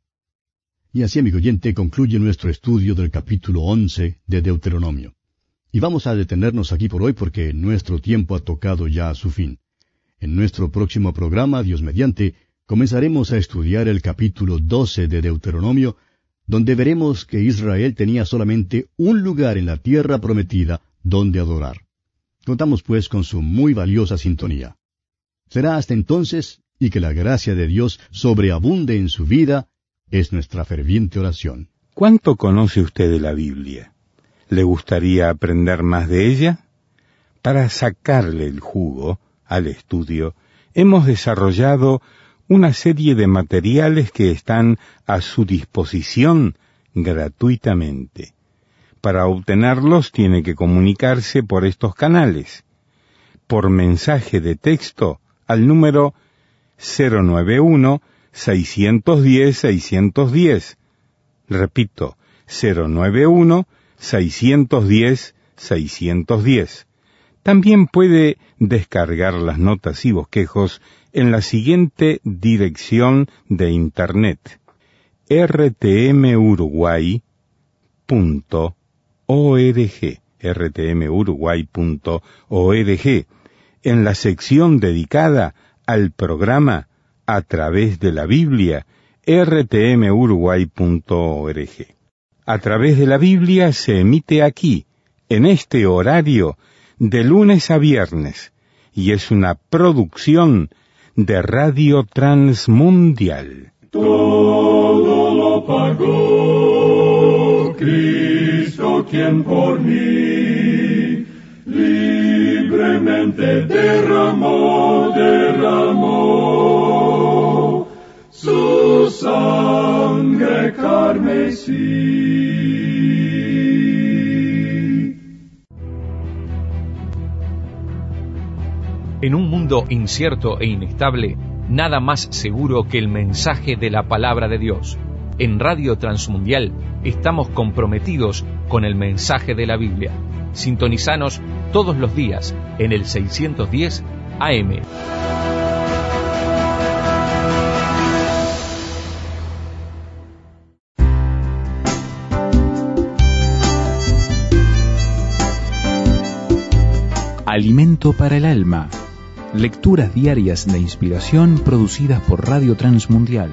Y así, amigo oyente, concluye nuestro estudio del capítulo once de Deuteronomio. Y vamos a detenernos aquí por hoy porque nuestro tiempo ha tocado ya a su fin. En nuestro próximo programa, Dios mediante, comenzaremos a estudiar el capítulo doce de Deuteronomio, donde veremos que Israel tenía solamente un lugar en la tierra prometida donde adorar. Contamos pues con su muy valiosa sintonía. Será hasta entonces, y que la gracia de Dios sobreabunde en su vida, es nuestra ferviente oración. ¿Cuánto conoce usted de la Biblia? ¿Le gustaría aprender más de ella? Para sacarle el jugo al estudio, hemos desarrollado una serie de materiales que están a su disposición gratuitamente. Para obtenerlos tiene que comunicarse por estos canales. Por mensaje de texto al número cero nueve uno, seis uno cero, seis uno cero. Repito, cero nueve uno, seis uno cero, seis uno cero. También puede descargar las notas y bosquejos en la siguiente dirección de internet: r t m uruguay punto org, r t m uruguay punto org, en la sección dedicada al programa A través de la Biblia, r t m uruguay punto org. A través de la Biblia se emite aquí, en este horario, de lunes a viernes, y es una producción de Radio Transmundial. Todo lo pagó Cristo, quien por mí libremente derramó, derramó su sangre carmesí. En un mundo incierto e inestable, nada más seguro que el mensaje de la palabra de Dios. En Radio Transmundial estamos comprometidos con el mensaje de la Biblia. Sintonizanos todos los días en el seiscientos diez A M. Alimento para el alma. Lecturas diarias de inspiración producidas por Radio Transmundial.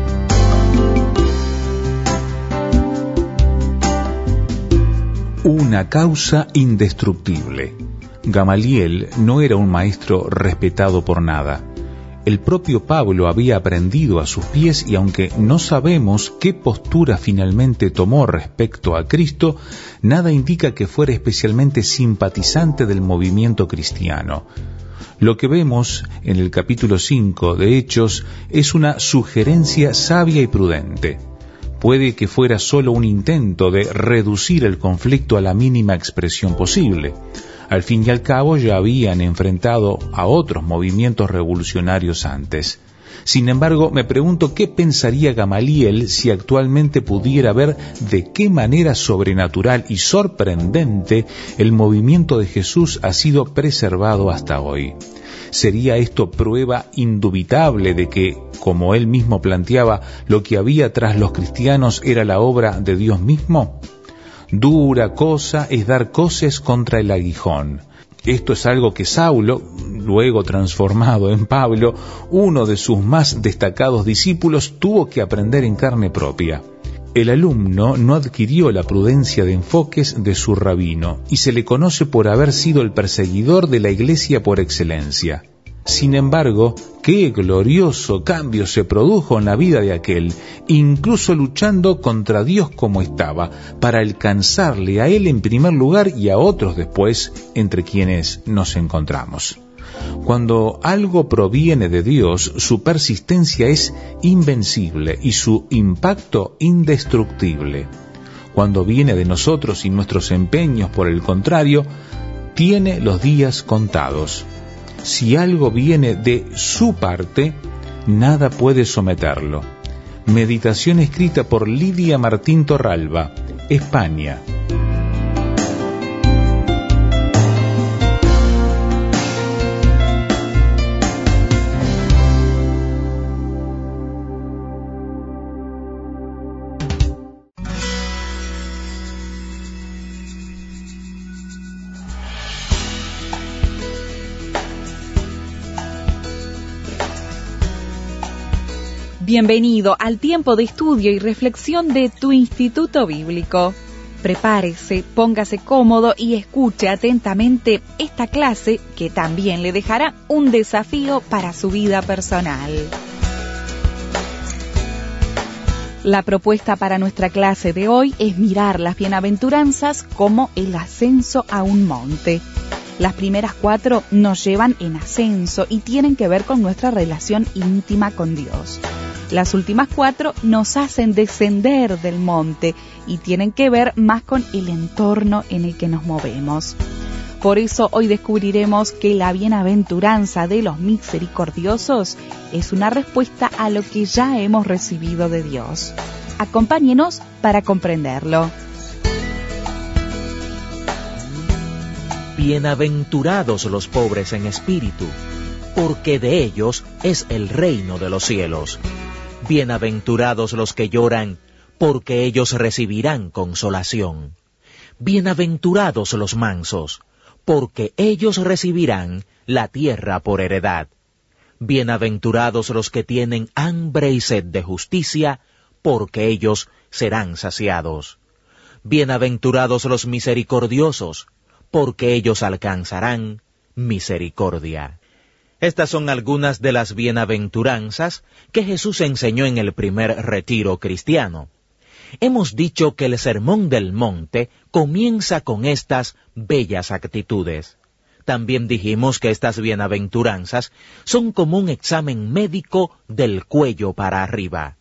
Una causa indestructible. Gamaliel no era un maestro respetado por nada. El propio Pablo había aprendido a sus pies y aunque no sabemos qué postura finalmente tomó respecto a Cristo, nada indica que fuera especialmente simpatizante del movimiento cristiano. Lo que vemos en el capítulo cinco de Hechos es una sugerencia sabia y prudente. Puede que fuera solo un intento de reducir el conflicto a la mínima expresión posible. Al fin y al cabo ya habían enfrentado a otros movimientos revolucionarios antes. Sin embargo, me pregunto qué pensaría Gamaliel si actualmente pudiera ver de qué manera sobrenatural y sorprendente el movimiento de Jesús ha sido preservado hasta hoy. ¿Sería esto prueba indubitable de que, como él mismo planteaba, lo que había tras los cristianos era la obra de Dios mismo? Dura cosa es dar coces contra el aguijón. Esto es algo que Saulo, luego transformado en Pablo, uno de sus más destacados discípulos, tuvo que aprender en carne propia. El alumno no adquirió la prudencia de enfoques de su rabino y se le conoce por haber sido el perseguidor de la iglesia por excelencia. Sin embargo, qué glorioso cambio se produjo en la vida de aquel, incluso luchando contra Dios como estaba, para alcanzarle a él en primer lugar y a otros después, entre quienes nos encontramos. Cuando algo proviene de Dios, su persistencia es invencible y su impacto indestructible. Cuando viene de nosotros y nuestros empeños, por el contrario, tiene los días contados. Si algo viene de su parte, nada puede someterlo. Meditación escrita por Lidia Martín Torralba, España. Bienvenido al tiempo de estudio y reflexión de tu Instituto Bíblico. Prepárese, póngase cómodo y escuche atentamente esta clase que también le dejará un desafío para su vida personal. La propuesta para nuestra clase de hoy es mirar las bienaventuranzas como el ascenso a un monte. Las primeras cuatro nos llevan en ascenso y tienen que ver con nuestra relación íntima con Dios. Las últimas cuatro nos hacen descender del monte y tienen que ver más con el entorno en el que nos movemos. Por eso hoy descubriremos que la bienaventuranza de los misericordiosos es una respuesta a lo que ya hemos recibido de Dios. Acompáñenos para comprenderlo. Bienaventurados los pobres en espíritu, porque de ellos es el reino de los cielos. Bienaventurados los que lloran, porque ellos recibirán consolación. Bienaventurados los mansos, porque ellos recibirán la tierra por heredad. Bienaventurados los que tienen hambre y sed de justicia, porque ellos serán saciados. Bienaventurados los misericordiosos, porque ellos alcanzarán misericordia. Estas son algunas de las bienaventuranzas que Jesús enseñó en el primer retiro cristiano. Hemos dicho que el Sermón del Monte comienza con estas bellas actitudes. También dijimos que estas bienaventuranzas son como un examen médico del cuello para arriba.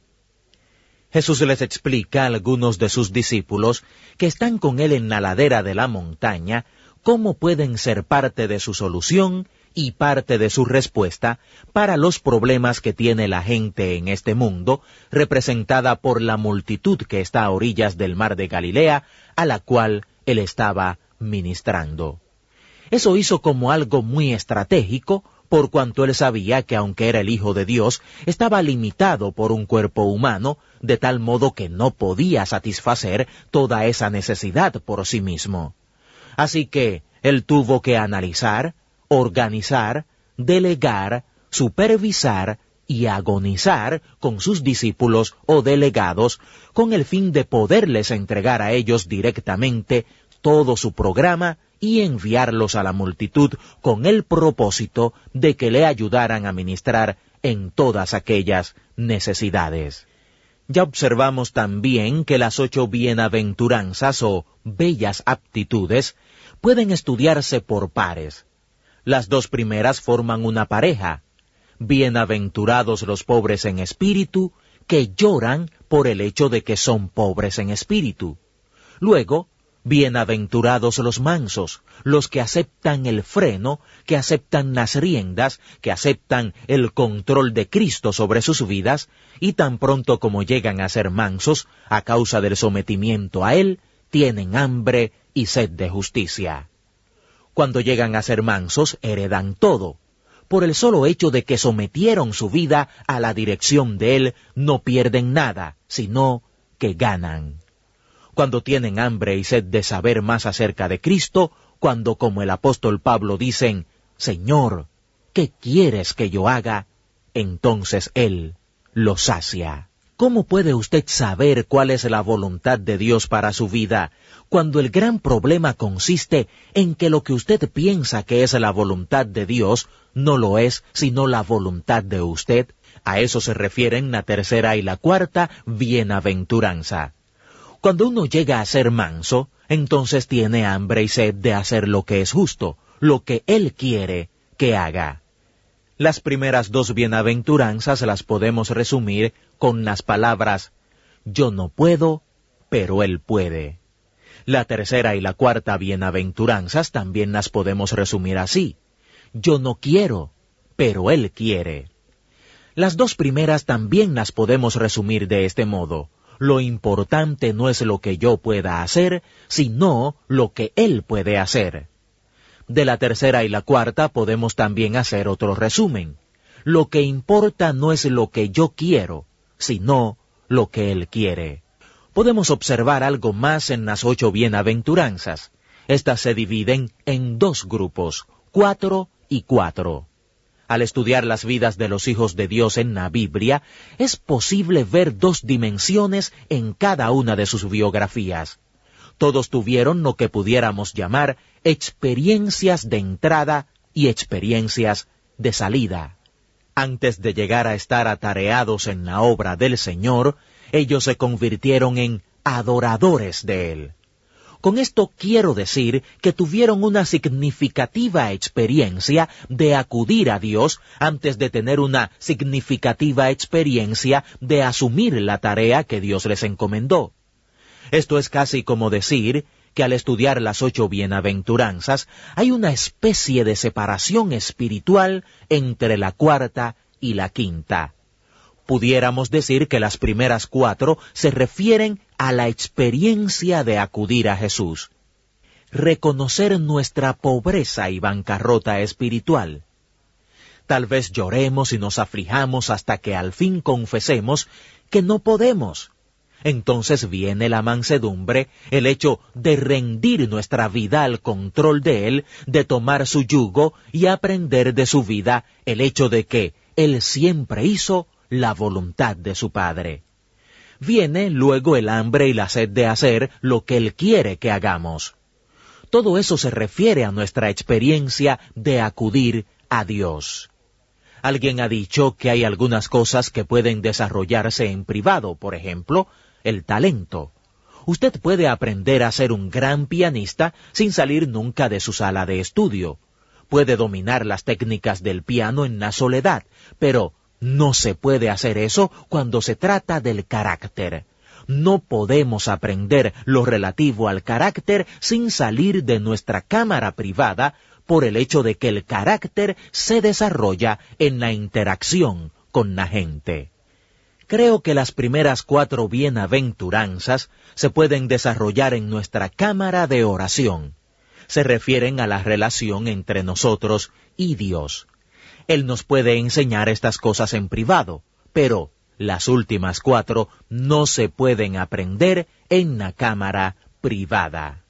Jesús les explica a algunos de sus discípulos que están con él en la ladera de la montaña cómo pueden ser parte de su solución y parte de su respuesta para los problemas que tiene la gente en este mundo, representada por la multitud que está a orillas del mar de Galilea, a la cual él estaba ministrando. Eso hizo como algo muy estratégico, por cuanto él sabía que aunque era el Hijo de Dios, estaba limitado por un cuerpo humano, de tal modo que no podía satisfacer toda esa necesidad por sí mismo. Así que él tuvo que analizar, organizar, delegar, supervisar y agonizar con sus discípulos o delegados con el fin de poderles entregar a ellos directamente todo su programa y enviarlos a la multitud con el propósito de que le ayudaran a ministrar en todas aquellas necesidades. Ya observamos también que las ocho bienaventuranzas o bellas aptitudes pueden estudiarse por pares. Las dos primeras forman una pareja. Bienaventurados los pobres en espíritu, que lloran por el hecho de que son pobres en espíritu. Luego, bienaventurados los mansos, los que aceptan el freno, que aceptan las riendas, que aceptan el control de Cristo sobre sus vidas, y tan pronto como llegan a ser mansos, a causa del sometimiento a Él, tienen hambre y sed de justicia. Cuando llegan a ser mansos, heredan todo. Por el solo hecho de que sometieron su vida a la dirección de Él, no pierden nada, sino que ganan. Cuando tienen hambre y sed de saber más acerca de Cristo, cuando, como el apóstol Pablo, dicen, Señor, ¿qué quieres que yo haga? Entonces Él los sacia. ¿Cómo puede usted saber cuál es la voluntad de Dios para su vida, cuando el gran problema consiste en que lo que usted piensa que es la voluntad de Dios no lo es, sino la voluntad de usted? A eso se refieren la tercera y la cuarta bienaventuranza. Cuando uno llega a ser manso, entonces tiene hambre y sed de hacer lo que es justo, lo que Él quiere que haga. Las primeras dos bienaventuranzas las podemos resumir con las palabras, yo no puedo, pero Él puede. La tercera y la cuarta bienaventuranzas también las podemos resumir así, yo no quiero, pero Él quiere. Las dos primeras también las podemos resumir de este modo, lo importante no es lo que yo pueda hacer, sino lo que Él puede hacer. De la tercera y la cuarta podemos también hacer otro resumen. Lo que importa no es lo que yo quiero, sino lo que Él quiere. Podemos observar algo más en las ocho bienaventuranzas. Estas se dividen en dos grupos, cuatro y cuatro. Al estudiar las vidas de los hijos de Dios en la Biblia, es posible ver dos dimensiones en cada una de sus biografías. Todos tuvieron lo que pudiéramos llamar experiencias de entrada y experiencias de salida. Antes de llegar a estar atareados en la obra del Señor, ellos se convirtieron en adoradores de Él. Con esto quiero decir que tuvieron una significativa experiencia de acudir a Dios antes de tener una significativa experiencia de asumir la tarea que Dios les encomendó. Esto es casi como decir que al estudiar las ocho bienaventuranzas hay una especie de separación espiritual entre la cuarta y la quinta. Pudiéramos decir que las primeras cuatro se refieren a la experiencia de acudir a Jesús. Reconocer nuestra pobreza y bancarrota espiritual. Tal vez lloremos y nos aflijamos hasta que al fin confesemos que no podemos. Entonces viene la mansedumbre, el hecho de rendir nuestra vida al control de Él, de tomar su yugo y aprender de su vida el hecho de que Él siempre hizo la voluntad de su Padre. Viene luego el hambre y la sed de hacer lo que Él quiere que hagamos. Todo eso se refiere a nuestra experiencia de acudir a Dios. Alguien ha dicho que hay algunas cosas que pueden desarrollarse en privado, por ejemplo, el talento. Usted puede aprender a ser un gran pianista sin salir nunca de su sala de estudio. Puede dominar las técnicas del piano en la soledad, pero no se puede hacer eso cuando se trata del carácter. No podemos aprender lo relativo al carácter sin salir de nuestra cámara privada por el hecho de que el carácter se desarrolla en la interacción con la gente. Creo que las primeras cuatro bienaventuranzas se pueden desarrollar en nuestra cámara de oración. Se refieren a la relación entre nosotros y Dios. Él nos puede enseñar estas cosas en privado, pero las últimas cuatro no se pueden aprender en la cámara privada.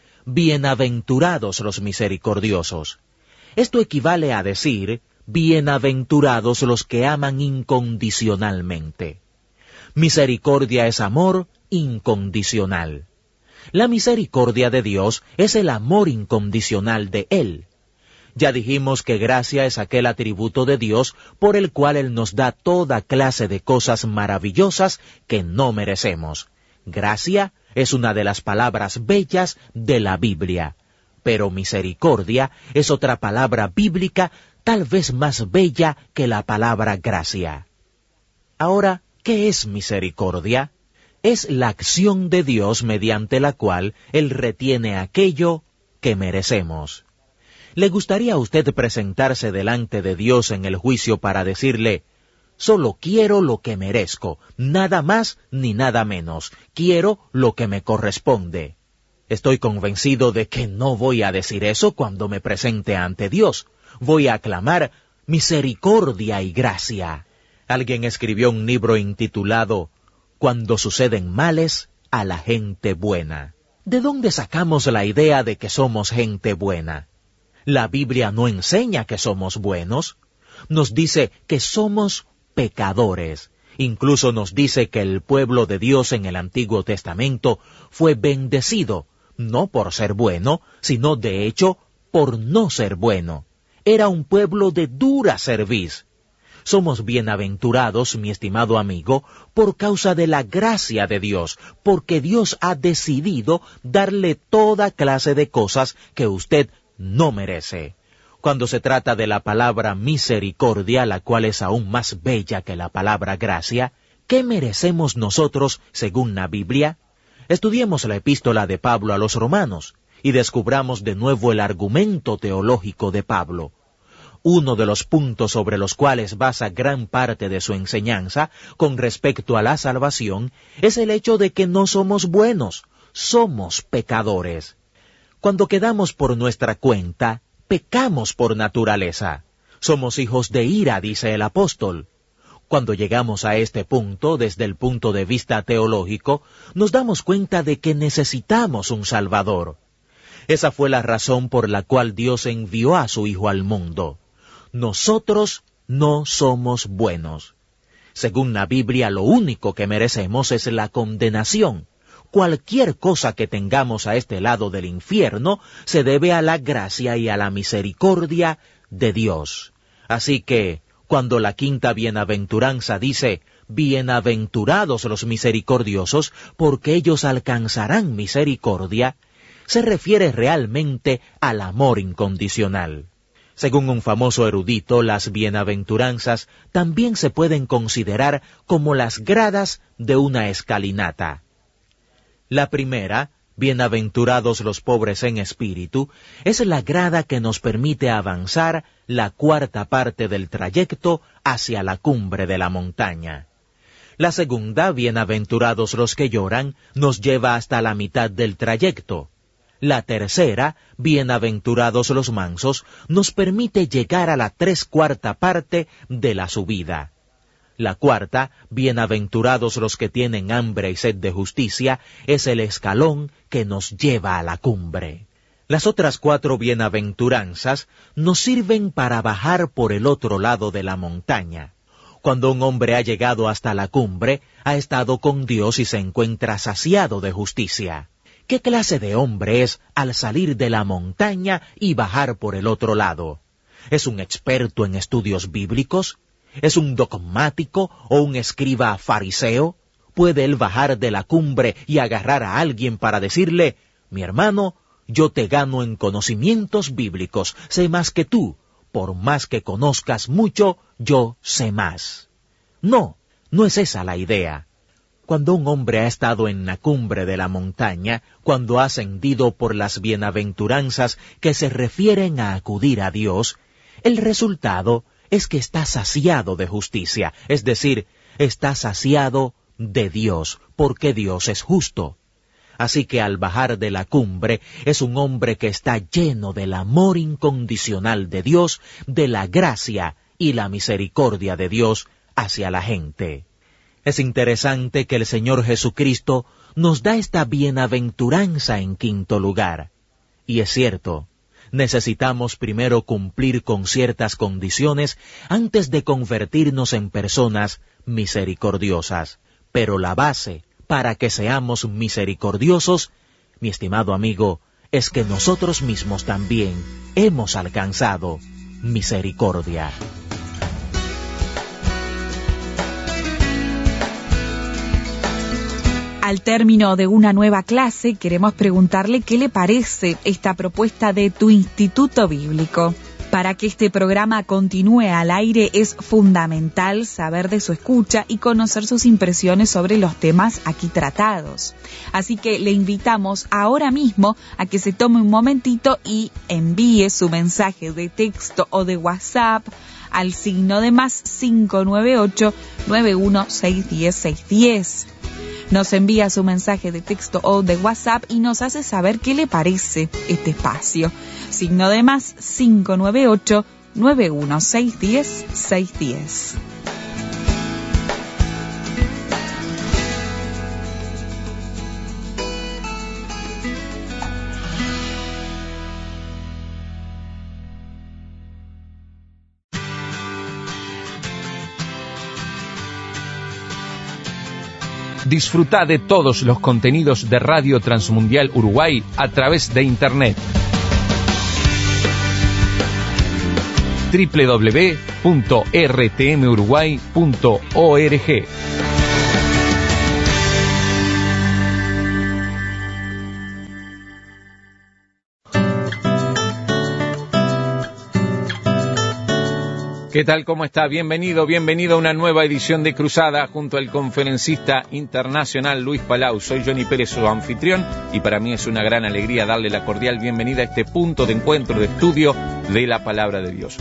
Bienaventurados los misericordiosos. Esto equivale a decir, bienaventurados los que aman incondicionalmente. Misericordia es amor incondicional. La misericordia de Dios es el amor incondicional de Él. Ya dijimos que gracia es aquel atributo de Dios por el cual Él nos da toda clase de cosas maravillosas que no merecemos. Gracia es una de las palabras bellas de la Biblia, pero misericordia es otra palabra bíblica tal vez más bella que la palabra gracia. Ahora, ¿qué es misericordia? Es la acción de Dios mediante la cual Él retiene aquello que merecemos. ¿Le gustaría a usted presentarse delante de Dios en el juicio para decirle, solo quiero lo que merezco, nada más ni nada menos, quiero lo que me corresponde? Estoy convencido de que no voy a decir eso cuando me presente ante Dios. Voy a aclamar misericordia y gracia. Alguien escribió un libro intitulado Cuando suceden males a la gente buena. ¿De dónde sacamos la idea de que somos gente buena? La Biblia no enseña que somos buenos. Nos dice que somos pecadores. Incluso nos dice que el pueblo de Dios en el Antiguo Testamento fue bendecido, no por ser bueno, sino de hecho por no ser bueno. Era un pueblo de dura cerviz. Somos bienaventurados, mi estimado amigo, por causa de la gracia de Dios, porque Dios ha decidido darle toda clase de cosas que usted no merece. Cuando se trata de la palabra misericordia, la cual es aún más bella que la palabra gracia, ¿qué merecemos nosotros según la Biblia? Estudiemos la epístola de Pablo a los Romanos y descubramos de nuevo el argumento teológico de Pablo. Uno de los puntos sobre los cuales basa gran parte de su enseñanza con respecto a la salvación es el hecho de que no somos buenos, somos pecadores. Cuando quedamos por nuestra cuenta, pecamos por naturaleza. Somos hijos de ira, dice el apóstol. Cuando llegamos a este punto, desde el punto de vista teológico, nos damos cuenta de que necesitamos un Salvador. Esa fue la razón por la cual Dios envió a su Hijo al mundo. nosotros no somos buenos. Según la Biblia, lo único que merecemos es la condenación. Cualquier cosa que tengamos a este lado del infierno se debe a la gracia y a la misericordia de Dios. Así que, cuando la quinta bienaventuranza dice, bienaventurados los misericordiosos, porque ellos alcanzarán misericordia, se refiere realmente al amor incondicional. Según un famoso erudito, las bienaventuranzas también se pueden considerar como las gradas de una escalinata. La primera, bienaventurados los pobres en espíritu, es la grada que nos permite avanzar la cuarta parte del trayecto hacia la cumbre de la montaña. La segunda, bienaventurados los que lloran, nos lleva hasta la mitad del trayecto. La tercera, bienaventurados los mansos, nos permite llegar a la tres cuarta parte de la subida. La cuarta, bienaventurados los que tienen hambre y sed de justicia, es el escalón que nos lleva a la cumbre. Las otras cuatro bienaventuranzas nos sirven para bajar por el otro lado de la montaña. Cuando un hombre ha llegado hasta la cumbre, ha estado con Dios y se encuentra saciado de justicia. ¿Qué clase de hombre es al salir de la montaña y bajar por el otro lado? ¿Es un experto en estudios bíblicos? ¿Es un dogmático o un escriba fariseo? ¿Puede él bajar de la cumbre y agarrar a alguien para decirle, mi hermano, yo te gano en conocimientos bíblicos, sé más que tú, por más que conozcas mucho, yo sé más? No, no es esa la idea. Cuando un hombre ha estado en la cumbre de la montaña, cuando ha ascendido por las bienaventuranzas que se refieren a acudir a Dios, el resultado es que está saciado de justicia, es decir, está saciado de Dios, porque Dios es justo. Así que al bajar de la cumbre es un hombre que está lleno del amor incondicional de Dios, de la gracia y la misericordia de Dios hacia la gente. Es interesante que el Señor Jesucristo nos da esta bienaventuranza en quinto lugar. Y es cierto, necesitamos primero cumplir con ciertas condiciones antes de convertirnos en personas misericordiosas. Pero la base para que seamos misericordiosos, mi estimado amigo, es que nosotros mismos también hemos alcanzado misericordia. Al término de una nueva clase, queremos preguntarle qué le parece esta propuesta de tu Instituto Bíblico. Para que este programa continúe al aire es fundamental saber de su escucha y conocer sus impresiones sobre los temas aquí tratados. Así que le invitamos ahora mismo a que se tome un momentito y envíe su mensaje de texto o de WhatsApp al signo de más cinco nueve ocho, nueve uno seis uno cero, seis uno cero. Nos envía su mensaje de texto o de WhatsApp y nos hace saber qué le parece este espacio. Signo de más cinco nueve ocho, nueve uno seis uno cero, seis uno cero. Disfruta de todos los contenidos de Radio Transmundial Uruguay a través de Internet. doble u doble u doble u punto r t m uruguay punto org. ¿Qué tal? ¿Cómo está? Bienvenido, bienvenido a una nueva edición de Cruzada junto al conferencista internacional Luis Palau. Soy Johnny Pérez, su anfitrión, y para mí es una gran alegría darle la cordial bienvenida a este punto de encuentro, de estudio de la Palabra de Dios.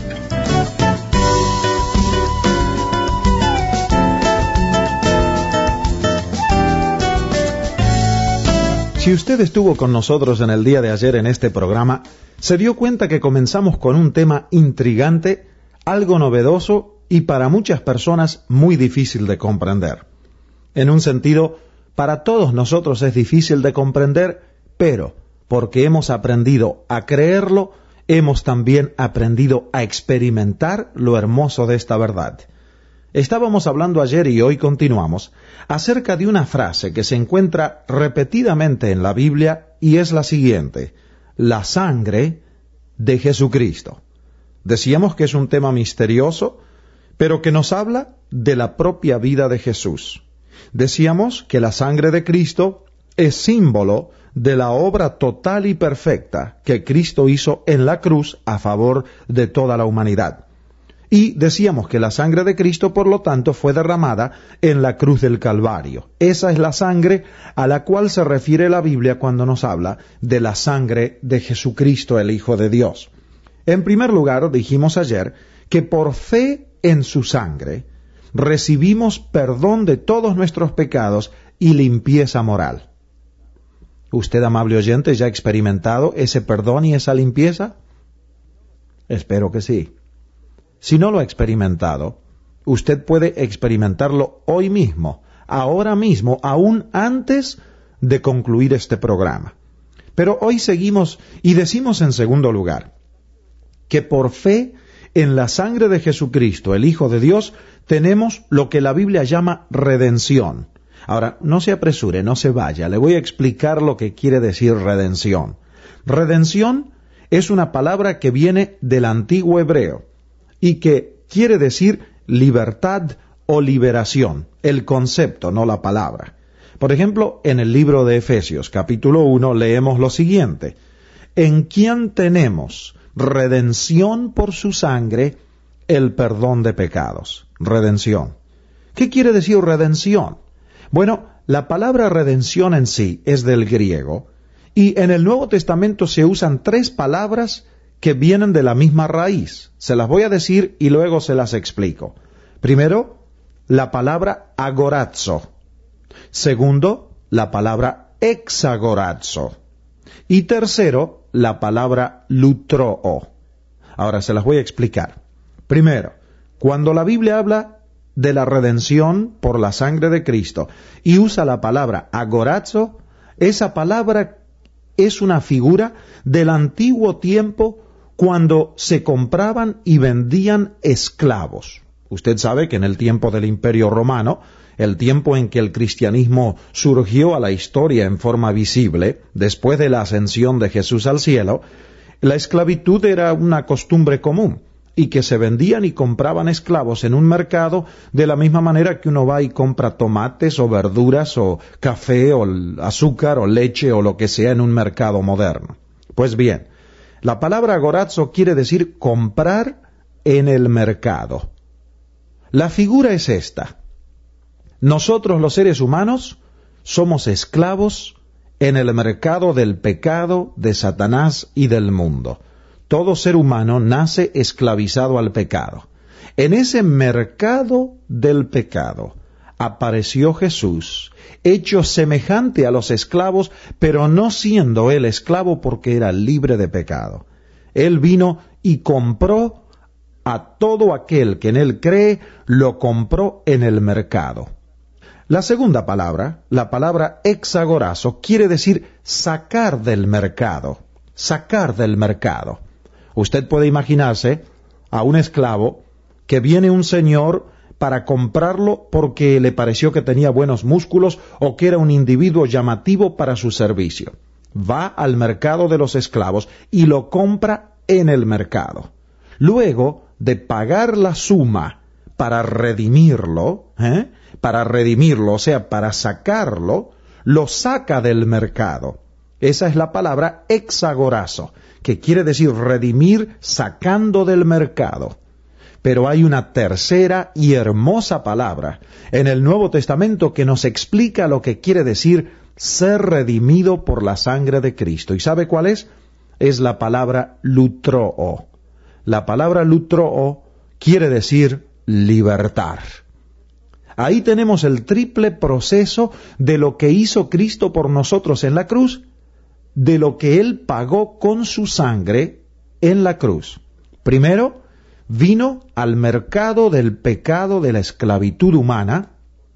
Si usted estuvo con nosotros en el día de ayer en este programa, se dio cuenta que comenzamos con un tema intrigante, algo novedoso y para muchas personas muy difícil de comprender. En un sentido, para todos nosotros es difícil de comprender, pero porque hemos aprendido a creerlo, hemos también aprendido a experimentar lo hermoso de esta verdad. Estábamos hablando ayer y hoy continuamos acerca de una frase que se encuentra repetidamente en la Biblia y es la siguiente: la sangre de Jesucristo. Decíamos que es un tema misterioso, pero que nos habla de la propia vida de Jesús. Decíamos que la sangre de Cristo es símbolo de la obra total y perfecta que Cristo hizo en la cruz a favor de toda la humanidad. Y decíamos que la sangre de Cristo, por lo tanto, fue derramada en la cruz del Calvario. Esa es la sangre a la cual se refiere la Biblia cuando nos habla de la sangre de Jesucristo, el Hijo de Dios. En primer lugar, dijimos ayer que por fe en su sangre recibimos perdón de todos nuestros pecados y limpieza moral. ¿Usted, amable oyente, ya ha experimentado ese perdón y esa limpieza? Espero que sí. Si no lo ha experimentado, usted puede experimentarlo hoy mismo, ahora mismo, aún antes de concluir este programa. Pero hoy seguimos y decimos en segundo lugar que por fe en la sangre de Jesucristo, el Hijo de Dios, tenemos lo que la Biblia llama redención. Ahora, no se apresure, no se vaya, le voy a explicar lo que quiere decir redención. Redención es una palabra que viene del antiguo hebreo y que quiere decir libertad o liberación, el concepto, no la palabra. Por ejemplo, en el libro de Efesios, capítulo uno, leemos lo siguiente: en quien tenemos redención por su sangre, el perdón de pecados. Redención. ¿Qué quiere decir redención? Bueno, la palabra redención en sí es del griego, y en el Nuevo Testamento se usan tres palabras que vienen de la misma raíz. Se las voy a decir y luego se las explico. Primero, la palabra agorazo. Segundo, la palabra exagorazo. Y tercero, la palabra lutroo. Ahora se las voy a explicar. Primero, cuando la Biblia habla de la redención por la sangre de Cristo y usa la palabra agorazo, esa palabra es una figura del antiguo tiempo cuando se compraban y vendían esclavos. Usted sabe que en el tiempo del Imperio Romano, el tiempo en que el cristianismo surgió a la historia en forma visible, después de la ascensión de Jesús al cielo, la esclavitud era una costumbre común, y que se vendían y compraban esclavos en un mercado de la misma manera que uno va y compra tomates o verduras o café o azúcar o leche o lo que sea en un mercado moderno. Pues bien, la palabra agorazo quiere decir comprar en el mercado. La figura es esta. Nosotros los seres humanos somos esclavos en el mercado del pecado, de Satanás y del mundo. Todo ser humano nace esclavizado al pecado. En ese mercado del pecado apareció Jesús, hecho semejante a los esclavos, pero no siendo él esclavo porque era libre de pecado. Él vino y compró a todo aquel que en él cree, lo compró en el mercado. La segunda palabra, la palabra exagorazo, quiere decir sacar del mercado, sacar del mercado. Usted puede imaginarse a un esclavo que viene un señor para comprarlo porque le pareció que tenía buenos músculos o que era un individuo llamativo para su servicio. Va al mercado de los esclavos y lo compra en el mercado. Luego de pagar la suma para redimirlo, ¿eh? para redimirlo, o sea, para sacarlo, lo saca del mercado. Esa es la palabra exagorazo, que quiere decir redimir sacando del mercado. Pero hay una tercera y hermosa palabra en el Nuevo Testamento que nos explica lo que quiere decir ser redimido por la sangre de Cristo. ¿Y sabe cuál es? Es la palabra lutroo. La palabra lutroo quiere decir libertar. Ahí tenemos el triple proceso de lo que hizo Cristo por nosotros en la cruz, de lo que Él pagó con su sangre en la cruz. Primero, vino al mercado del pecado de la esclavitud humana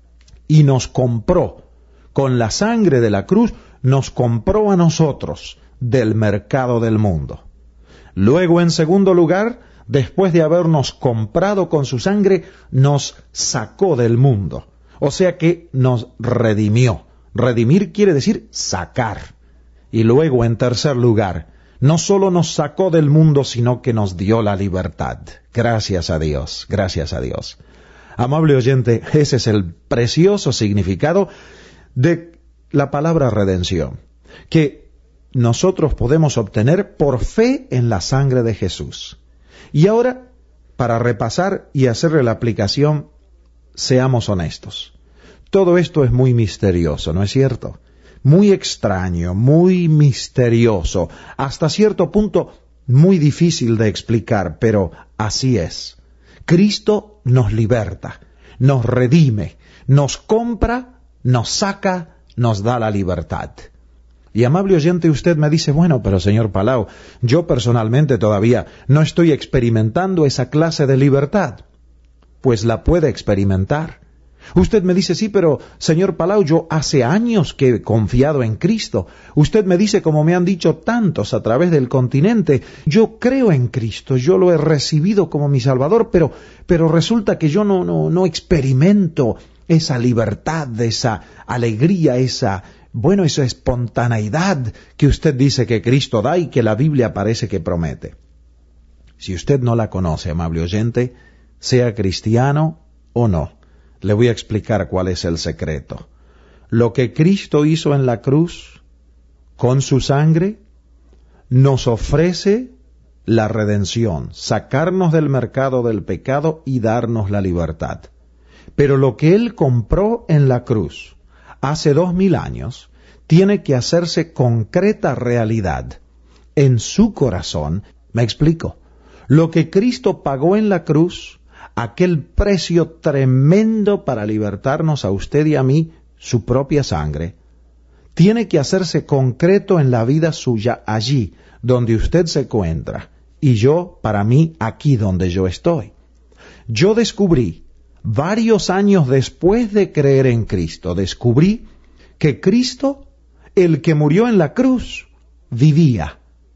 y nos compró. Con la sangre de la cruz nos compró a nosotros del mercado del mundo. Luego, en segundo lugar, después de habernos comprado con su sangre, nos sacó del mundo. O sea que nos redimió. Redimir quiere decir sacar. Y luego, en tercer lugar, no solo nos sacó del mundo, sino que nos dio la libertad. Gracias a Dios, gracias a Dios. Amable oyente, ese es el precioso significado de la palabra redención, que nosotros podemos obtener por fe en la sangre de Jesús. Y ahora, para repasar y hacerle la aplicación, seamos honestos. Todo esto es muy misterioso, ¿no es cierto? Muy extraño, muy misterioso, hasta cierto punto muy difícil de explicar, pero así es. Cristo nos liberta, nos redime, nos compra, nos saca, nos da la libertad. Y amable oyente, usted me dice, bueno, pero señor Palau, yo personalmente todavía no estoy experimentando esa clase de libertad. Pues la puede experimentar. Usted me dice, sí, pero señor Palau, yo hace años que he confiado en Cristo. Usted me dice, como me han dicho tantos a través del continente, yo creo en Cristo, yo lo he recibido como mi Salvador, pero, pero resulta que yo no, no, no experimento esa libertad, esa alegría, esa, bueno, esa espontaneidad que usted dice que Cristo da y que la Biblia parece que promete. Si usted no la conoce, amable oyente, sea cristiano o no, le voy a explicar cuál es el secreto. Lo que Cristo hizo en la cruz, con su sangre, nos ofrece la redención, sacarnos del mercado del pecado y darnos la libertad. Pero lo que Él compró en la cruz, hace dos mil años, tiene que hacerse concreta realidad en su corazón. Me explico. Lo que Cristo pagó en la cruz, aquel precio tremendo para libertarnos a usted y a mí, su propia sangre, tiene que hacerse concreto en la vida suya allí donde usted se encuentra y yo, para mí, aquí donde yo estoy. Yo descubrí, varios años después de creer en Cristo, descubrí que Cristo, el que murió en la cruz, vivía.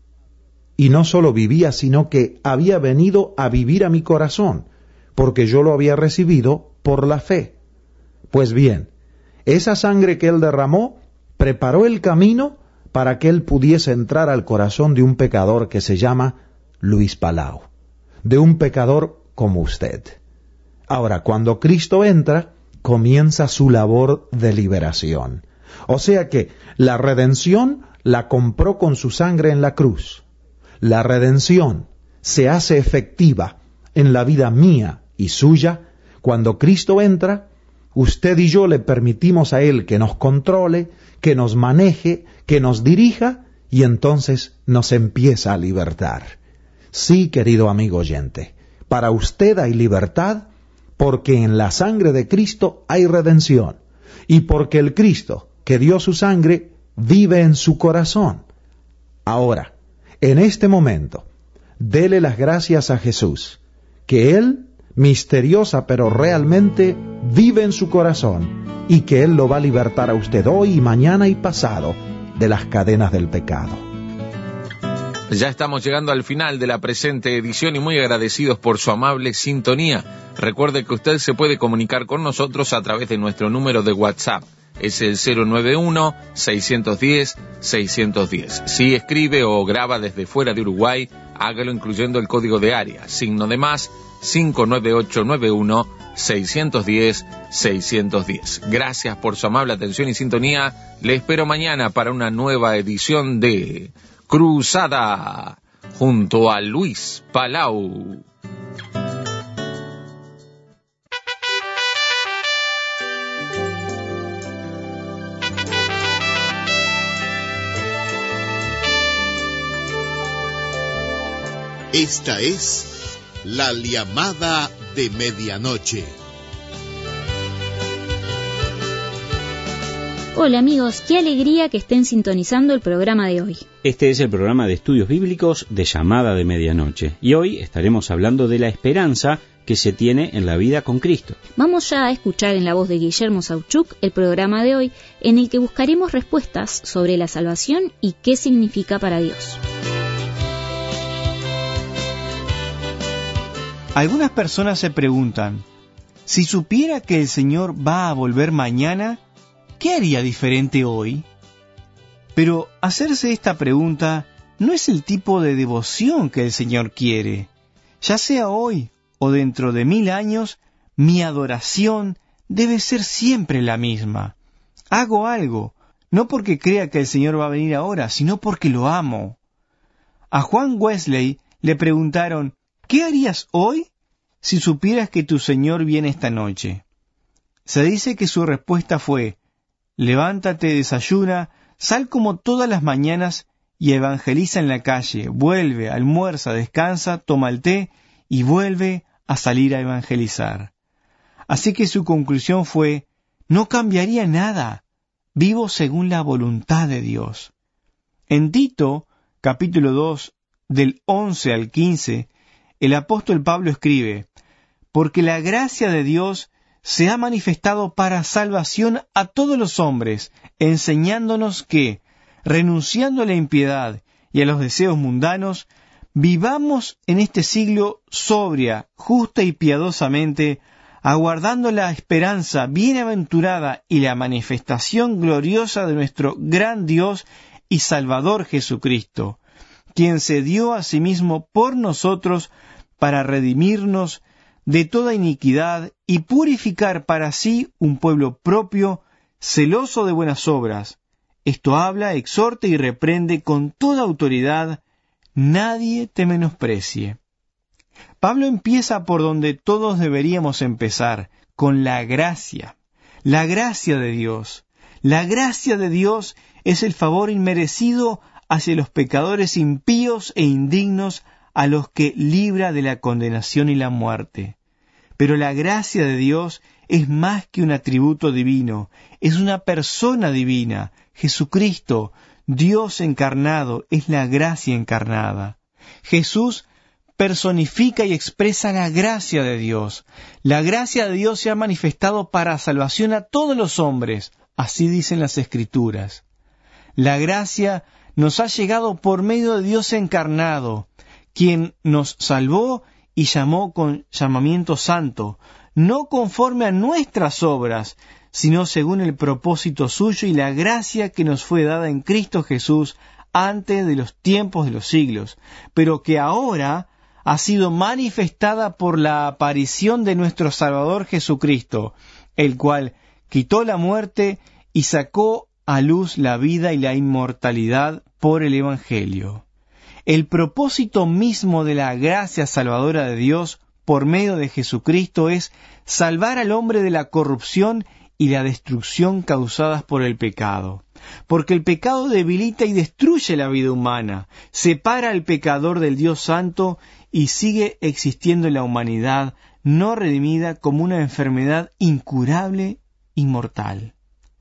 Y no solo vivía, sino que había venido a vivir a mi corazón, porque yo lo había recibido por la fe. Pues bien, esa sangre que Él derramó preparó el camino para que Él pudiese entrar al corazón de un pecador que se llama Luis Palau, de un pecador como usted. Ahora, cuando Cristo entra, comienza su labor de liberación. O sea que la redención la compró con su sangre en la cruz. La redención se hace efectiva en la vida mía y suya. Cuando Cristo entra, usted y yo le permitimos a Él que nos controle, que nos maneje, que nos dirija, y entonces nos empieza a libertar. Sí, querido amigo oyente, para usted hay libertad porque en la sangre de Cristo hay redención, y porque el Cristo que dio su sangre vive en su corazón. Ahora, en este momento, dele las gracias a Jesús, que Él, misteriosa pero realmente, vive en su corazón y que Él lo va a libertar a usted hoy y mañana y pasado de las cadenas del pecado. Ya estamos llegando al final de la presente edición y muy agradecidos por su amable sintonía. Recuerde que usted se puede comunicar con nosotros a través de nuestro número de WhatsApp. Es el cero nueve uno, seis uno cero, seis uno cero. Si escribe o graba desde fuera de Uruguay, hágalo incluyendo el código de área, signo de más, cinco nueve ocho nueve uno, seis uno cero, seis uno cero. Gracias por su amable atención y sintonía. Le espero mañana para una nueva edición de Cruzada junto a Luis Palau. Esta es la llamada de medianoche. Hola amigos, qué alegría que estén sintonizando el programa de hoy. Este es el programa de estudios bíblicos de Llamada de Medianoche y hoy estaremos hablando de la esperanza que se tiene en la vida con Cristo. Vamos ya a escuchar en la voz de Guillermo Sauchuk el programa de hoy, en el que buscaremos respuestas sobre la salvación y qué significa para Dios. Algunas personas se preguntan, si supiera que el Señor va a volver mañana, ¿qué haría diferente hoy? Pero hacerse esta pregunta no es el tipo de devoción que el Señor quiere. Ya sea hoy o dentro de mil años, mi adoración debe ser siempre la misma. Hago algo, no porque crea que el Señor va a venir ahora, sino porque lo amo. A Juan Wesley le preguntaron, ¿qué harías hoy si supieras que tu Señor viene esta noche? Se dice que su respuesta fue, levántate, desayuna, sal como todas las mañanas y evangeliza en la calle, vuelve, almuerza, descansa, toma el té y vuelve a salir a evangelizar. Así que su conclusión fue, no cambiaría nada, vivo según la voluntad de Dios. En Tito, capítulo dos, del once al quince, el apóstol Pablo escribe, porque la gracia de Dios se ha manifestado para salvación a todos los hombres, enseñándonos que, renunciando a la impiedad y a los deseos mundanos, vivamos en este siglo sobria, justa y piadosamente, aguardando la esperanza bienaventurada y la manifestación gloriosa de nuestro gran Dios y Salvador Jesucristo, quien se dio a sí mismo por nosotros para redimirnos de toda iniquidad y purificar para sí un pueblo propio, celoso de buenas obras. Esto habla, exhorta y reprende con toda autoridad, nadie te menosprecie. Pablo empieza por donde todos deberíamos empezar, con la gracia. La gracia de Dios. La gracia de Dios es el favor inmerecido hacia los pecadores impíos e indignos a los que libra de la condenación y la muerte. Pero la gracia de Dios es más que un atributo divino, es una persona divina. Jesucristo, Dios encarnado, es la gracia encarnada. Jesús personifica y expresa la gracia de Dios. La gracia de Dios se ha manifestado para salvación a todos los hombres, así dicen las Escrituras. La gracia nos ha llegado por medio de Dios encarnado, quien nos salvó y llamó con llamamiento santo, no conforme a nuestras obras, sino según el propósito suyo y la gracia que nos fue dada en Cristo Jesús antes de los tiempos de los siglos, pero que ahora ha sido manifestada por la aparición de nuestro Salvador Jesucristo, el cual quitó la muerte y sacó a luz la vida y la inmortalidad por el Evangelio. El propósito mismo de la gracia salvadora de Dios por medio de Jesucristo es salvar al hombre de la corrupción y la destrucción causadas por el pecado. Porque el pecado debilita y destruye la vida humana, separa al pecador del Dios Santo y sigue existiendo en la humanidad no redimida como una enfermedad incurable y mortal.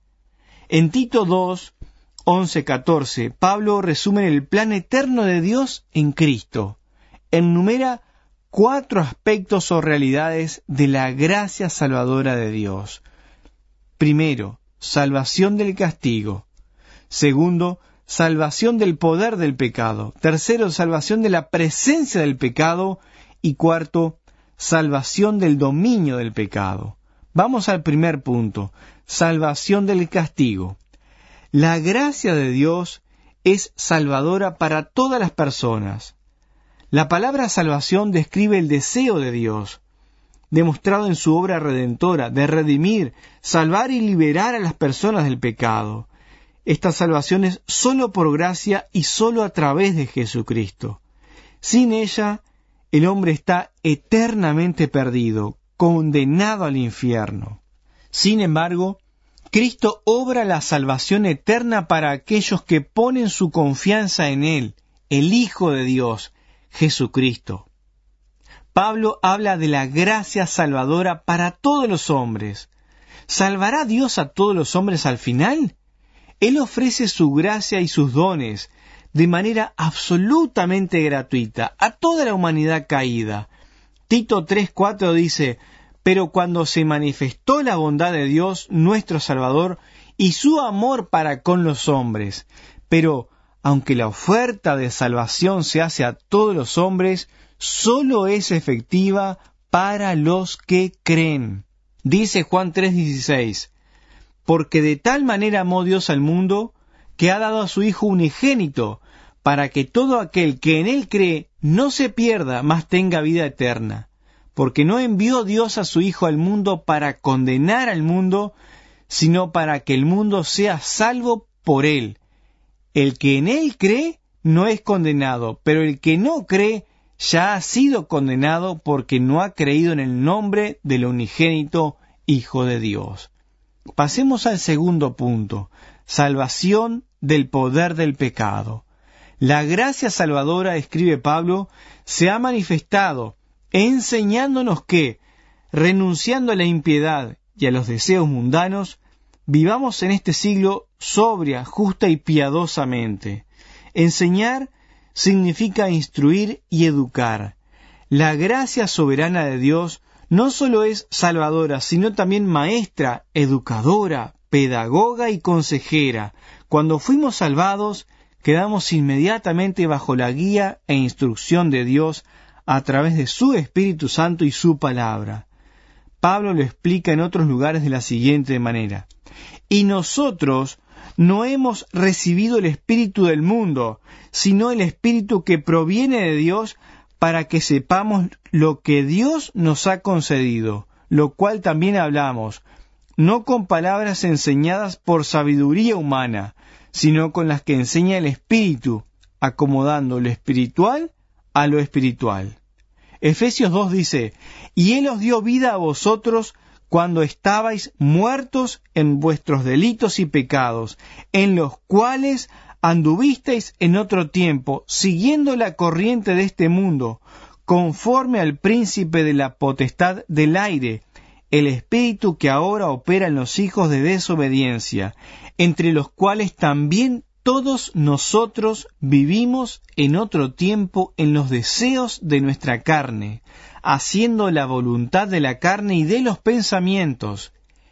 En Tito dos, once, catorce, Pablo resume el plan eterno de Dios en Cristo. Enumera cuatro aspectos o realidades de la gracia salvadora de Dios. Primero, salvación del castigo. Segundo, salvación del poder del pecado. Tercero, salvación de la presencia del pecado. Y cuarto, salvación del dominio del pecado. Vamos al primer punto, salvación del castigo. La gracia de Dios es salvadora para todas las personas. La palabra salvación describe el deseo de Dios, demostrado en su obra redentora, de redimir, salvar y liberar a las personas del pecado. Esta salvación es sólo por gracia y sólo a través de Jesucristo. Sin ella, el hombre está eternamente perdido, condenado al infierno. Sin embargo, Cristo obra la salvación eterna para aquellos que ponen su confianza en Él, el Hijo de Dios, Jesucristo. Pablo habla de la gracia salvadora para todos los hombres. ¿Salvará Dios a todos los hombres al final? Él ofrece su gracia y sus dones de manera absolutamente gratuita a toda la humanidad caída. Tito tres cuatro dice, pero cuando se manifestó la bondad de Dios, nuestro Salvador, y su amor para con los hombres, pero aunque la oferta de salvación se hace a todos los hombres, solo es efectiva para los que creen. Dice Juan tres dieciséis, porque de tal manera amó Dios al mundo, que ha dado a su Hijo unigénito, para que todo aquel que en él cree no se pierda, mas tenga vida eterna. Porque no envió Dios a su Hijo al mundo para condenar al mundo, sino para que el mundo sea salvo por él. El que en él cree no es condenado, pero el que no cree ya ha sido condenado porque no ha creído en el nombre del unigénito Hijo de Dios. Pasemos al segundo punto, salvación del poder del pecado. La gracia salvadora, escribe Pablo, se ha manifestado enseñándonos que, renunciando a la impiedad y a los deseos mundanos, vivamos en este siglo sobria, justa y piadosamente. Enseñar significa instruir y educar. La gracia soberana de Dios no solo es salvadora, sino también maestra, educadora, pedagoga y consejera. Cuando fuimos salvados, quedamos inmediatamente bajo la guía e instrucción de Dios a través de su Espíritu Santo y su palabra. Pablo lo explica en otros lugares de la siguiente manera. Y nosotros no hemos recibido el Espíritu del mundo, sino el Espíritu que proviene de Dios, para que sepamos lo que Dios nos ha concedido, lo cual también hablamos, no con palabras enseñadas por sabiduría humana, sino con las que enseña el Espíritu, acomodando lo espiritual a lo espiritual. Efesios dos dice, y Él os dio vida a vosotros cuando estabais muertos en vuestros delitos y pecados, en los cuales anduvisteis en otro tiempo, siguiendo la corriente de este mundo, conforme al príncipe de la potestad del aire, el espíritu que ahora opera en los hijos de desobediencia, entre los cuales también todos nosotros vivimos en otro tiempo en los deseos de nuestra carne, haciendo la voluntad de la carne y de los pensamientos,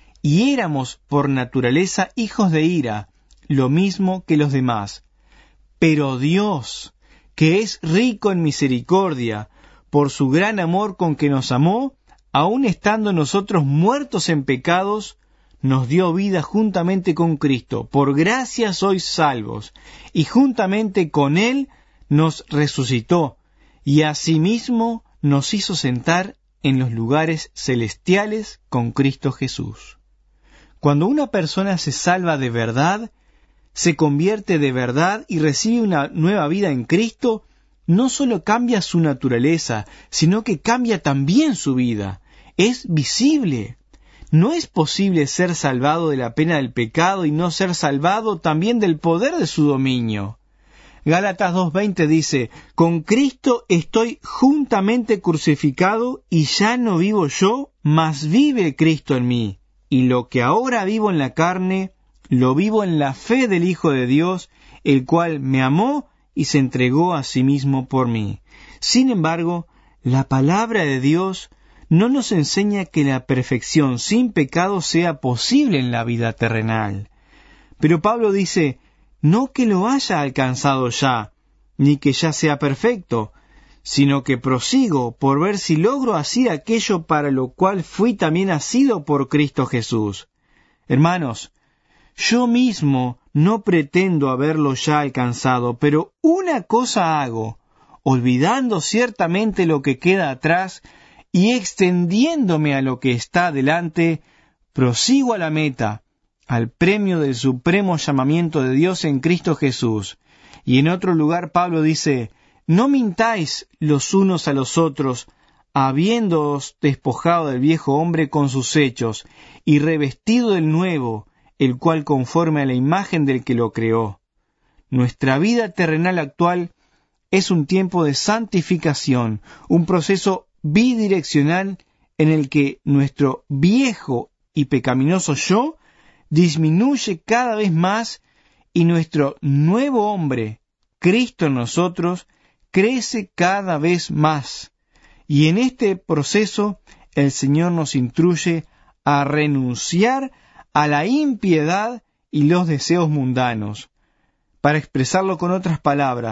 y éramos por naturaleza hijos de ira, lo mismo que los demás. Pero Dios, que es rico en misericordia, por su gran amor con que nos amó, aun estando nosotros muertos en pecados, nos dio vida juntamente con Cristo. Por gracia sois salvos, y juntamente con Él nos resucitó, y asimismo nos hizo sentar en los lugares celestiales con Cristo Jesús. Cuando una persona se salva de verdad, se convierte de verdad y recibe una nueva vida en Cristo, no solo cambia su naturaleza, sino que cambia también su vida. Es visible. No es posible ser salvado de la pena del pecado y no ser salvado también del poder de su dominio. Gálatas dos veinte dice, con Cristo estoy juntamente crucificado y ya no vivo yo, mas vive Cristo en mí. Y lo que ahora vivo en la carne, lo vivo en la fe del Hijo de Dios, el cual me amó y se entregó a sí mismo por mí. Sin embargo, la palabra de Dios no nos enseña que la perfección sin pecado sea posible en la vida terrenal. Pero Pablo dice, no que lo haya alcanzado ya, ni que ya sea perfecto, sino que prosigo por ver si logro así aquello para lo cual fui también asido por Cristo Jesús. Hermanos, yo mismo no pretendo haberlo ya alcanzado, pero una cosa hago, olvidando ciertamente lo que queda atrás y extendiéndome a lo que está adelante, prosigo a la meta, al premio del supremo llamamiento de Dios en Cristo Jesús. Y en otro lugar Pablo dice, no mintáis los unos a los otros, habiéndoos despojado del viejo hombre con sus hechos, y revestido del nuevo, el cual conforme a la imagen del que lo creó. Nuestra vida terrenal actual es un tiempo de santificación, un proceso bidireccional en el que nuestro viejo y pecaminoso yo disminuye cada vez más y nuestro nuevo hombre, Cristo en nosotros, crece cada vez más. Y en este proceso el Señor nos instruye a renunciar a la impiedad y los deseos mundanos. Para expresarlo con otras palabras,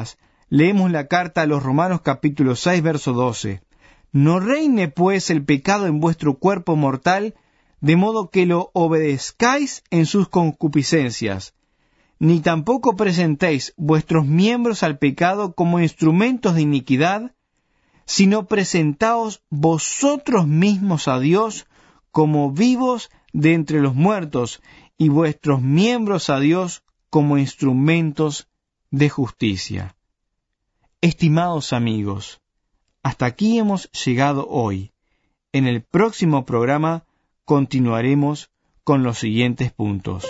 leemos la carta a los Romanos capítulo seis, verso doce. No reine pues el pecado en vuestro cuerpo mortal, de modo que lo obedezcáis en sus concupiscencias, ni tampoco presentéis vuestros miembros al pecado como instrumentos de iniquidad, sino presentaos vosotros mismos a Dios como vivos de entre los muertos, y vuestros miembros a Dios como instrumentos de justicia. Estimados amigos, hasta aquí hemos llegado hoy. En el próximo programa continuaremos con los siguientes puntos.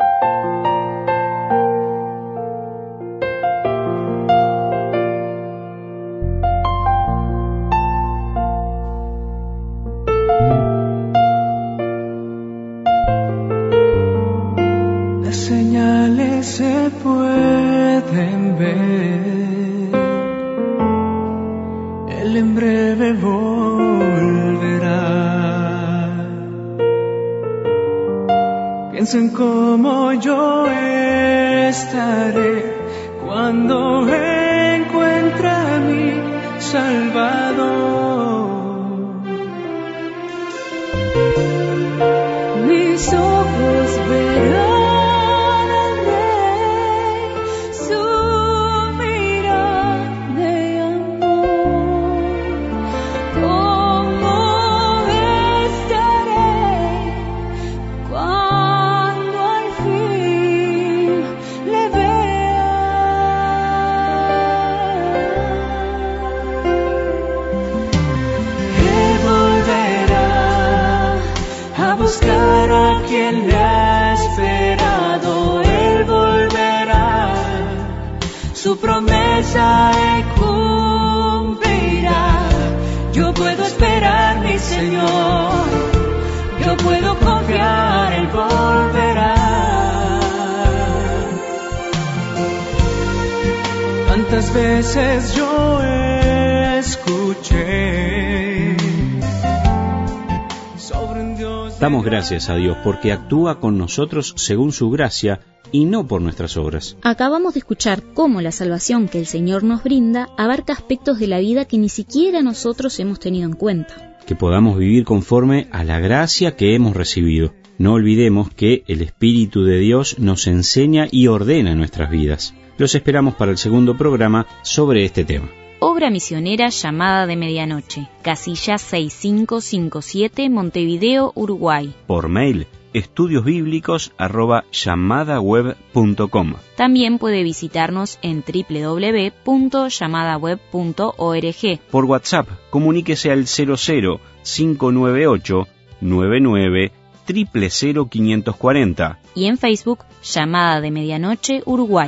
Las señales se pueden ver, Él en breve volverá. Piensen cómo yo estaré cuando encuentre a mi Salvador. Mis ojos verán al Rey, su mirada de amor. ¿Cómo estaré cuando al fin le vea? Él volverá a buscar a quien le ha esperado. Él volverá, su promesa Él cumplirá. Yo puedo esperar, mi Señor, yo puedo confiar, Él volverá. Tantas veces yo escuché sobre un Dios. Damos gracias a Dios porque actúa con nosotros según su gracia y no por nuestras obras. Acabamos de escuchar cómo la salvación que el Señor nos brinda abarca aspectos de la vida que ni siquiera nosotros hemos tenido en cuenta. Que podamos vivir conforme a la gracia que hemos recibido. No olvidemos que el Espíritu de Dios nos enseña y ordena nuestras vidas. Los esperamos para el segundo programa sobre este tema. Obra misionera Llamada de Medianoche, casilla seis cinco cinco siete, Montevideo, Uruguay. Por mail, estudiosbíblicos arroba llamadaweb punto com. También puede visitarnos en doble u doble u doble u punto llamadaweb punto org. Por WhatsApp, comuníquese al cero cero cinco nueve ocho nueve nueve cero cero cero cinco cuatro cero. Y en Facebook, Llamada de Medianoche, Uruguay.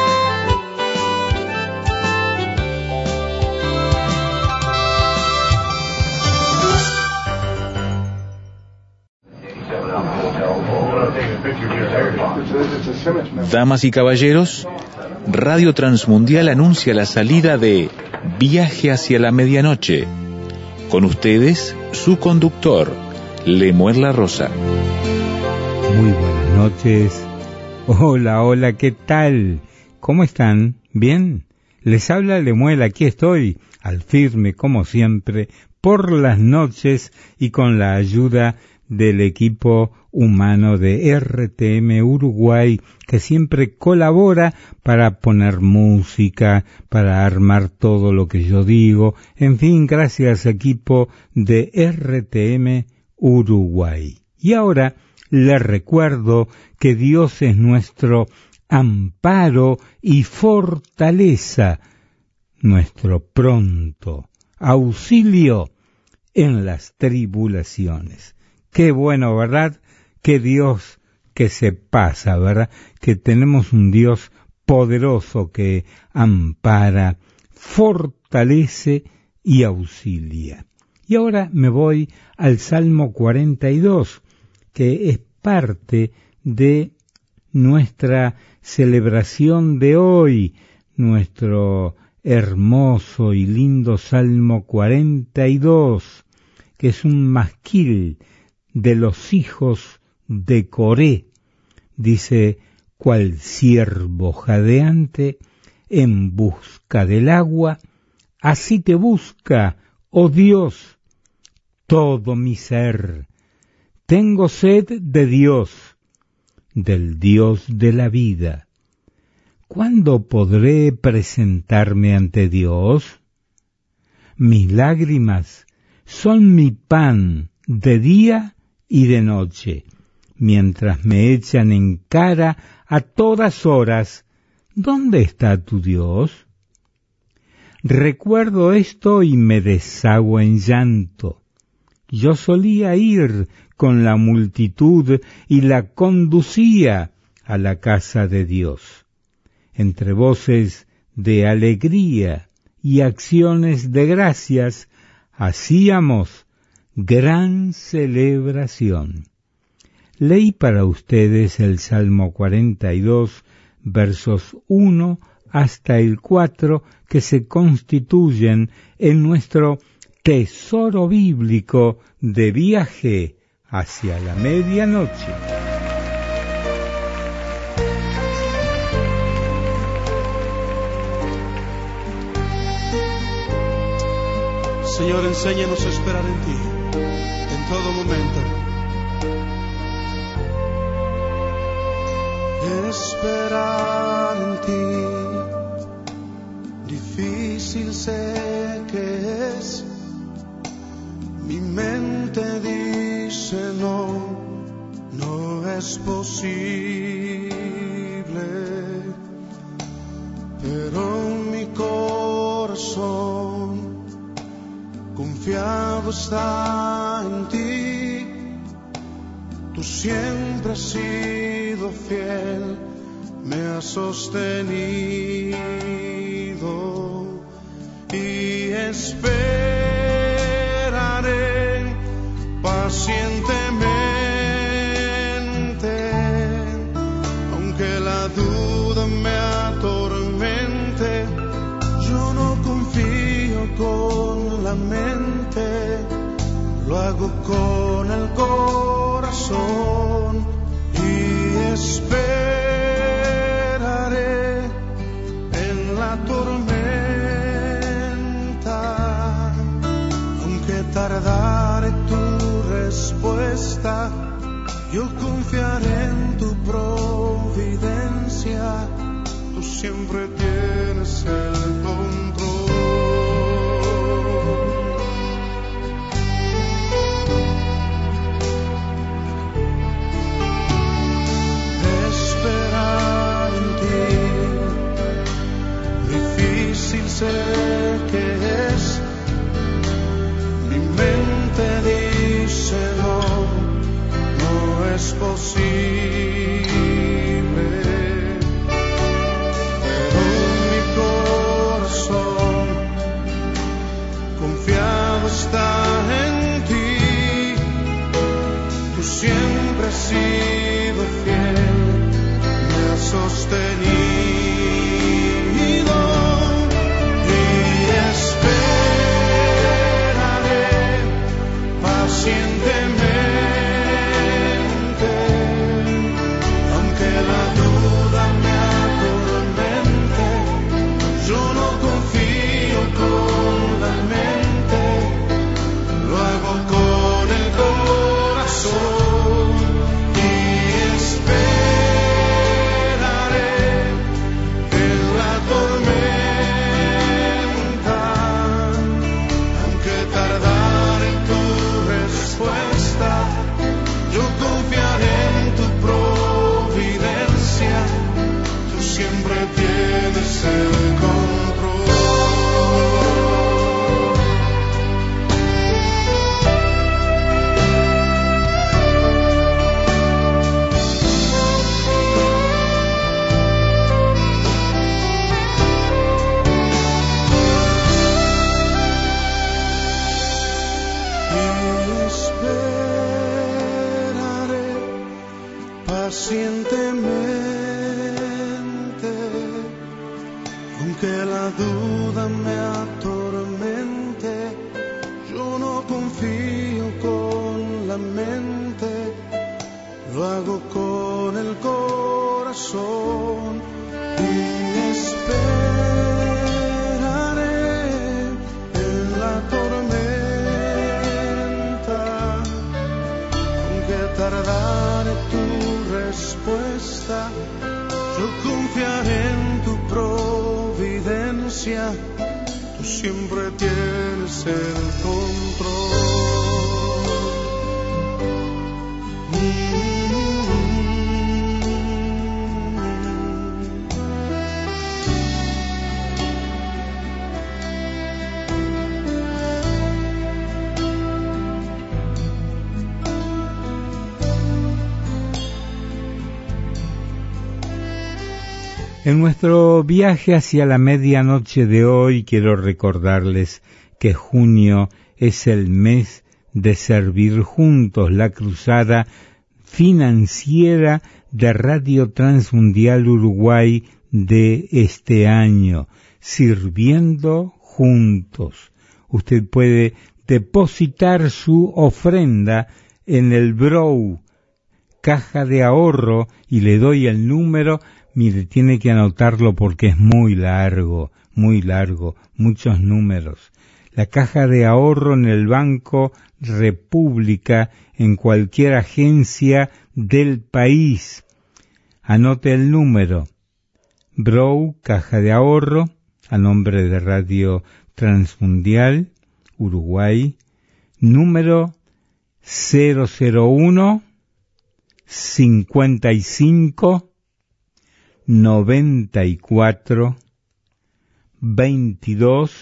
Damas y caballeros, Radio Transmundial anuncia la salida de Viaje hacia la Medianoche. Con ustedes, su conductor, Lemuel La Rosa. Muy buenas noches. Hola, hola, ¿qué tal? ¿Cómo están? ¿Bien? Les habla Lemuel, aquí estoy, al firme como siempre, por las noches y con la ayuda del equipo humano de R T M Uruguay, que siempre colabora para poner música, para armar todo lo que yo digo. En fin, gracias equipo de R T M Uruguay. Y ahora les recuerdo que Dios es nuestro amparo y fortaleza, nuestro pronto auxilio en las tribulaciones. Qué bueno, ¿verdad? Qué Dios que se pasa, ¿verdad? Que tenemos un Dios poderoso que ampara, fortalece y auxilia. Y ahora me voy al Salmo cuarenta y dos, que es parte de nuestra celebración de hoy, nuestro hermoso y lindo Salmo cuarenta y dos, que es un masquil de los hijos de Coré. Dice: cual ciervo jadeante en busca del agua, así te busca, oh Dios, todo mi ser. Tengo sed de Dios, del Dios de la vida. ¿Cuándo podré presentarme ante Dios? Mis lágrimas son mi pan de día y de noche, mientras me echan en cara a todas horas, ¿dónde está tu Dios? Recuerdo esto y me deshago en llanto. Yo solía ir con la multitud y la conducía a la casa de Dios. Entre voces de alegría y acciones de gracias hacíamos gran celebración. Leí para ustedes el Salmo cuarenta y dos, versos uno hasta el cuatro, que se constituyen en nuestro tesoro bíblico de viaje hacia la medianoche. Señor, enséñanos a esperar en ti, en todo momento. Esperar en ti, difícil sé que es. Mi mente dice no, no es posible. Pero mi corazón confiado está en ti. Tú siempre has sido fiel, me has sostenido y esperaré pacientemente, aunque la duda me atormente. Yo no confío con la mente, lo hago con el corazón y esperaré en la tormenta, aunque tardare tu respuesta. Yo confiaré en tu providencia, tú siempre tienes el control. Sé que es, mi mente dice no, no es posible, pero mi corazón confiado está en ti. Tú siempre has sido fiel, me has sostenido. Pacientemente, aunque la duda me atormente, yo no confío con la mente, lo hago con el corazón y esperaré en la tormenta, aunque tardare en tu respuesta. Yo confiaré en tu providencia, tú siempre tienes el control. Pacientemente, aunque la duda me atormente, yo no confío con la mente, lo hago con el corazón y espero. aguardar tu respuesta, yo confiaré en tu providencia, tú siempre tienes el control. En nuestro viaje hacia la medianoche de hoy quiero recordarles que junio es el mes de servir juntos, la cruzada financiera de Radio Transmundial Uruguay de este año, sirviendo juntos. Usted puede depositar su ofrenda en el B R O W, caja de ahorro, y le doy el número. Mire, tiene que anotarlo porque es muy largo, muy largo, muchos números. La caja de ahorro en el Banco República, en cualquier agencia del país. Anote el número. B R O W, caja de ahorro, a nombre de Radio Transmundial Uruguay, número cero cero uno cincuenta y cinco noventa y cuatro veintidós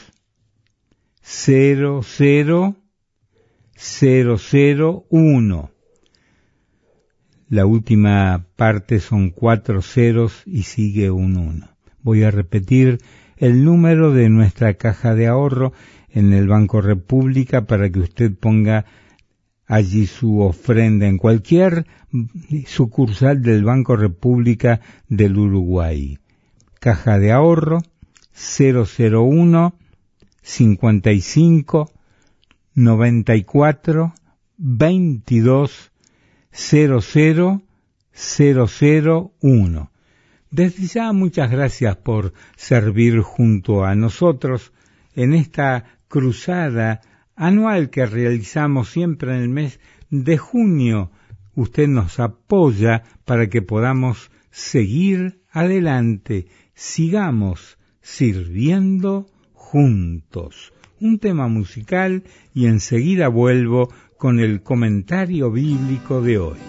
cero cero cero cero uno. La última parte son cuatro ceros y sigue un uno. Voy a repetir el número de nuestra caja de ahorro en el Banco República para que usted ponga allí su ofrenda en cualquier sucursal del Banco República del Uruguay. Caja de ahorro cero cero uno cincuenta y cinco noventa y cuatro veintidós cero cero cero cero uno. Desde ya muchas gracias por servir junto a nosotros en esta cruzada anual que realizamos siempre en el mes de junio. Usted nos apoya para que podamos seguir adelante, sigamos sirviendo juntos. Un tema musical y enseguida vuelvo con el comentario bíblico de hoy.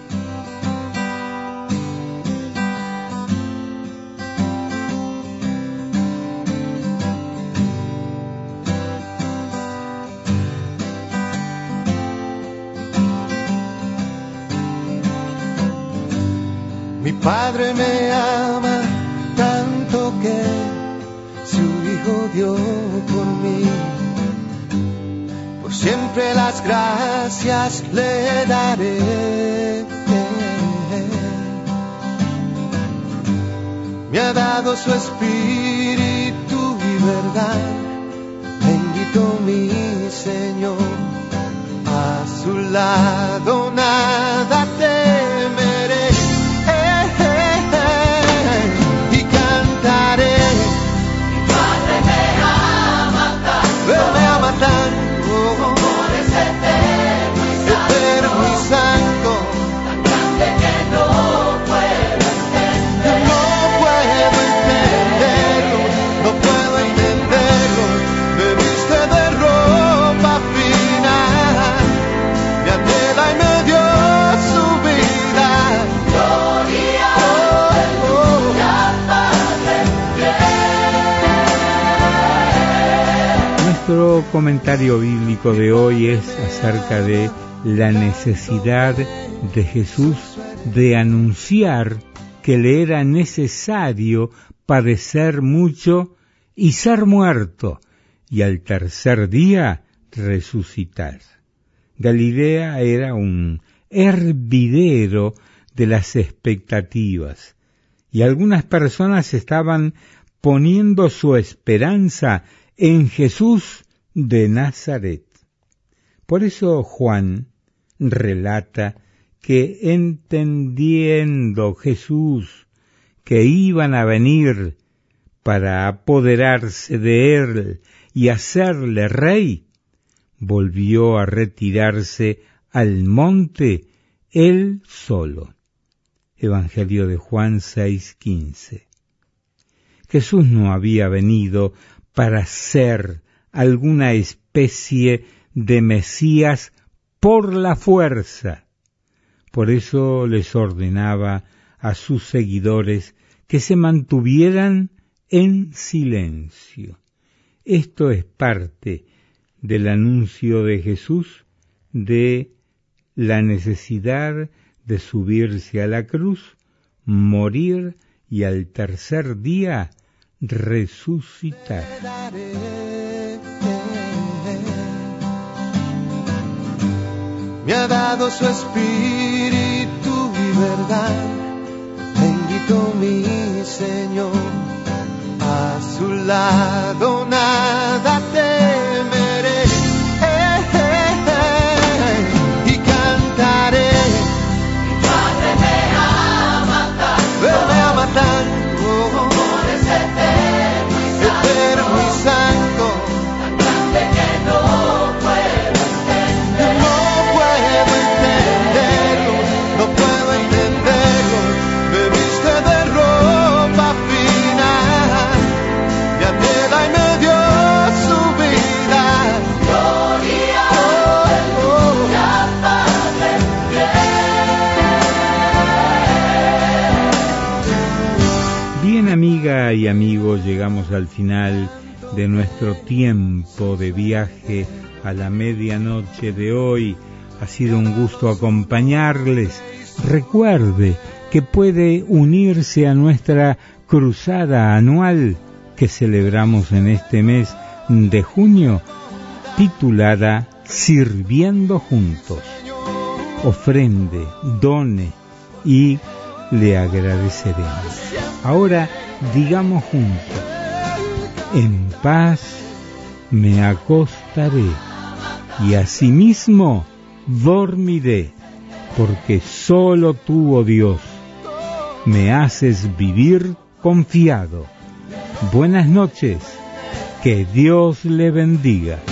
Mi Padre me ama tanto que su Hijo dio por mí. Por siempre las gracias le daré. Me ha dado su espíritu y verdad. Bendito mi Señor. A su lado nada temeré. Nuestro comentario bíblico de hoy es acerca de la necesidad de Jesús de anunciar que le era necesario padecer mucho y ser muerto, y al tercer día resucitar. Galilea era un hervidero de las expectativas, y algunas personas estaban poniendo su esperanza en Jesús de Nazaret. Por eso Juan relata que entendiendo Jesús que iban a venir para apoderarse de él y hacerle rey, volvió a retirarse al monte Él solo. Evangelio de Juan seis quince. Jesús no había venido para ser alguna especie de Mesías por la fuerza. Por eso les ordenaba a sus seguidores que se mantuvieran en silencio. Esto es parte del anuncio de Jesús de la necesidad de subirse a la cruz, morir y al tercer día resucitar. Me ha dado su espíritu y verdad. Bendito mi Señor, a su lado nada temeré. Eh, eh, eh, y cantaré. Mi Padre me ama tanto, Él me ama tanto, amor es eterno y santo, eterno y santo, tan grande que no puedo entender. No puedo entenderlo, no puedo entenderlo. Me viste de ropa fina, me anhela y me dio su vida. Gloria, aleluya, Padre fiel. Bien, amiga y amigo, llegamos al final de nuestro tiempo de viaje a la medianoche de hoy. Ha sido un gusto acompañarles. Recuerde que puede unirse a nuestra cruzada anual que celebramos en este mes de junio, titulada Sirviendo Juntos. Ofrende, done y le agradeceremos. Ahora digamos juntos: en paz me acostaré y asimismo dormiré, porque solo tú, oh Dios, me haces vivir confiado. Buenas noches, que Dios le bendiga.